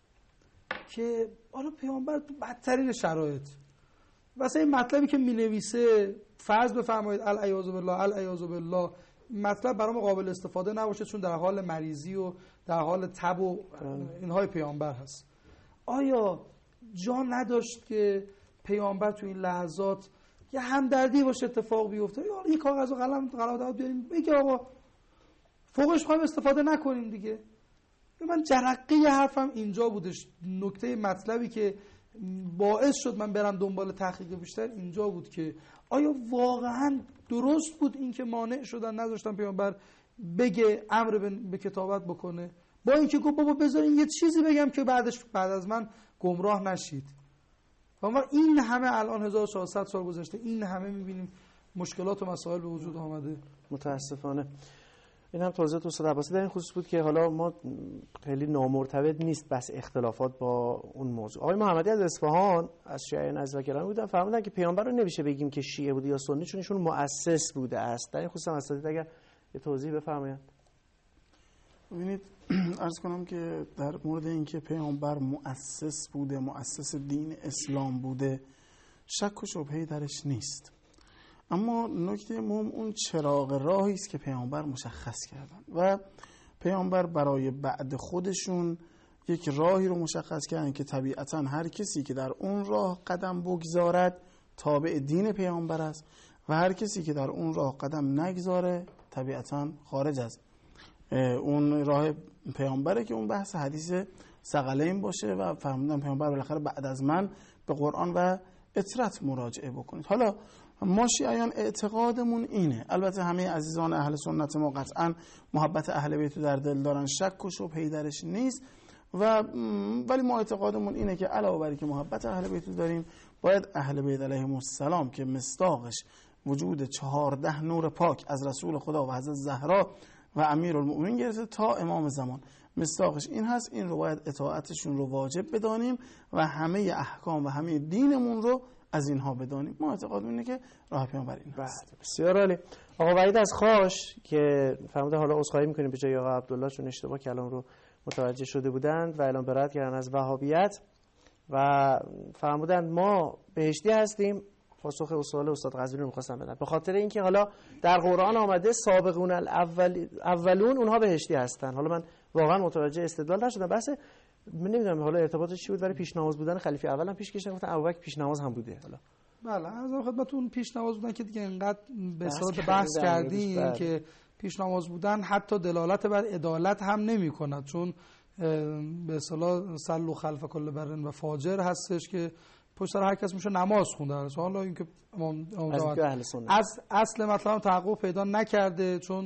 که حالا پیامبر تو بدترین شرایط واسه این مطلبی که مینویسه فرض بفرمایید العیاذ بالله مطلب برام قابل استفاده نباشه چون در حال مریضی و در حال تب و اینهای پیامبر هست. آیا جا نداشت که پیامبر تو این لحظات یه همدردی باشه اتفاق بیفته، یا این کاغذ و قلم داد بیاریم بگه آقا فوقش خواهیم استفاده نکنیم دیگه؟ من جرقه حرفم اینجا بودش. نکته مطلبی که باعث شد من برم دنبال تحقیق بیشتر اینجا بود که آیا واقعا درست بود این که مانع شدن نذاشتن پیامبر بگه امر به کتابت بکنه، با اینکه گفت بابا بذارین یه چیزی بگم که بعد از من گمراه نشید. اما این همه الان 1400 سال گذشته این همه میبینیم مشکلات و مسائل به وجود آمده. متاسفانه این هم توضیحات استاد عباسی در این خصوص بود که حالا ما خیلی نامرتبط نیست بس اختلافات با اون موضوع. آقای محمدی از اصفهان از شیعه نزد و گرامی بودن، فرمودن که پیامبر رو نمیشه بگیم که شیعه بوده یا سنی چون ایشون مؤسس بوده است. در این خصوص هم اساتید اگر یه توضیح بفرمایید. ببینید عرض کنم که در مورد اینکه پیامبر مؤسس بوده، مؤسس دین اسلام بوده، شک و شبهه‌ای درش نیست. اما نکته مهم اون چراغ راهی است که پیامبر مشخص کردن و پیامبر برای بعد خودشون یک راهی رو مشخص کردن که طبیعتاً هر کسی که در اون راه قدم بگذارد تابع دین پیامبر است و هر کسی که در اون راه قدم نگذاره طبیعتاً خارج از اون راه پیامبره که اون بحث حدیث ثقلین باشه و فرمودن پیامبر بالاخره بعد از من به قرآن و اطرت مراجعه بکنید. حالا ما شیعیان اعتقادمون اینه، البته همه عزیزان اهل سنت ما قطعا محبت اهل بیت در دل دارن، شک و شبهه‌ای درش نیست ولی ما اعتقادمون اینه که علاوه بر اینکه محبت اهل بیت داریم باید اهل بیت علیهم السلام که مصداقش وجود 14 نور پاک از رسول خدا و حضرت زهرا و امیرالمؤمنین گرفته تا امام زمان مصداقش این هست، این رو باید اطاعتشون رو واجب بدانیم و همه احکام و همه دینمون رو از اینها بدانیم. ما اعتقاد اینه که راه پیامبر این است. بسیار عالی. آقا وحید از خاش که فرموده حالا عذرخواهی می‌کنیم به جای آقا عبدالله چون اشتباه کلام رو متوجه شده بودند و اعلام برات کردن از وهابیت و فرمودند ما بهشتی هستیم، پاسخ سوال استاد قزوینی رو می‌خواستم بدم. به خاطر اینکه حالا در قرآن آمده سابقون اولون اونها بهشتی هستن. حالا من واقعا متوجه استدلال نشدم. بحث من نمیدونم حالا ارتباطش چی بود، ولی پیشنماز بودن خلیفه اول هم پیش کشیدن، گفتن ابوبکر پیشنماز هم بوده. حالا بله از خدمتتون پیشنماز بودن که دیگه اینقدر به اصطلاح بحث کردیم که پیشنماز بودن حتی دلالت بر عدالت هم نمی‌کند، چون به اصطلاح صلوا خلف کل بر و فاجر هستش که پشت سر هر کس میشه نماز خونده. حالا اینکه از اصل مطلب تحقق پیدا نکرده، چون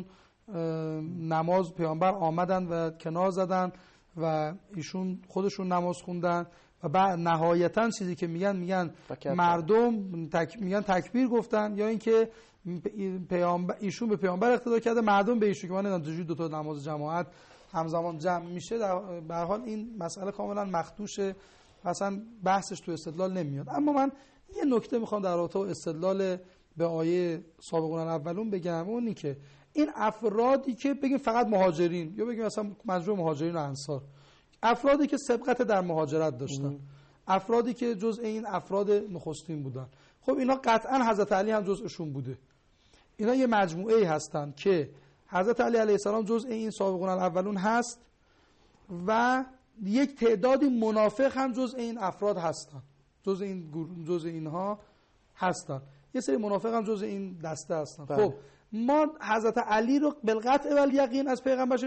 نماز پیامبر آمدن و کنار زدن و ایشون خودشون نماز خوندن و بعد نهایتا چیزی که میگن مردم میگن تکبیر گفتن، یا اینکه ایشون به پیامبر اقتدا کرده، مردم به ایشون، که من نمیدونم دو تا نماز جماعت همزمان جمع میشه. به هر حال این مسئله کاملا مخدوشه، اصلا بحثش تو استدلال نمیاد. اما من یه نکته میخوام در رابطه با استدلال به آیه سابقون الاولون بگم، اونی که این افرادی که بگیم فقط مهاجرین یا بگیم مثلا مجموع مهاجرین و انصار، افرادی که سبقت در مهاجرت داشتن، افرادی که جزء این افراد نخستین بودن، خب اینا قطعا حضرت علی هم جزءشون بوده. اینا یه مجموعه‌ای هستن که حضرت علی علیه السلام جزء این سابقون الاولون هست و یک تعدادی منافق هم جزء این افراد هستن، جزء اینها هستن، یه سری منافق هم جزء این دسته هستن. خب ما حضرت علی رو بالقطع و الیقین از پیغمبر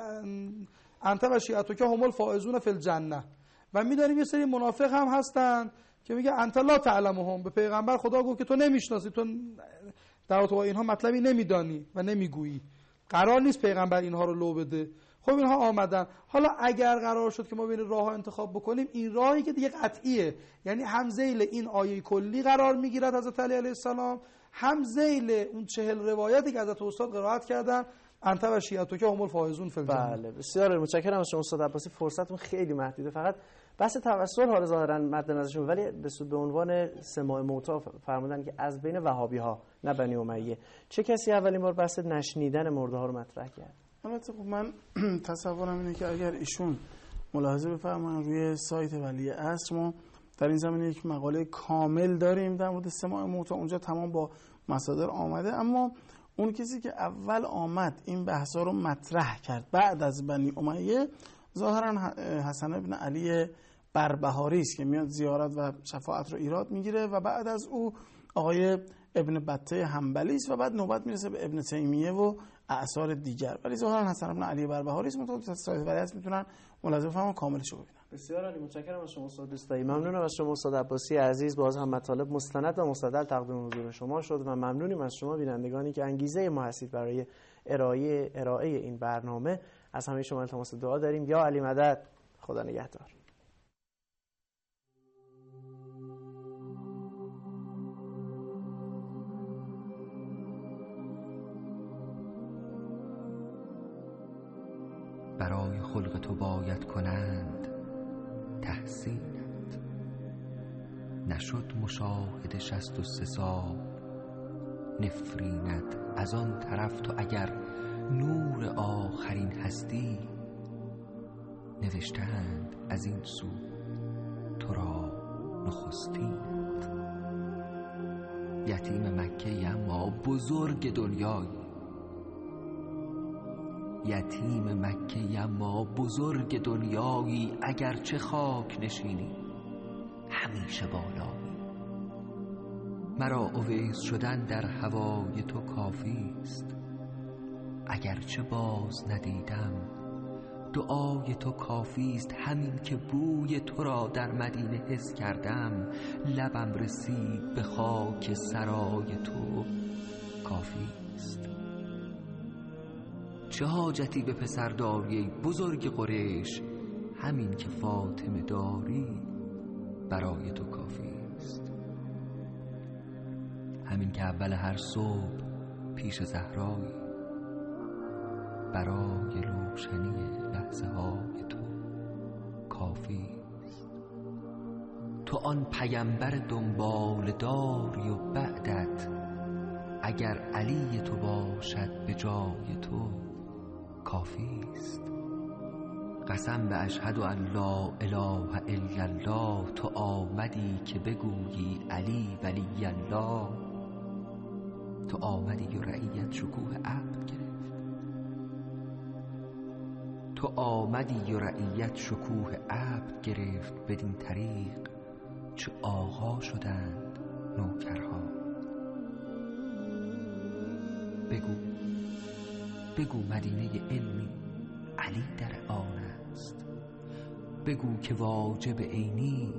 انت و شیعتو که هم الفائزون فی الجنه، و میدونیم یه سری منافق هم هستن که میگه انت لا تعلمهم، به پیغمبر خدا گفت که تو نمیشناسی، تو در تو اینها مطلبی نمیدانی و نمیگویی، قرار نیست پیغمبر اینها رو لو بده. خب اینها آمدن. حالا اگر قرار شد که ما بین راه ها انتخاب بکنیم، این راهی که دیگه قطعیه، یعنی هم ذیل این آیه کلی قرار میگیرد حضرت علی علیه السلام، هم ذیل اون 40 روایتی که حضرت استاد قرائت کردن انت و شیعتو که هم الفائزون فی الجنه. بله بسیار متشکرم از شما استاد عباسی. فرصتون خیلی محدوده، فقط بحث توسل حالا ظاهرا مد نظرشون، ولی به عنوان سماع موتی فرمودن که از بین وهابی ها نه بنی امیه، چه کسی اولین بار بحث نشنیدن مرده ها رو مطرح کرد؟ البته خب من تصورم اینه که اگر ایشون ملاحظه بفرمایید روی سایت ولی عصر ما در این زمینه یک مقاله کامل داریم در مورد سماع موتی، اونجا تمام با مصادر آمده. اما اون کسی که اول آمد این بحثا رو مطرح کرد بعد از بنی امیه ظاهرا حسن ابن علی بربهاری است که میاد زیارت و شفاعت رو ایراد میگیره و بعد از او آقای ابن بطه حنبلی است و بعد نوبت میرسه به ابن تیمیه و اعصار دیگر، ولی ظاهرا حسن ابن علی بربهاری است. متوجه سایت ولی هست، میتونن ملاحظه بفرمایید کاملش رو ببینن. بسیار عالی، متشکرم از شما استاد دوستایی. ممنونم از شما استاد عباسی عزیز. باز هم مطالب مستند و مستدل تقدیم حضور شما شد و ممنونیم از شما بینندگانی که انگیزه ما هستید برای ارائه این برنامه. از همه شما التماس دعا داریم. یا علی مدد، خدا نگهدار. برای خلق تو باید کنند تحسینت، نشد مشاهده 63 سال نفرینت. از آن طرف تو اگر نور آخرین هستی، نوشتند از این سو تو را نخستینت. یتیم مکه اما بزرگ دنیایی، یتیم مکه اما بزرگ دنیایی. اگر چه خاک نشینی همیشه بالایی. مرا اویس شدن در هوای تو کافی است، اگر چه باز ندیدم دعای تو کافی است. همین که بوی تو را در مدینه حس کردم، لبم رسید به خاک سرای تو کافی است. چه حاجتی به پسر داری بزرگ قریش، همین که فاطمه داری برای تو کافی است. همین که اول هر صبح پیش زهرایی، برای روشنی لحظه های تو کافی است. تو آن پیامبر دنبال داری و بعدت، اگر علی تو باشد به جای تو کافی است. قسم به اشهد ان لا اله الا الله تو آمدی که بگویی علی ولی الله. تو آمدی و رعیت شکوه عبد گرفت. تو آمدی و رعیت شکوه عبد گرفت. بدین طریق چه آقا شدند نوکرها. بگو مدینه علمی علی در آن است. بگو که واجب عینی